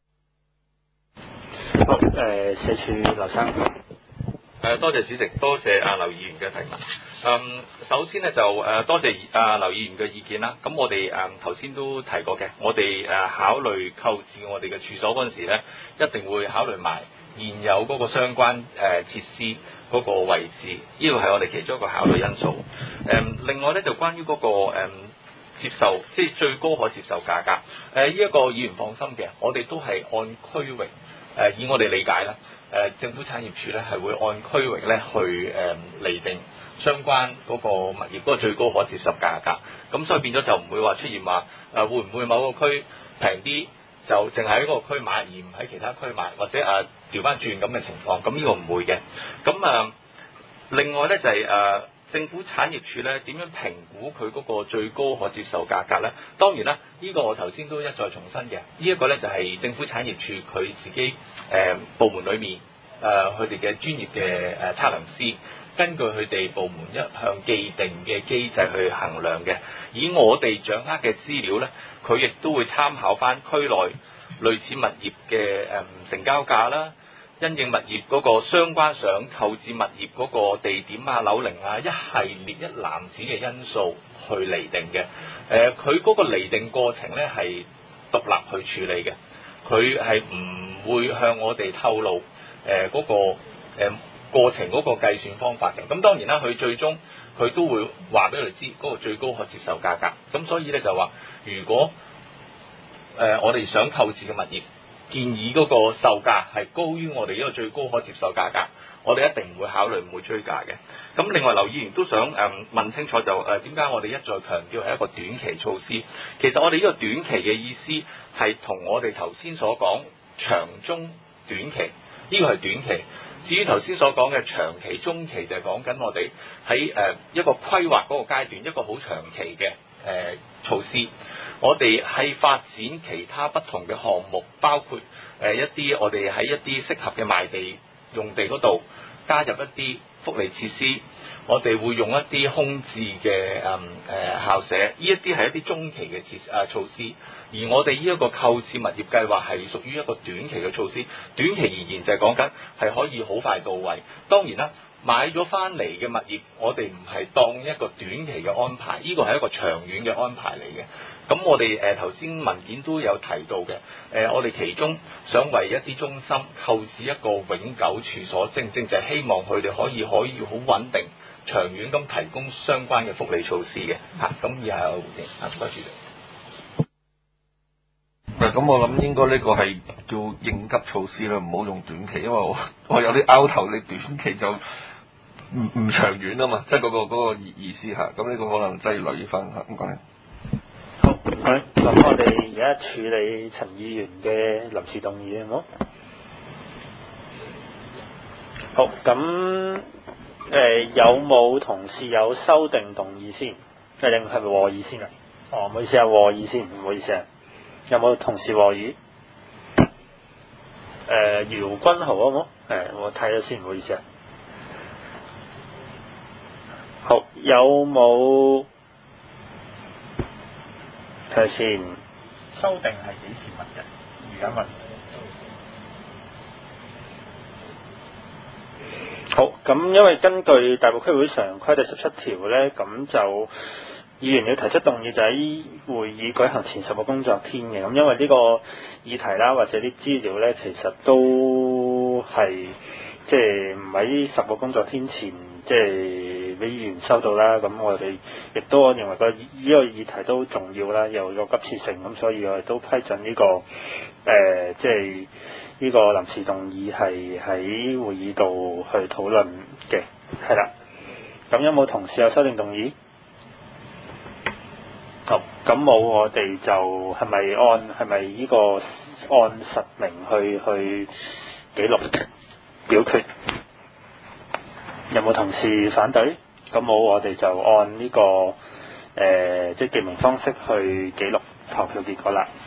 好，社署劉生。 多謝主席，多謝劉議員嘅提問。首先呢，就多謝劉議員嘅意見啦。咁我哋頭先都提過嘅，我哋考慮購置我哋嘅處所嗰陣時呢，一定會考慮埋現有嗰個相關設施嗰個位置，呢個係我哋其中一個考慮因素。另外呢，就關於嗰個接受，即係最高可接受價格。呢一個議員放心嘅，我哋都係按區域。以我哋理解啦，政府產業署咧係會按區域咧去釐定相關嗰個物業嗰個最高可接受價格，咁所以變咗就唔會話出現話會唔會某個區平啲就淨係喺嗰個區買而唔喺其他區買，或者調翻轉咁嘅情況，咁呢個唔會嘅。咁另外咧就係政府產業署咧點樣評估佢嗰個最高可接受價格咧？當然啦，呢個我頭先都一再重申嘅。呢一個咧就係政府產業署佢自己部門裏面佢哋嘅專業嘅測量師，根據佢哋部門一向既定嘅機制去衡量嘅。以我哋掌握嘅資料咧，佢亦都會參考翻區內類似物業嘅成交價啦。因應物業嗰個相關想購置物業嗰個地點啊、樓齡啊，一系列一籃子嘅因素去釐定嘅。佢嗰個釐定過程咧係獨立去處理嘅，佢係唔會向我哋透露嗰個過程嗰個計算方法嘅。咁當然啦，佢最終佢都會話俾我哋知嗰個最高可接受價格。咁所以咧就話，如果我哋想購置嘅物業，建議嗰個售價係高於我哋呢個最高可接受價格，我哋一定唔會考慮，唔會追價嘅。咁另外劉議員都想問清楚就點解我哋一再強調係一個短期措施？其實我哋呢個短期嘅意思係同我哋頭先所講長中短期，呢個係短期。至於頭先所講嘅長期、中期，就係講緊我哋喺一個規劃嗰個階段，一個好長期嘅措施。我哋係發展其他不同嘅項目，包括一啲我哋喺一啲適合嘅賣地用地嗰度加入一啲福利設施，我哋會用一啲空置嘅校舍，呢一啲係一啲中期嘅措施。而我哋呢一個購置物業計劃係屬於一個短期嘅措施，短期而言就係講緊係可以好快到位。當然啦，買咗翻嚟嘅物業，我哋唔係當一個短期嘅安排，呢個係一個長遠嘅安排嚟嘅。咁我哋頭先文件都有提到嘅，我哋其中想為一啲中心購置一個永久處所，正正就係希望佢哋可以好穩定、長遠咁提供相關嘅福利措施嘅嚇。咁以下有回應嚇，唔該主席。 咁我諗應該呢個係叫應急措施啦，唔好用短期，因為我有啲拗頭，你短期就唔長遠啊嘛，即係嗰個意思嚇。咁呢個可能真係留意翻嚇，唔該。 好，唔該。咁我哋而家處理陳議員嘅臨時動議好冇？好，咁有冇同事有修訂動議先？定係咪和議先啊？ 唔好意思啊，和議先，唔好意思啊，有冇同事和議？姚君豪好冇？我睇咗先，唔好意思啊。好，有冇睇下先？ 修訂係幾時問嘅？而家問。 好，咁因為根據大埔區會常規第17條呢，咁就議員要提出動議就喺會議舉行前10個工作天嘅。咁因為呢個議題啦，或者啲資料呢，其實都係即係唔喺10個工作天前，即係俾議員收到啦。咁我哋亦都我認為呢個議題都重要啦，又有急切性，咁所以我哋都批准呢個即係呢個臨時動議係喺會議度去討論嘅，係啦。咁有冇同事有修訂動議？好，咁冇我哋就係咪呢個按實名去記錄表決？有冇同事反對？咁冇我哋就按呢個即係記名方式去記錄投票結果啦。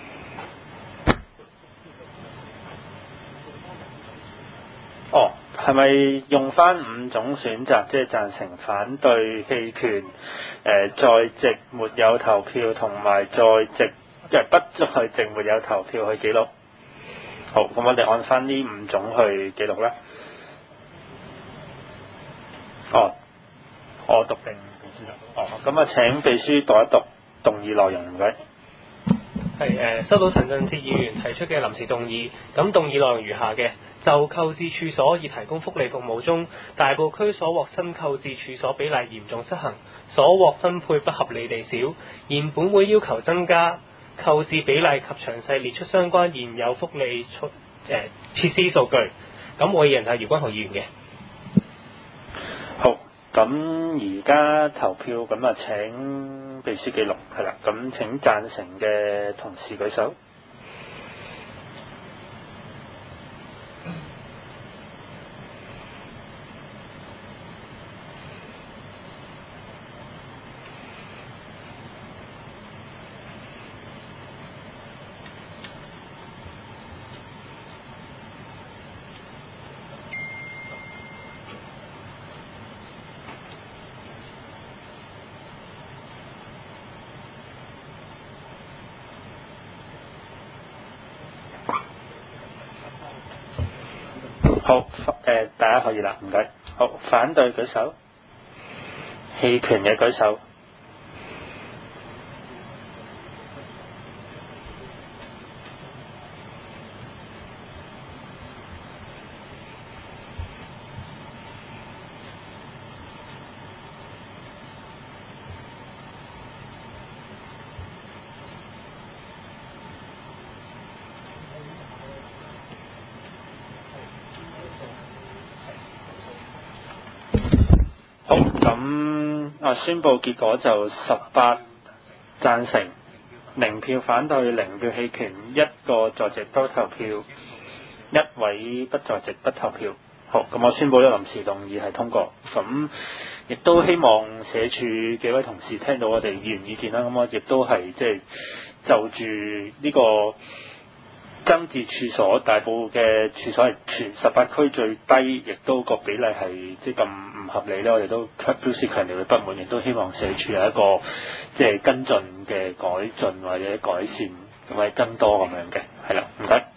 係咪用翻5種選擇，即係贊成、反對、棄權、在席沒有投票同埋在席不在席沒有投票去記錄？好，咁我哋按翻呢5種去記錄啦。我讀定秘書讀？咁請秘書讀一讀動議內容，唔該。 係收到陳振哲議員提出嘅臨時動議，咁動議內容如下嘅：就購置處所已提供福利服務中，大埔區所獲新購置處所比例嚴重失衡，所獲分配不合理地少，現本會要求增加購置比例及詳細列出相關現有福利設施數據。咁我議員係姚君豪議員嘅。 好，咁而家投票，咁請秘書記錄，係啦。咁請贊成嘅同事舉手。好，大家可以啦，唔該。好，反對舉手，棄權嘅舉手。好，咁宣佈結果就18贊成，0票反對，0票棄權，1個在席不投票，1位不在席不投票。好，咁我宣佈呢個臨時動議係通過。咁亦都希望社署幾位同事聽到我哋議員意見啦。咁我亦都係即係就住呢個增置處所，大埔嘅處所係全18區最低，亦都個比例係即係咁唔合理咧。我哋都表示強烈嘅不滿，亦都希望社署有一個即係跟進嘅改進或者改善，同埋增多咁樣嘅，係啦，唔該。